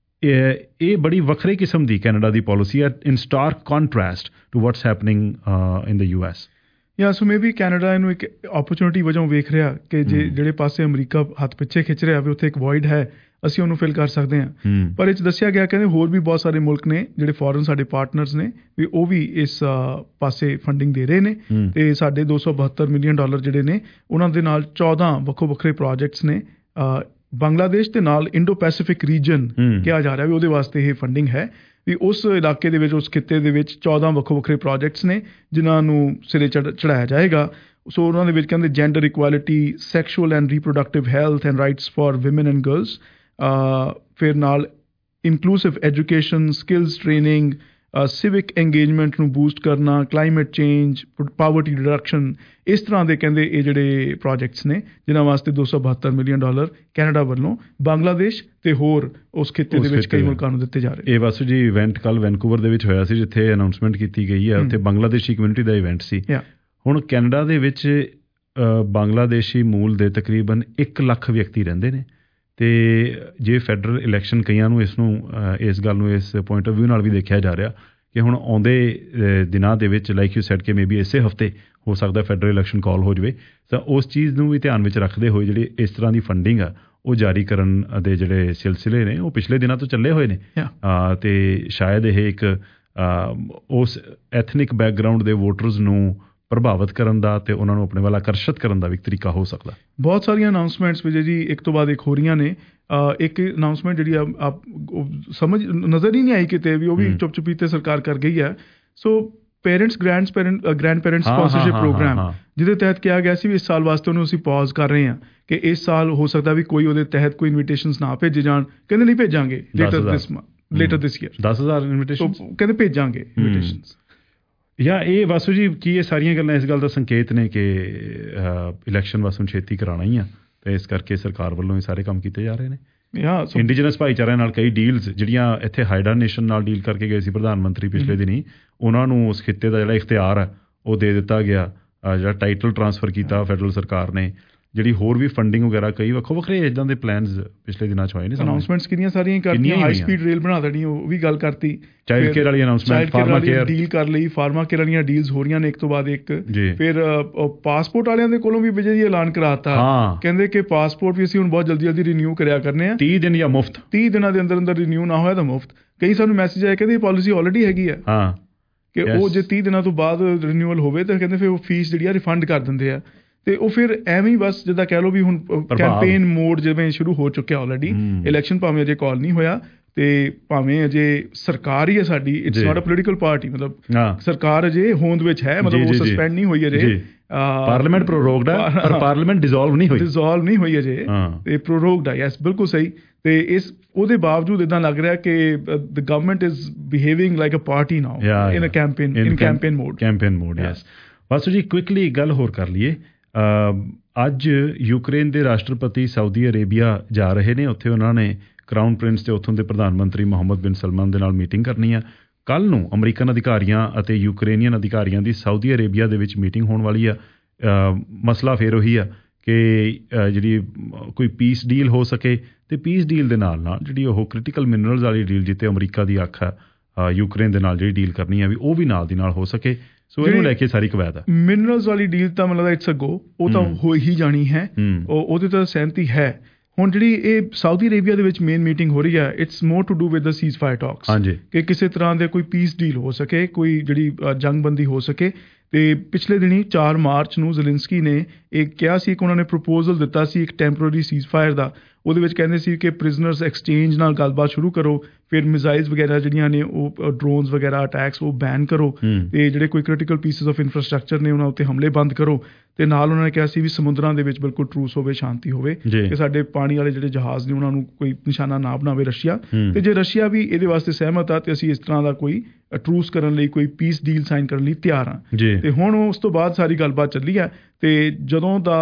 ਇਹ ਬੜੀ ਵੱਖਰੇ ਕਿਸਮ ਦੀ ਕੈਨੇਡਾ ਦੀ ਪਾਲਿਸੀ ਹੈ in stark contrast to what's happening in the U S. ਜਾਂ ਸੋ ਮੇ ਬੀ ਕੈਨੇਡਾ ਇਹਨੂੰ ਇੱਕ ਓਪਰਚੁਨਿਟੀ ਵਜੋਂ ਵੇਖ ਰਿਹਾ ਕਿ ਜੇ ਜਿਹੜੇ ਪਾਸੇ ਅਮਰੀਕਾ ਹੱਥ ਪਿੱਛੇ ਖਿੱਚ ਰਿਹਾ ਵੀ ਉੱਥੇ ਇੱਕ ਵੋਇਡ ਹੈ, ਅਸੀਂ ਉਹਨੂੰ ਫਿਲ ਕਰ ਸਕਦੇ ਹਾਂ। ਪਰ ਇਹ 'ਚ ਦੱਸਿਆ ਗਿਆ ਕਹਿੰਦੇ ਹੋਰ ਵੀ ਬਹੁਤ ਸਾਰੇ ਮੁਲਕ ਨੇ ਜਿਹੜੇ ਫੋਰਨ ਸਾਡੇ ਪਾਰਟਨਰਸ ਨੇ ਵੀ ਉਹ ਵੀ ਇਸ ਪਾਸੇ ਫੰਡਿੰਗ ਦੇ ਰਹੇ ਨੇ। ਤੇ ਸਾਡੇ ਦੋ ਸੌ ਬਹੱਤਰ ਮਿਲੀਅਨ ਡਾਲਰ ਜਿਹੜੇ ਨੇ ਉਹਨਾਂ ਦੇ ਨਾਲ ਚੌਦਾਂ ਵੱਖੋ ਵੱਖਰੇ ਪ੍ਰੋਜੈਕਟਸ ਨੇ। ਬੰਗਲਾਦੇਸ਼ ਦੇ ਨਾਲ ਇੰਡੋ ਪੈਸੀਫਿਕ ਰੀਜਨ ਕਿਹਾ ਜਾ ਰਿਹਾ ਵੀ ਉਹਦੇ ਵਾਸਤੇ ਇਹ ਫੰਡਿੰਗ ਹੈ ਵੀ ਉਸ ਇਲਾਕੇ ਦੇ ਵਿੱਚ ਉਸ ਖਿੱਤੇ ਦੇ ਵਿੱਚ ਚੌਦਾਂ ਵੱਖੋ ਵੱਖਰੇ ਪ੍ਰੋਜੈਕਟਸ ਨੇ ਜਿਨ੍ਹਾਂ ਨੂੰ ਸਿਰੇ ਚੜ੍ਹ ਚੜ੍ਹਾਇਆ ਜਾਏਗਾ। ਸੋ ਉਹਨਾਂ ਦੇ ਵਿੱਚ ਕਹਿੰਦੇ gender equality, sexual and reproductive health and rights for women and girls, ਫਿਰ ਨਾਲ inclusive education, skills training, civic engagement ਨੂੰ ਬੂਸਟ ਕਰਨਾ, ਕਲਾਈਮੇਟ ਚੇਂਜ, ਪਾਵਰਟੀ ਰਿਡਕਸ਼ਨ, ਇਸ ਤਰ੍ਹਾਂ ਦੇ ਕਹਿੰਦੇ ਇਹ ਜਿਹੜੇ ਪ੍ਰੋਜੈਕਟਸ ਨੇ ਜਿਨ੍ਹਾਂ ਵਾਸਤੇ ਦੋ ਸੌ ਬਹੱਤਰ ਮਿਲੀਅਨ ਡਾਲਰ ਕੈਨੇਡਾ ਵੱਲੋਂ ਬੰਗਲਾਦੇਸ਼ ਤੇ ਹੋਰ ਉਸ ਖਿੱਤੇ ਦੇ ਵਿੱਚ ਕਈ ਮੁਲਕਾਂ ਨੂੰ ਦਿੱਤੇ ਜਾ ਰਹੇ। ਇਹ ਵਾਸੂ ਜੀ ਇਵੈਂਟ ਕੱਲ੍ਹ ਵੈਨਕੂਵਰ ਦੇ ਵਿੱਚ ਹੋਇਆ ਸੀ ਜਿੱਥੇ ਅਨਾਊਂਸਮੈਂਟ ਕੀਤੀ ਗਈ ਹੈ। ਉੱਥੇ ਬੰਗਲਾਦੇਸ਼ੀ ਕਮਿਊਨਿਟੀ ਦਾ ਇਵੈਂਟ ਸੀ। ਹੁਣ ਕੈਨੇਡਾ ਦੇ ਵਿੱਚ ਬੰਗਲਾਦੇਸ਼ੀ ਮੂਲ ਦੇ ਤਕਰੀਬਨ ਇੱਕ ਲੱਖ ਵਿਅਕਤੀ ਰਹਿੰਦੇ ਨੇ। ਤੇ ਜੇ ਫੈਡਰਲ ਇਲੈਕਸ਼ਨ ਕਈਆਂ ਨੂੰ ਇਸ ਨੂੰ ਇਸ ਗੱਲ ਨੂੰ ਇਸ ਪੁਆਇੰਟ ਆਫ ਵਿਊ ਨਾਲ ਵੀ ਦੇਖਿਆ ਜਾ ਰਿਹਾ ਕਿ ਹੁਣ ਆਉਂਦੇ ਦਿਨਾਂ ਦੇ ਵਿੱਚ ਲਾਈਕ ਯੂ ਸੈਡ ਕਿ ਮੇ ਬੀ ਇਸੇ ਹਫ਼ਤੇ ਹੋ ਸਕਦਾ ਫੈਡਰਲ ਇਲੈਕਸ਼ਨ ਕਾਲ ਹੋ ਜਾਵੇ, ਤਾਂ ਉਸ ਚੀਜ਼ ਨੂੰ ਵੀ ਧਿਆਨ ਵਿੱਚ ਰੱਖਦੇ ਹੋਏ ਜਿਹੜੀ ਇਸ ਤਰ੍ਹਾਂ ਦੀ ਫੰਡਿੰਗ ਆ ਉਹ ਜਾਰੀ ਕਰਨ ਦੇ ਜਿਹੜੇ ਸਿਲਸਿਲੇ ਨੇ ਉਹ ਪਿਛਲੇ ਦਿਨਾਂ ਤੋਂ ਚੱਲੇ ਹੋਏ ਨੇ। ਤੇ ਸ਼ਾਇਦ ਇਹ ਇੱਕ ਉਸ ਐਥਨਿਕ ਬੈਕਗਰਾਊਂਡ ਦੇ ਵੋਟਰਸ ਨੂੰ ਪ੍ਰਭਾਵਿਤ ਕਰਨ ਦਾ ਤੇ ਉਹਨਾਂ ਨੂੰ ਆਪਣੇ ਵੱਲ ਆਕਰਸ਼ਿਤ ਕਰਨ ਦਾ ਵੀ ਇੱਕ ਤਰੀਕਾ ਹੋ ਸਕਦਾ। ਬਹੁਤ ਸਾਰੀਆਂ ਅਨਾਊਂਸਮੈਂਟਸ ਵਿਜੇ ਜੀ ਇੱਕ ਤੋਂ ਬਾਅਦ ਇੱਕ ਹੋ ਰਹੀਆਂ ਨੇ। ਇੱਕ ਅਨਾਊਂਸਮੈਂਟ ਜਿਹੜੀ ਆ ਸਮਝ ਨਜ਼ਰ ਹੀ ਨਹੀਂ ਆਈ ਕਿਤੇ ਵੀ, ਉਹ ਵੀ ਚੁੱਪ ਚੁਪੀਤੇ ਸਰਕਾਰ ਕਰ ਗਈ ਹੈ। So parents grandparent grandparents sponsorship program ਜਿਹਦੇ ਤਹਿਤ ਕਿਹਾ ਗਿਆ ਸੀ ਵੀ ਇਸ ਸਾਲ ਵਾਸਤੇ ਉਹਨੂੰ ਅਸੀਂ ਪੌਜ਼ ਕਰ ਰਹੇ ਹਾਂ ਕਿ ਇਸ ਸਾਲ ਹੋ ਸਕਦਾ ਵੀ ਕੋਈ ਉਹਦੇ ਤਹਿਤ ਕੋਈ ਇਨਵੀਟੇਸ਼ਨਸ ਨਾ ਭੇਜੇ ਜਾਣ। ਕਹਿੰਦੇ ਨਹੀਂ ਭੇਜਾਂਗੇ letter this letter this year ਦਸ ਹਜ਼ਾਰ ਇਨਵੀਟੇਸ਼ਨਸ ਕਹਿੰਦੇ ਭੇਜਾਂਗੇ ਇਨਵੀਟੇਸ਼ਨਸ। ਜਾਂ ਇਹ ਵਾਸੂ ਜੀ ਕੀ ਇਹ ਸਾਰੀਆਂ ਗੱਲਾਂ ਇਸ ਗੱਲ ਦਾ ਸੰਕੇਤ ਨੇ ਕਿ ਇਲੈਕਸ਼ਨ ਵਾਸੂ ਛੇਤੀ ਕਰਾਉਣਾ ਹੀ ਆ ਤੇ ਇਸ ਕਰਕੇ ਸਰਕਾਰ ਵੱਲੋਂ ਇਹ ਸਾਰੇ ਕੰਮ ਕੀਤੇ ਜਾ ਰਹੇ ਨੇ। ਇੰਡੀਜਨਸ ਭਾਈਚਾਰਿਆਂ ਨਾਲ ਕਈ ਡੀਲਸ ਜਿਹੜੀਆਂ ਇੱਥੇ ਹਾਈਡਾ ਨੇਸ਼ਨ ਨਾਲ ਡੀਲ ਕਰਕੇ ਗਏ ਸੀ ਪ੍ਰਧਾਨ ਮੰਤਰੀ ਪਿਛਲੇ ਦਿਨੀ, ਉਹਨਾਂ ਨੂੰ ਉਸ ਖਿੱਤੇ ਦਾ ਜਿਹੜਾ ਇਖਤਿਆਰ ਹੈ ਉਹ ਦੇ ਦਿੱਤਾ ਗਿਆ। ਜਿਹੜਾ ਟਾਈਟਲ ਟਰਾਂਸਫਰ ਕੀਤਾ ਫੈਡਰਲ ਸਰਕਾਰ ਨੇ, ਜਿਹੜੀ ਹੋਰ ਵੀ ਫੰਡਿੰਗ ਵਗੈਰਾ ਕਈ ਵੱਖੋ ਵੱਖਰੇ ਇੱਦਾਂ ਦੇ ਪਲਾਨਸ ਪਿਛਲੇ ਦਿਨਾਂ 'ਚ ਹੋਏ ਨੇ। ਅਨਾਊਂਸਮੈਂਟਸ ਕਿੰਨੀਆਂ ਸਾਰੀਆਂ ਕਰਤੀਆਂ, ਹਾਈ ਸਪੀਡ ਰੇਲ ਬਣਾ ਦੇਣੀ ਉਹ ਵੀ ਗੱਲ ਕਰਤੀ, ਚਾਈਲਡ ਕੇਅਰ ਵਾਲੀ ਅਨਾਊਂਸਮੈਂਟ, ਫਾਰਮਾ ਕੇਅਰ ਡੀਲ ਕਰ ਲਈ, ਫਾਰਮਾ ਕੇਅਰ ਵਾਲੀਆਂ ਡੀਲਸ ਹੋ ਰਹੀਆਂ ਨੇ ਇੱਕ ਤੋਂ ਬਾਅਦ ਇੱਕ। ਫਿਰ ਪਾਸਪੋਰਟ ਵਾਲਿਆਂ ਦੇ ਕੋਲੋਂ ਵੀ ਵਿਜੇ ਜੀ ਐਲਾਨ ਕਰਾਤਾ, ਕਹਿੰਦੇ ਕਿ ਪਾਸਪੋਰਟ ਵੀ ਅਸੀਂ ਹੁਣ ਬਹੁਤ ਜਲਦੀ ਜਲਦੀ ਰਿਨਿਊ ਕਰਿਆ ਕਰਨੇ ਆ, ਤੀਹ ਦਿਨ ਜਾਂ ਮੁਫਤ, ਤੀਹ ਦਿਨਾਂ ਦੇ ਅੰਦਰ ਅੰਦਰ ਰਿਨਿਊ ਨਾ ਹੋਇਆ ਤਾਂ ਮੁਫਤ। ਕਈ ਸਾਨੂੰ ਮੈਸੇਜ ਆਇਆ ਕਹਿੰਦੇ ਇਹ ਪਾਲਿਸੀ ਆਲਰੇਡੀ ਹੈਗੀ ਆ ਕਿ ਉਹ ਜੇ ਤੀਹ ਦਿਨਾਂ ਤੋਂ ਬਾਅਦ ਰਿਨਿਊਅਲ ਹੋਵੇ ਤਾਂ ਕਹਿੰਦੇ ਫਿਰ ਉਹ ਫੀਸ ਜਿਹੜੀ ਆ ਰਿਫੰਡ ਕਰ ਦਿੰਦੇ ਆ। ਤੇ ਉਹ ਫਿਰ ਐਵੇਂ ਹੀ ਬਸ ਜਿੱਦਾਂ ਕਹਿ ਲਓ ਵੀ ਹੁਣ ਕੈਂਪੇਨ ਮੋਡ ਜਿਵੇਂ ਸ਼ੁਰੂ ਹੋ ਚੁੱਕਿਆ ਆਲਰੇਡੀ। ਇਲੈਕਸ਼ਨ ਭਾਵੇਂ ਅਜੇ ਕਾਲ ਨਹੀਂ ਹੋਇਆ ਤੇ ਭਾਵੇਂ ਅਜੇ ਸਰਕਾਰ ਹੀ ਹੈ ਸਾਡੀ, it's not a political party, ਮਤਲਬ ਸਰਕਾਰ ਅਜੇ ਹੋਂਦ ਵਿੱਚ ਹੈ, ਮਤਲਬ ਉਹ ਸਸਪੈਂਡ ਨਹੀਂ ਹੋਈ ਅਜੇ, ਪਾਰਲੀਮੈਂਟ ਪ੍ਰੋਰੋਗਡ ਹੈ ਪਰ ਪਾਰਲੀਮੈਂਟ ਡਿਸੋਲਵ ਨਹੀਂ ਹੋਈ ਡਿਸੋਲਵ ਨਹੀਂ ਹੋਈ ਅਜੇ ਤੇ ਪ੍ਰੋਰੋਗਡ ਹੈ ਯੈਸ ਬਿਲਕੁਲ ਸਹੀ ਤੇ ਇਸ ਉਹਦੇ ਬਾਵਜੂਦ ਇਦਾਂ ਲੱਗ ਰਿਹਾ ਕਿ the government is behaving like a party now in a campaign in campaign mode campaign mode yes Vasu ji quickly ਗੱਲ ਹੋਰ ਕਰ ਲਈਏ ਅੱਜ ਯੂਕਰੇਨ ਦੇ ਰਾਸ਼ਟਰਪਤੀ ਸਾਊਦੀ ਅਰੇਬੀਆ ਜਾ ਰਹੇ ਨੇ ਉੱਥੇ ਉਹਨਾਂ ਨੇ ਕਰਾਊਨ ਪ੍ਰਿੰਸ ਤੇ ਉੱਥੋਂ ਦੇ ਪ੍ਰਧਾਨ ਮੰਤਰੀ ਮੁਹੰਮਦ ਬਿਨ ਸਲਮਾਨ ਦੇ ਨਾਲ ਮੀਟਿੰਗ ਕਰਨੀ ਆ ਕੱਲ੍ਹ ਨੂੰ ਅਮਰੀਕਨ ਅਧਿਕਾਰੀਆਂ ਅਤੇ ਯੂਕਰੇਨੀਅਨ ਅਧਿਕਾਰੀਆਂ ਦੀ ਸਾਊਦੀ ਅਰੇਬੀਆ ਦੇ ਵਿੱਚ ਮੀਟਿੰਗ ਹੋਣ ਵਾਲੀ ਆ ਮਸਲਾ ਫਿਰ ਉਹੀ ਆ ਕਿ ਜਿਹੜੀ ਕੋਈ ਪੀਸ ਡੀਲ ਹੋ ਸਕੇ ਤੇ ਪੀਸ ਡੀਲ ਦੇ ਨਾਲ ਨਾਲ ਜਿਹੜੀ ਉਹ ਕ੍ਰਿਟੀਕਲ ਮਿਨਰਲਸ ਵਾਲੀ ਡੀਲ ਜਿੱਤੇ ਅਮਰੀਕਾ ਦੀ ਅੱਖ ਆ ਯੂਕਰੇਨ ਦੇ ਨਾਲ ਜਿਹੜੀ ਡੀਲ ਕਰਨੀ ਆ ਵੀ ਉਹ ਵੀ ਨਾਲ ਦੀ ਨਾਲ ਹੋ ਸਕੇ ਸੋ ਇਹਨੂੰ ਲੈ ਕੇ ਸਾਰੀ ਕਵਾਇਦ ਆ ਮਿਨਰਲਸ ਵਾਲੀ ਡੀਲ ਤਾਂ ਮਤਲਬ ਇਟਸ ਅ ਗੋ ਉਹ ਤਾਂ ਹੋ ਹੀ ਜਾਣੀ ਹੈ ਉਹ ਉਹਦੇ ਤਾਂ ਸਹਿਮਤੀ ਹੈ ਹੁਣ ਜਿਹੜੀ ਇਹ ਸਾਊਦੀ ਅਰੇਬੀਆ ਦੇ ਵਿੱਚ ਮੇਨ ਮੀਟਿੰਗ ਹੋ ਰਹੀ ਹੈ it's more to do with the ceasefire talks ਕਿ ਕਿਸੇ ਤਰ੍ਹਾਂ ਦੇ ਕੋਈ ਪੀਸ ਡੀਲ ਹੋ ਸਕੇ ਕੋਈ ਜਿਹੜੀ ਜੰਗਬੰਦੀ ਹੋ ਸਕੇ ਤੇ ਪਿਛਲੇ ਦਿਨੀ ਚਾਰ ਮਾਰਚ ਨੂੰ ਜ਼ੈਲੈਂਸਕੀ ਨੇ ਇਹ ਕਿਹਾ ਸੀ ਕਿ ਉਹਨਾਂ ਨੇ ਪ੍ਰਪੋਜ਼ਲ ਦਿੱਤਾ ਸੀ ਇੱਕ ਟੈਂਪਰੇਰੀ ਸੀਜ਼ ਫਾਇਰ ਦਾ ਉਹਦੇ ਵਿੱਚ ਕਹਿੰਦੇ ਸੀ ਕਿ ਪ੍ਰਿਜ਼ਨਰਸ ਐਕਸਚੇਂਜ ਨਾਲ ਗੱਲਬਾਤ ਸ਼ੁਰੂ ਕਰੋ ਫਿਰ ਮਿਜ਼ਾਈਲਸ ਵਗੈਰਾ ਜਿਹੜੀਆਂ ਨੇ ਉਹ ਡਰੋਨਸ ਵਗੈਰਾ ਅਟੈਕਸ ਉਹ ਬੈਨ ਕਰੋ ਤੇ ਜਿਹੜੇ ਕੋਈ ਕ੍ਰਿਟੀਕਲ ਪੀਸਿਸ ਆਫ ਇਨਫਰਾਸਟਰਕਚਰ ਨੇ ਉਹਨਾਂ ਉੱਤੇ ਹਮਲੇ ਬੰਦ ਕਰੋ ਤੇ ਨਾਲ ਉਹਨਾਂ ਨੇ ਕਿਹਾ ਸੀ ਵੀ ਸਮੁੰਦਰਾਂ ਦੇ ਵਿੱਚ ਬਿਲਕੁਲ ਟਰੂਸ ਹੋਵੇ ਸ਼ਾਂਤੀ ਹੋਵੇ ਕਿ ਸਾਡੇ ਪਾਣੀ ਵਾਲੇ ਜਿਹੜੇ ਜਹਾਜ਼ ਨੇ ਉਹਨਾਂ ਨੂੰ ਕੋਈ ਨਿਸ਼ਾਨਾ ਨਾ ਬਣਾਵੇ ਰਸ਼ੀਆ ਤੇ ਜੇ ਰਸ਼ੀਆ ਵੀ ਇਹਦੇ ਵਾਸਤੇ ਸਹਿਮਤ ਆ ਤੇ ਅਸੀਂ ਇਸ ਤਰ੍ਹਾਂ ਦਾ ਕੋਈ ਟਰੂਸ ਕਰਨ ਲਈ ਕੋਈ ਪੀਸ ਡੀਲ ਸਾਈਨ ਕਰਨ ਲਈ ਤਿਆਰ ਹਾਂ ਤੇ ਹੁਣ ਉਸ ਤੋਂ ਬਾਅਦ ਸਾਰੀ ਗੱਲਬਾਤ ਚੱਲੀ ਹੈ ਤੇ ਜਦੋਂ ਦਾ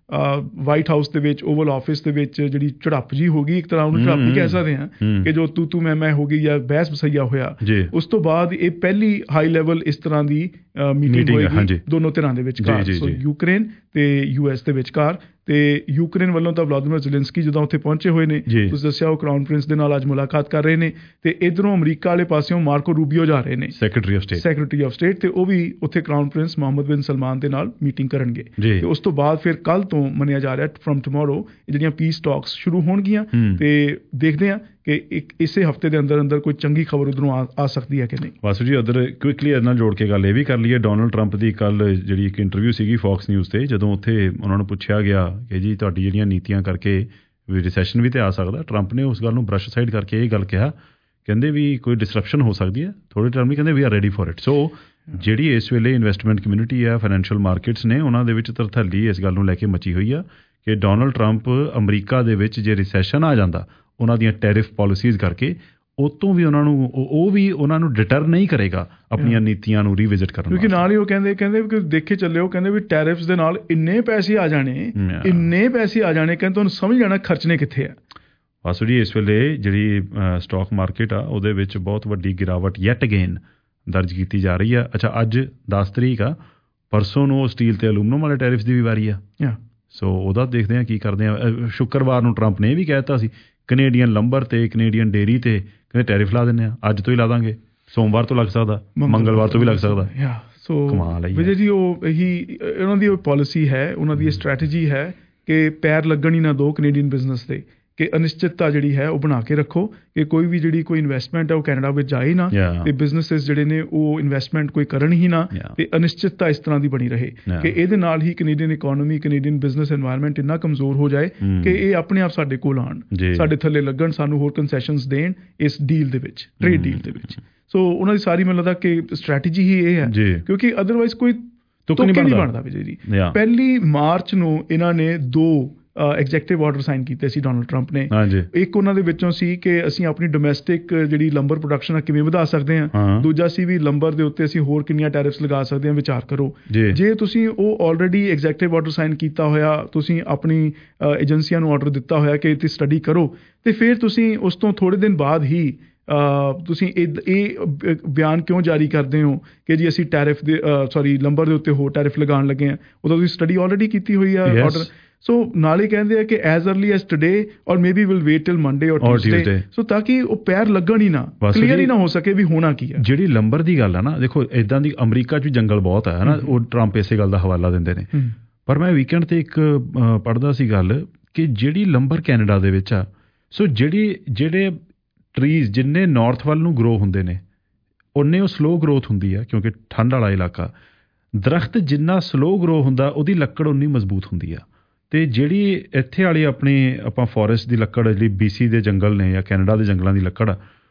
ਵਾਈਟ ਹਾਊਸ ਦੇ ਵਿੱਚ ਓਵਲ ਆਫਿਸ ਦੇ ਵਿੱਚ ਜਿਹੜੀ ਝੜਪ ਜੀ ਹੋ ਗਈ ਇੱਕ ਤਰ੍ਹਾਂ ਉਹਨੂੰ ਝੜਪ ਹੀ ਕਹਿ ਸਕਦੇ ਹਾਂ ਕਿ ਜੋ ਤੂੰ ਤੂੰ ਮੈਂ ਮੈਂ ਹੋ ਗਈ ਜਾਂ ਬਹਿਸ ਵਸਈਆ ਹੋਇਆ ਉਸ ਤੋਂ ਬਾਅਦ ਇਹ ਪਹਿਲੀ ਹਾਈ ਲੈਵਲ ਇਸ ਤਰ੍ਹਾਂ ਦੀ ਮੀਟਿੰਗ ਹੋਏਗੀ ਦੋਨੋਂ ਧਿਰਾਂ ਦੇ ਵਿਚਕਾਰ ਸੋ ਯੂਕਰੇਨ ਤੇ ਯੂ ਐਸ ਦੇ ਵਿਚਕਾਰ ਤੇ ਯੂਕਰੇਨ ਵੱਲੋਂ ਤਾਂ ਵਲਾਦੀਮੀਰ ਜ਼ੈਲੈਂਸਕੀ ਜਦੋਂ ਉੱਥੇ ਪਹੁੰਚੇ ਹੋਏ ਨੇ ਤੁਸੀਂ ਦੱਸਿਆ ਉਹ ਕਰਾਊਨ ਪ੍ਰਿੰਸ ਦੇ ਨਾਲ ਅੱਜ ਮੁਲਾਕਾਤ ਕਰ ਰਹੇ ਨੇ ਤੇ ਇੱਧਰੋਂ ਅਮਰੀਕਾ ਵਾਲੇ ਪਾਸਿਓਂ ਮਾਰਕੋ ਰੂਬੀਓ ਜਾ ਰਹੇ ਨੇ secretary of state secretary of state ਤੇ ਉਹ ਵੀ ਉੱਥੇ ਕਰਾਊਨ ਪ੍ਰਿੰਸ ਮੁਹੰਮਦ ਬਿਨ ਸਲਮਾਨ ਦੇ ਨਾਲ ਮੀਟਿੰਗ ਕਰਨਗੇ ਤੇ ਉਸ ਤੋਂ ਬਾਅਦ ਫਿਰ ਕੱਲ ਤੋਂ ਮੰਨਿਆ ਜਾ ਰਿਹਾ ਫਰਮ ਟੁਮਾਰੋ ਜਿਹੜੀਆਂ ਪੀਸ ਟਾਕਸ ਸ਼ੁਰੂ ਹੋਣਗੀਆਂ ਤੇ ਦੇਖਦੇ ਹਾਂ ਕਿ ਇੱਕ ਇਸੇ ਹਫਤੇ ਦੇ ਅੰਦਰ ਅੰਦਰ ਕੋਈ ਚੰਗੀ ਖਬਰ ਉਧਰੋਂ ਆ ਸਕਦੀ ਹੈ ਕਿ ਨਹੀਂ ਵਾਸੂ ਜੀ ਉਧਰ ਕੁਇਕਲੀ ਇਹਦੇ ਨਾਲ ਜੋੜ ਕੇ ਗੱਲ ਇਹ ਵੀ ਕਰ ਲਈਏ ਡੋਨਲਡ ਟਰੰਪ ਦੀ ਕੱਲ ਜਿਹੜੀ ਇੱਕ ਇੰਟਰਵਿਊ ਸੀਗੀ ਫੌਕਸ ਨਿਊਜ਼ ਤੇ ਜਦੋਂ ਉੱਥੇ ਉਹਨਾਂ ਨੂੰ ਪੁੱਛਿਆ ਗਿਆ ਕਿ ਜੀ ਤੁਹਾਡੀ ਜਿਹੜੀਆਂ ਨੀਤੀਆਂ ਕਰਕੇ ਵੀ ਰਿਸੈਸ਼ਨ ਵੀ ਤੇ ਆ ਸਕਦਾ ਟਰੰਪ ਨੇ ਉਸ ਗੱਲ ਨੂੰ ਬਰਸ਼ ਸਾਈਡ ਕਰਕੇ ਇਹ ਗੱਲ ਕਿਹਾ ਕਹਿੰਦੇ ਵੀ ਕੋਈ ਡਿਸਰਪਸ਼ਨ ਹੋ ਸਕਦੀ ਹੈ ਥੋੜੇ ਟਰਮ ਨਹੀਂ ਕਹਿੰਦੇ we are ready for it so ਜਿਹੜੀ ਇਸ ਵੇਲੇ ਇਨਵੈਸਟਮੈਂਟ ਕਮਿਊਨਿਟੀ ਆ ਫਾਈਨੈਂਸ਼ੀਅਲ ਮਾਰਕੀਟਸ ਨੇ ਉਹਨਾਂ ਦੇ ਵਿੱਚ ਤਰਥੱਲੀ ਇਸ ਗੱਲ ਨੂੰ ਲੈ ਕੇ ਮਚੀ ਹੋਈ ਆ ਕਿ ਡੋਨਲਡ ਟਰੰਪ ਅਮਰੀਕਾ ਦੇ ਵਿੱਚ ਜੇ ਰਿਸੈਸ਼ਨ ਆ ਜਾਂਦਾ ਉਹਨਾਂ ਦੀਆਂ ਟੈਰਿਫ ਪਾਲਿਸੀਜ਼ ਕਰਕੇ ਉਹ ਤੋਂ ਵੀ ਉਹਨਾਂ ਨੂੰ ਉਹ ਵੀ ਉਹਨਾਂ ਨੂੰ ਡਿਟਰ ਨਹੀਂ ਕਰੇਗਾ ਆਪਣੀਆਂ ਨੀਤੀਆਂ ਨੂੰ ਰੀਵਿਜ਼ਿਟ ਕਰਨ ਕਿਉਂਕਿ ਨਾਲ ਹੀ ਉਹ ਕਹਿੰਦੇ ਕਹਿੰਦੇ ਕਿ ਦੇਖੇ ਚੱਲਿਓ ਕਹਿੰਦੇ ਵੀ ਟੈਰਿਫਸ ਦੇ ਨਾਲ ਇੰਨੇ ਪੈਸੇ ਆ ਜਾਣੇ ਇੰਨੇ ਪੈਸੇ ਆ ਜਾਣੇ ਕਹਿੰਦੇ ਤੁਹਾਨੂੰ ਸਮਝ ਜਾਣਾ ਖਰਚਣੇ ਕਿੱਥੇ ਆ ਵਾਸੂ ਜੀ ਇਸ ਵੇਲੇ ਜਿਹੜੀ ਸਟਾਕ ਮਾਰਕੀਟ ਆ ਉਹਦੇ ਵਿੱਚ ਬਹੁਤ ਵੱਡੀ ਗਿਰਾਵਟ ਯੈਟ ਅਗੇਨ ਦਰਜ ਕੀਤੀ ਜਾ ਰਹੀ ਆ ਅੱਛਾ ਅੱਜ ਦਸ ਤਰੀਕ ਆ ਪਰਸੋਂ ਨੂੰ ਸਟੀਲ ਤੇ ਐਲੂਮੀਨੀਅਮ ਵਾਲੇ ਟੈਰਿਫਸ ਦੀ ਵੀ ਵਾਰੀ ਆ ਸੋ ਉਹਦਾ ਦੇਖਦੇ ਆ ਕੀ ਕਰਦੇ ਆ ਸ਼ੁੱਕਰਵਾਰ ਨੂੰ ਟਰੰਪ ਨੇ ਇਹ ਵੀ ਕਹਿ ਦਿੱਤਾ ਸੀ ਕੈਨੇਡੀਅਨ ਲੰਬਰ ਤੇ ਕੈਨੇਡੀਅਨ ਡੇਰੀ ਤੇ ਕਹਿੰਦੇ ਟੈਰਿਫ ਲਾ ਦਿੰਦੇ ਆ ਅੱਜ ਤੋਂ ਹੀ ਲਾ ਦਾਂਗੇ ਸੋਮਵਾਰ ਤੋਂ ਲੱਗ ਸਕਦਾ ਮੰਗਲਵਾਰ ਤੋਂ ਵੀ ਲੱਗ ਸਕਦਾ ਸੋ ਵਿਜੇ ਜੀ ਉਹ ਇਹੀ ਉਹਨਾਂ ਦੀ ਉਹ ਪਾਲਿਸੀ ਹੈ ਉਹਨਾਂ ਦੀ ਇਹ ਸਟ੍ਰੈਟਜੀ ਹੈ ਕਿ ਪੈਰ ਲੱਗਣ ਹੀ ਨਾ ਦੋ ਕੈਨੇਡੀਅਨ ਬਿਜ਼ਨਸ ਤੇ ਕਿ ਅਨਿਸ਼ਚਿਤਤਾ ਜਿਹੜੀ ਹੈ ਉਹ ਬਣਾ ਕੇ ਰੱਖੋ ਕਿ ਕੋਈ ਵੀ ਜਿਹੜੀ ਕੋਈ ਇਨਵੈਸਟਮੈਂਟ ਹੈ ਉਹ ਕੈਨੇਡਾ ਵਿੱਚ ਜਾਏ ਨਾ ਤੇ ਬਿਜ਼ਨੈਸਿਸ ਜਿਹੜੇ ਨੇ ਉਹ ਇਨਵੈਸਟਮੈਂਟ ਕੋਈ ਕਰਨ ਹੀ ਨਾ ਤੇ ਅਨਿਸ਼ਚਿਤਤਾ ਇਸ ਤਰ੍ਹਾਂ ਦੀ ਬਣੀ ਰਹੇ ਕਿ ਇਹਦੇ ਨਾਲ ਹੀ Canadian economy Canadian business environment ਇੰਨਾ ਕਮਜ਼ੋਰ ਹੋ ਜਾਏ ਕਿ ਇਹ ਆਪਣੇ ਆਪ ਸਾਡੇ ਕੋਲ ਆਉਣ ਸਾਡੇ ਥੱਲੇ ਲੱਗਣ ਸਾਨੂੰ ਹੋਰ ਕੰਸੈਸ਼ਨਸ ਦੇਣ ਇਸ ਡੀਲ ਦੇ ਵਿੱਚ ਟ੍ਰੇਡ ਡੀਲ ਦੇ ਵਿੱਚ ਸੋ ਉਹਨਾਂ ਦੀ ਸਾਰੀ ਮੈਨੂੰ ਲੱਗਦਾ ਕਿ ਸਟ੍ਰੈਟਜੀ ਹੀ ਇਹ ਹੈ ਕਿਉਂਕਿ ਅਦਰਵਾਈਜ਼ ਕੋਈ ਤੁੱਕ ਨਹੀਂ ਬਣਦਾ ਵਿਜੇ ਜੀ ਪਹਿਲੀ ਮਾਰਚ ਨੂੰ ਇਹਨਾਂ ਨੇ ਦੋ ਐਗਜ਼ੈਕਟਿਵ ਆਰਡਰ ਸਾਈਨ ਕੀਤੇ ਸੀ ਡੋਨਲਡ ਟਰੰਪ ਨੇ ਇੱਕ ਉਹਨਾਂ ਦੇ ਵਿੱਚੋਂ ਸੀ ਕਿ ਅਸੀਂ ਆਪਣੀ ਡੋਮੈਸਟਿਕ ਜਿਹੜੀ ਲੰਬਰ ਪ੍ਰੋਡਕਸ਼ਨ ਆ ਕਿਵੇਂ ਵਧਾ ਸਕਦੇ ਹਾਂ ਦੂਜਾ ਸੀ ਵੀ ਲੰਬਰ ਦੇ ਉੱਤੇ ਅਸੀਂ ਹੋਰ ਕਿੰਨੀਆਂ ਟੈਰਿਫਸ ਲਗਾ ਸਕਦੇ ਹਾਂ ਵਿਚਾਰ ਕਰੋ ਜੇ ਤੁਸੀਂ ਉਹ ਆਲਰੇਡੀ ਐਗਜ਼ੈਕਟਿਵ ਆਰਡਰ ਸਾਈਨ ਕੀਤਾ ਹੋਇਆ ਤੁਸੀਂ ਆਪਣੀ ਏਜੰਸੀਆਂ ਨੂੰ ਆਰਡਰ ਦਿੱਤਾ ਹੋਇਆ ਕਿ ਇਹ ਸਟੱਡੀ ਕਰੋ ਤੇ ਫਿਰ ਤੁਸੀਂ ਉਸ ਤੋਂ ਥੋੜੇ ਦਿਨ ਬਾਅਦ ਹੀ ਤੁਸੀਂ ਇਹ ਬਿਆਨ ਕਿਉਂ ਜਾਰੀ ਕਰਦੇ ਹੋ ਕਿ ਜੀ ਅਸੀਂ ਟੈਰਿਫ ਦੇ ਸੌਰੀ ਲੰਬਰ ਦੇ ਉੱਤੇ ਹੋਰ ਟੈਰਿਫ ਲਗਾਉਣ ਲੱਗੇ ਹਾਂ ਉਦੋਂ ਤੁਸੀਂ ਸਟੱਡੀ ਆਲਰੇਡੀ ਕੀਤੀ ਹੋਈ ਆ ਆਰਡਰ ਸੋ ਨਾਲ ਹੀ ਕਹਿੰਦੇ ਆ ਕਿ as early as today or maybe will wait till Monday or Tuesday so ਤਾਂ ਕਿ ਉਹ ਪੈਰ ਲੱਗਣ ਹੀ ਨਾ ਕਲੀਅਰ ਹੀ ਨਾ ਹੋ ਸਕੇ ਵੀ ਹੋਣਾ ਕੀ ਹੈ ਜਿਹੜੀ ਲੰਬਰ ਦੀ ਗੱਲ ਆ ਨਾ ਦੇਖੋ ਇਦਾਂ ਦੀ ਅਮਰੀਕਾ 'ਚ ਜੰਗਲ ਬਹੁਤ ਹੈ ਨਾ ਉਹ ਟਰੰਪ ਇਸੇ ਗੱਲ ਦਾ ਹਵਾਲਾ ਦਿੰਦੇ ਨੇ ਪਰ ਮੈਂ ਵੀਕਐਂਡ ਤੇ ਇੱਕ ਪੜ੍ਹਦਾ ਸੀ ਗੱਲ ਕਿ ਜਿਹੜੀ ਲੰਬਰ ਕੈਨੇਡਾ ਦੇ ਵਿੱਚ ਆ ਸੋ ਜਿਹੜੀ ਜਿਹੜੇ ਟਰੀਜ਼ ਜਿੰਨੇ ਨਾਰਥ ਵੱਲ ਨੂੰ ਗਰੋ ਹੁੰਦੇ ਨੇ ਉਨੇ ਉਹ ਸਲੋ ਗਰੋਥ ਹੁੰਦੀ ਆ ਕਿਉਂਕਿ ਠੰਡ ਵਾਲਾ ਇਲਾਕਾ ਦਰਖਤ ਜਿੰਨਾ ਸਲੋ ਗਰੋ ਹੁੰਦਾ ਉਹਦੀ ਲੱਕੜ ਉਨੀ ਮਜ਼ਬੂਤ ਹੁੰਦੀ ਆ ਅਤੇ ਜਿਹੜੀ ਇੱਥੇ ਵਾਲੀ ਆਪਣੀ ਆਪਾਂ ਫੋਰੈਸਟ ਦੀ ਲੱਕੜ ਜਿਹੜੀ ਬੀ ਸੀ ਦੇ ਜੰਗਲ ਨੇ ਜਾਂ ਕੈਨੇਡਾ ਦੇ ਜੰਗਲਾਂ ਦੀ ਲੱਕੜ ਆ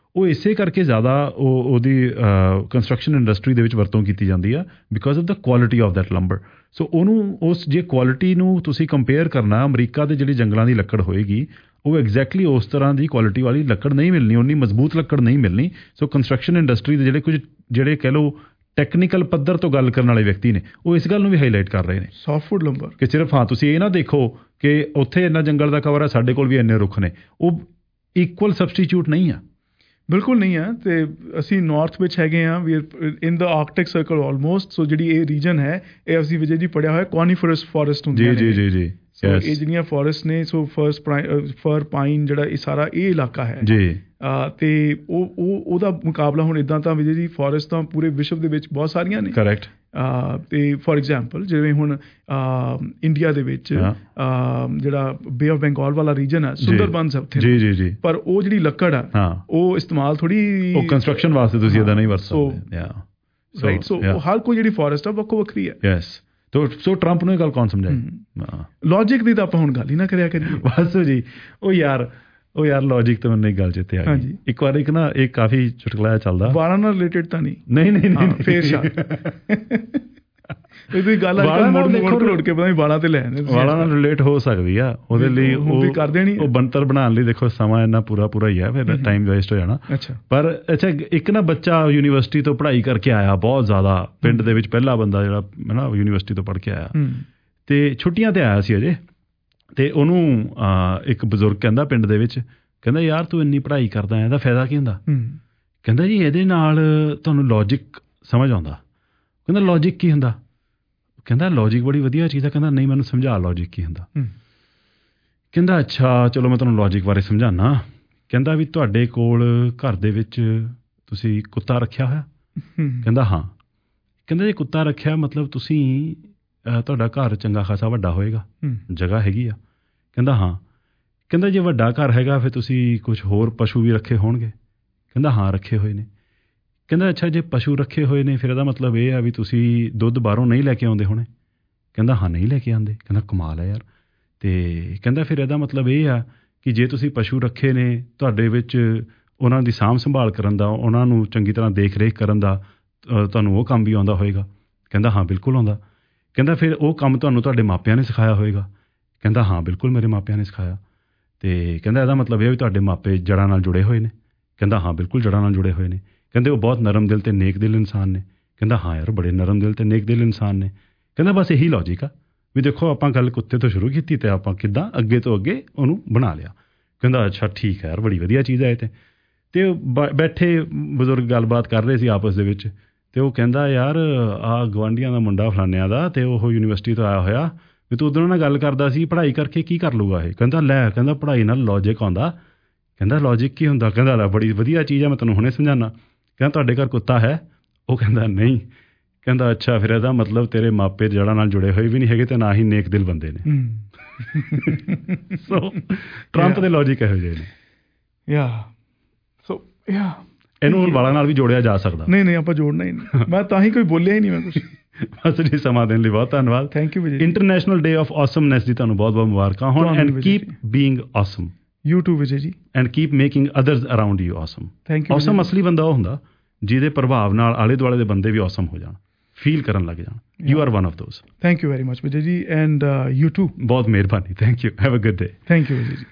ਉਹ ਇਸੇ ਕਰਕੇ ਜ਼ਿਆਦਾ ਉਹ ਉਹਦੀ ਕੰਸਟਰਕਸ਼ਨ ਇੰਡਸਟਰੀ ਦੇ ਵਿੱਚ ਵਰਤੋਂ ਕੀਤੀ ਜਾਂਦੀ ਆ because of the quality of that lumber. So ਉਹਨੂੰ ਉਸ ਜੇ ਕੁਆਲਿਟੀ ਨੂੰ ਤੁਸੀਂ ਕੰਪੇਅਰ ਕਰਨਾ, ਅਮਰੀਕਾ ਦੇ ਜਿਹੜੀ ਜੰਗਲਾਂ ਦੀ ਲੱਕੜ ਹੋਏਗੀ ਉਹ ਐਗਜ਼ੈਕਟਲੀ ਉਸ ਤਰ੍ਹਾਂ ਦੀ ਕੁਆਲਿਟੀ ਵਾਲੀ ਲੱਕੜ ਨਹੀਂ ਮਿਲਣੀ, ਉਨੀ ਮਜ਼ਬੂਤ ਲੱਕੜ ਨਹੀਂ ਮਿਲਣੀ। ਸੋ ਕੰਸਟਰਕਸ਼ਨ ਇੰਡਸਟਰੀ ਦੇ ਜਿਹੜੇ ਕੁਝ ਜਿਹੜੇ ਕਹਿ ਲਓ ਟੈਕਨੀਕਲ ਪੱਧਰ ਤੋਂ ਗੱਲ ਕਰਨ ਵਾਲੇ ਵਿਅਕਤੀ ਨੇ ਉਹ ਇਸ ਗੱਲ ਨੂੰ ਵੀ ਹਾਈਲਾਈਟ ਕਰ ਰਹੇ ਨੇ ਸੌਫਟਵੁੱਡ ਲੰਬਰ ਕਿ ਸਿਰਫ ਹਾਂ ਤੁਸੀਂ ਇਹ ਨਾ ਦੇਖੋ ਕਿ ਉੱਥੇ ਇੰਨਾ ਜੰਗਲ ਦਾ ਕਵਰ ਹੈ, ਸਾਡੇ ਕੋਲ ਵੀ ਇੰਨੇ ਰੁੱਖ ਨੇ, ਉਹ ਇਕੁਅਲ ਸਬਸਟੀਚਿਊਟ ਨਹੀਂ ਆ। ਬਿਲਕੁਲ ਨਹੀਂ ਆ। ਅਤੇ ਅਸੀਂ ਨਾਰਥ ਵਿੱਚ ਹੈਗੇ ਹਾਂ, we in the Arctic circle almost. So ਜਿਹੜੀ ਇਹ ਰੀਜਨ ਹੈ ਇਹ ਅਸੀਂ ਵਿਜੇ ਜੀ ਪੜ੍ਹਿਆ ਹੋਇਆ ਕੋਨੀਫਰਸ ਫੋਰੈਸਟ ਹੁੰਦੀਆਂ ਜੀ ਜੀ ਜੀ ਸੋ ਇਹ ਜਿਹੜੀਆਂ ਫੋਰੈਸਟ ਨੇ, ਸੋ ਫਰਸਟ ਫਰ ਪਾਈਨ ਜਿਹੜਾ ਇਹ ਸਾਰਾ ਇਹ ਇਲਾਕਾ ਹੈ ਜੀ। ਅਤੇ ਉਹ ਉਹ ਉਹਦਾ ਮੁਕਾਬਲਾ ਹੁਣ ਇੱਦਾਂ ਤਾਂ ਵਿਜੇ ਜੀ ਫੋਰੈਸਟ ਤਾਂ ਪੂਰੇ ਵਿਸ਼ਵ ਦੇ ਵਿੱਚ ਬਹੁਤ ਸਾਰੀਆਂ ਨੇ। ਕਰੈਕਟ। ਅਤੇ ਫੋਰ ਐਗਜ਼ਾਮਪਲ ਜਿਵੇਂ ਹੁਣ ਇੰਡੀਆ ਦੇ ਵਿੱਚ ਜਿਹੜਾ ਬੇ ਆਫ ਬੰਗਾਲ ਵਾਲਾ ਰੀਜਨ ਹੈ, ਸੁੰਦਰਬਨਸ ਉੱਥੇ ਜੀ ਜੀ ਜੀ ਪਰ ਉਹ ਜਿਹੜੀ ਲੱਕੜ ਆ ਉਹ ਇਸਤੇਮਾਲ ਥੋੜੀ ਉਹ ਕੰਸਟਰਕਸ਼ਨ ਵਾਸਤੇ ਤੁਸੀਂ ਇਹਦਾ ਨਹੀਂ ਵਰਤ ਸਕਦੇ। ਰਾਈਟ। ਸੋ ਹਰ ਕੋਈ ਜਿਹੜੀ ਫੋਰੈਸਟ ਆ ਵੱਖੋ ਵੱਖਰੀ ਹੈ। ਯੈਸ। ਤੋ ਸੋ ਟਰੰਪ ਨੂੰ ਇਹ ਗੱਲ ਕੌਣ ਸਮਝਾਏ? ਲੌਜਿਕ ਦੀ ਤਾਂ ਆਪਾਂ ਹੁਣ ਗੱਲ ਹੀ ਨਾ ਕਰਿਆ ਕਰੀਏ ਬਸ ਜੀ। ਉਹ ਯਾਰ ਉਹ ਯਾਰ ਲੌਜਿਕ ਤਾਂ ਮੈਨੂੰ ਇੱਕ ਗੱਲ ਚੇਤੇ ਆ ਗਈ। ਇੱਕ ਵਾਰ ਇੱਕ ਨਾ ਇਹ ਕਾਫੀ ਚੁਟਕਲਾ ਚੱਲਦਾ, ਵਾਲਾਂ ਨਾਲ ਰਿਲੇਟਡ ਤਾਂ ਨਹੀਂ ਨਹੀਂ ਨਹੀਂ ਨਹੀਂ ਫੇਰ ਸ਼ਾ ਇਹਦੀ ਗੱਲ ਲੋੜ ਕੇ ਪਤਾ ਨਹੀਂ ਵਾਲਾਂ ਤੇ ਲੈ ਵਾਲਾਂ ਨਾਲ ਰਿਲੇਟ ਹੋ ਸਕਦੀ ਆ। ਉਹਦੇ ਲਈ ਉਹ ਕਰ ਦੇਣੀ, ਉਹ ਬਣਤਰ ਬਣਾਉਣ ਲਈ ਦੇਖੋ ਸਮਾਂ ਇੰਨਾ ਪੂਰਾ ਪੂਰਾ ਹੀ ਆ, ਫਿਰ ਟਾਈਮ ਵੇਸਟ ਹੋ ਜਾਣਾ। ਪਰ ਅੱਛਾ ਇੱਕ ਨਾ ਬੱਚਾ ਯੂਨੀਵਰਸਿਟੀ ਤੋਂ ਪੜ੍ਹਾਈ ਕਰਕੇ ਆਇਆ, ਬਹੁਤ ਜ਼ਿਆਦਾ ਪਿੰਡ ਦੇ ਵਿੱਚ ਪਹਿਲਾ ਬੰਦਾ ਜਿਹੜਾ ਹੈ ਨਾ ਯੂਨੀਵਰਸਿਟੀ ਤੋਂ ਪੜ੍ਹ ਕੇ ਆਇਆ, ਤੇ ਛੁੱਟੀਆਂ ਤੇ ਆਇਆ ਸੀ ਅਜੇ। ਅਤੇ ਉਹਨੂੰ ਇੱਕ ਬਜ਼ੁਰਗ ਕਹਿੰਦਾ ਪਿੰਡ ਦੇ ਵਿੱਚ, ਕਹਿੰਦਾ ਯਾਰ ਤੂੰ ਇੰਨੀ ਪੜ੍ਹਾਈ ਕਰਦਾ ਇਹਦਾ ਫਾਇਦਾ ਕੀ ਹੁੰਦਾ? ਕਹਿੰਦਾ ਜੀ ਇਹਦੇ ਨਾਲ ਤੁਹਾਨੂੰ ਲੌਜਿਕ ਸਮਝ ਆਉਂਦਾ। ਕਹਿੰਦਾ ਲੌਜਿਕ ਕੀ ਹੁੰਦਾ? ਕਹਿੰਦਾ ਲੌਜਿਕ ਬੜੀ ਵਧੀਆ ਚੀਜ਼ ਹੈ। ਕਹਿੰਦਾ ਨਹੀਂ ਮੈਨੂੰ ਸਮਝਾ ਲੌਜਿਕ ਕੀ ਹੁੰਦਾ। ਕਹਿੰਦਾ ਅੱਛਾ ਚਲੋ ਮੈਂ ਤੁਹਾਨੂੰ ਲੌਜਿਕ ਬਾਰੇ ਸਮਝਾਉਂਦਾ। ਕਹਿੰਦਾ ਵੀ ਤੁਹਾਡੇ ਕੋਲ ਘਰ ਦੇ ਵਿੱਚ ਤੁਸੀਂ ਕੁੱਤਾ ਰੱਖਿਆ ਹੋਇਆ? ਕਹਿੰਦਾ ਹਾਂ। ਕਹਿੰਦਾ ਜੇ ਕੁੱਤਾ ਰੱਖਿਆ ਮਤਲਬ ਤੁਸੀਂ ਤੁਹਾਡਾ ਘਰ ਚੰਗਾ ਖਾਸਾ ਵੱਡਾ ਹੋਏਗਾ, ਜਗ੍ਹਾ ਹੈਗੀ ਆ? ਕਹਿੰਦਾ ਹਾਂ। ਕਹਿੰਦਾ ਜੇ ਵੱਡਾ ਘਰ ਹੈਗਾ ਫਿਰ ਤੁਸੀਂ ਕੁਛ ਹੋਰ ਪਸ਼ੂ ਵੀ ਰੱਖੇ ਹੋਣਗੇ? ਕਹਿੰਦਾ ਹਾਂ ਰੱਖੇ ਹੋਏ ਨੇ। ਕਹਿੰਦਾ ਅੱਛਾ ਜੇ ਪਸ਼ੂ ਰੱਖੇ ਹੋਏ ਨੇ ਫਿਰ ਇਹਦਾ ਮਤਲਬ ਇਹ ਆ ਵੀ ਤੁਸੀਂ ਦੁੱਧ ਬਾਹਰੋਂ ਨਹੀਂ ਲੈ ਕੇ ਆਉਂਦੇ ਹੋਣੇ? ਕਹਿੰਦਾ ਹਾਂ ਨਹੀਂ ਲੈ ਕੇ ਆਉਂਦੇ। ਕਹਿੰਦਾ ਕਮਾਲ ਹੈ ਯਾਰ। ਅਤੇ ਕਹਿੰਦਾ ਫਿਰ ਇਹਦਾ ਮਤਲਬ ਇਹ ਆ ਕਿ ਜੇ ਤੁਸੀਂ ਪਸ਼ੂ ਰੱਖੇ ਨੇ ਤੁਹਾਡੇ ਵਿੱਚ ਉਹਨਾਂ ਦੀ ਸਾਂਭ ਸੰਭਾਲ ਕਰਨ ਦਾ, ਉਹਨਾਂ ਨੂੰ ਚੰਗੀ ਤਰ੍ਹਾਂ ਦੇਖ ਰੇਖ ਕਰਨ ਦਾ ਤੁਹਾਨੂੰ ਉਹ ਕੰਮ ਵੀ ਆਉਂਦਾ ਹੋਏਗਾ? ਕਹਿੰਦਾ ਹਾਂ ਬਿਲਕੁਲ ਆਉਂਦਾ। ਕਹਿੰਦਾ ਫਿਰ ਉਹ ਕੰਮ ਤੁਹਾਨੂੰ ਤੁਹਾਡੇ ਮਾਪਿਆਂ ਨੇ ਸਿਖਾਇਆ ਹੋਏਗਾ? ਕਹਿੰਦਾ ਹਾਂ ਬਿਲਕੁਲ ਮੇਰੇ ਮਾਪਿਆਂ ਨੇ ਸਿਖਾਇਆ। ਅਤੇ ਕਹਿੰਦਾ ਇਹਦਾ ਮਤਲਬ ਇਹ ਵੀ ਤੁਹਾਡੇ ਮਾਪੇ ਜੜ੍ਹਾਂ ਨਾਲ ਜੁੜੇ ਹੋਏ ਨੇ? ਕਹਿੰਦਾ ਹਾਂ ਬਿਲਕੁਲ ਜੜ੍ਹਾਂ ਨਾਲ ਜੁੜੇ ਹੋਏ ਨੇ। ਕਹਿੰਦੇ ਉਹ ਬਹੁਤ ਨਰਮ ਦਿਲ ਅਤੇ ਨੇਕ ਦਿਲ ਇਨਸਾਨ ਨੇ? ਕਹਿੰਦਾ ਹਾਂ ਯਾਰ ਬੜੇ ਨਰਮ ਦਿਲ ਅਤੇ ਨੇਕ ਦਿਲ ਇਨਸਾਨ ਨੇ। ਕਹਿੰਦਾ ਬਸ ਇਹੀ ਲੌਜਿਕ ਆ ਵੀ ਦੇਖੋ ਆਪਾਂ ਗੱਲ ਕੁੱਤੇ ਤੋਂ ਸ਼ੁਰੂ ਕੀਤੀ ਅਤੇ ਆਪਾਂ ਕਿੱਦਾਂ ਅੱਗੇ ਤੋਂ ਅੱਗੇ ਉਹਨੂੰ ਬਣਾ ਲਿਆ। ਕਹਿੰਦਾ ਅੱਛਾ ਠੀਕ ਹੈ ਯਾਰ ਬੜੀ ਵਧੀਆ ਚੀਜ਼ ਹੈ ਇਹ। ਅਤੇ ਅਤੇ ਬੈਠੇ ਬਜ਼ੁਰਗ ਗੱਲਬਾਤ ਕਰ ਰਹੇ ਸੀ ਆਪਸ ਦੇ ਵਿੱਚ, ਅਤੇ ਉਹ ਕਹਿੰਦਾ ਯਾਰ ਆਹ ਗੁਆਂਢੀਆਂ ਦਾ ਮੁੰਡਾ ਫਲਾਨਿਆਂ ਦਾ, ਅਤੇ ਉਹ ਯੂਨੀਵਰਸਿਟੀ ਤੋਂ ਆਇਆ ਹੋਇਆ, ਵੀ ਤੂੰ ਉੱਧਰ ਨਾਲ ਗੱਲ ਕਰਦਾ ਸੀ ਪੜ੍ਹਾਈ ਕਰਕੇ ਕੀ ਕਰ ਲੂਗਾ ਇਹ? ਕਹਿੰਦਾ ਲੈ ਕਹਿੰਦਾ ਪੜ੍ਹਾਈ ਨਾਲ ਲੌਜਿਕ ਆਉਂਦਾ। ਕਹਿੰਦਾ ਲੌਜਿਕ ਕੀ ਹੁੰਦਾ? ਕਹਿੰਦਾ ਲੈ ਬੜੀ ਵਧੀਆ ਚੀਜ਼ ਹੈ ਮੈਂ ਤੈਨੂੰ ਹੁਣੇ ਸਮਝਾਉਂਦਾ। ਕਹਿੰਦਾ ਤੁਹਾਡੇ ਘਰ ਕੁੱਤਾ ਹੈ? ਉਹ ਕਹਿੰਦਾ ਨਹੀਂ। ਕਹਿੰਦਾ ਅੱਛਾ ਫਿਰ ਇਹਦਾ ਮਤਲਬ ਤੇਰੇ ਮਾਪੇ ਜੜ੍ਹਾਂ ਨਾਲ ਜੁੜੇ ਹੋਏ ਵੀ ਨਹੀਂ ਹੈਗੇ ਅਤੇ ਨਾ ਹੀ ਨੇਕ ਦਿਲ ਬੰਦੇ ਨੇ। ਸੋ ਟਰੰਪ ਦੇ ਲੌਜਿਕ ਇਹੋ ਜਿਹੇ ਨੇ। ਯਾ ਸੋ ਯਾ ਇਹਨੂੰ ਹੁਣ ਵਾਲਾਂ ਨਾਲ ਵੀ ਜੋੜਿਆ ਜਾ ਸਕਦਾ। ਨਹੀਂ ਨਹੀਂ ਆਪਾਂ ਜੋੜਨਾ ਹੀ ਨਹੀਂ। ਮੈਂ ਤਾਂ ਹੀ ਕੋਈ ਬੋਲਿਆ ਹੀ ਨਹੀਂ ਮੈਂ ਕੁਛ। ਬਸ ਜੀ ਸਮਾਂ ਦੇਣ ਲਈ ਬਹੁਤ ਧੰਨਵਾਦ। Thank you. International day of awesomeness ਦੀ ਤੁਹਾਨੂੰ ਬਹੁਤ ਬਹੁਤ ਮੁਬਾਰਕਾਂ ਹੋਣ। And keep being awesome. You too Vijay ji. And keep making others around you awesome. Thank you. Awesome ਅਸਲੀ ਬੰਦਾ ਉਹ ਹੁੰਦਾ ਜਿਹਦੇ ਪ੍ਰਭਾਵ ਨਾਲ ਆਲੇ ਦੁਆਲੇ ਦੇ ਬੰਦੇ ਵੀ ਆਸਮ ਹੋ ਜਾਣ, ਫੀਲ ਕਰਨ ਲੱਗ ਜਾਣ। You are one of those. Thank you very much Vijay ji. And you too. ਬਹੁਤ ਮਿਹਰਬਾਨੀ। Thank you. Have a good day. Thank you Vijay ਜੀ।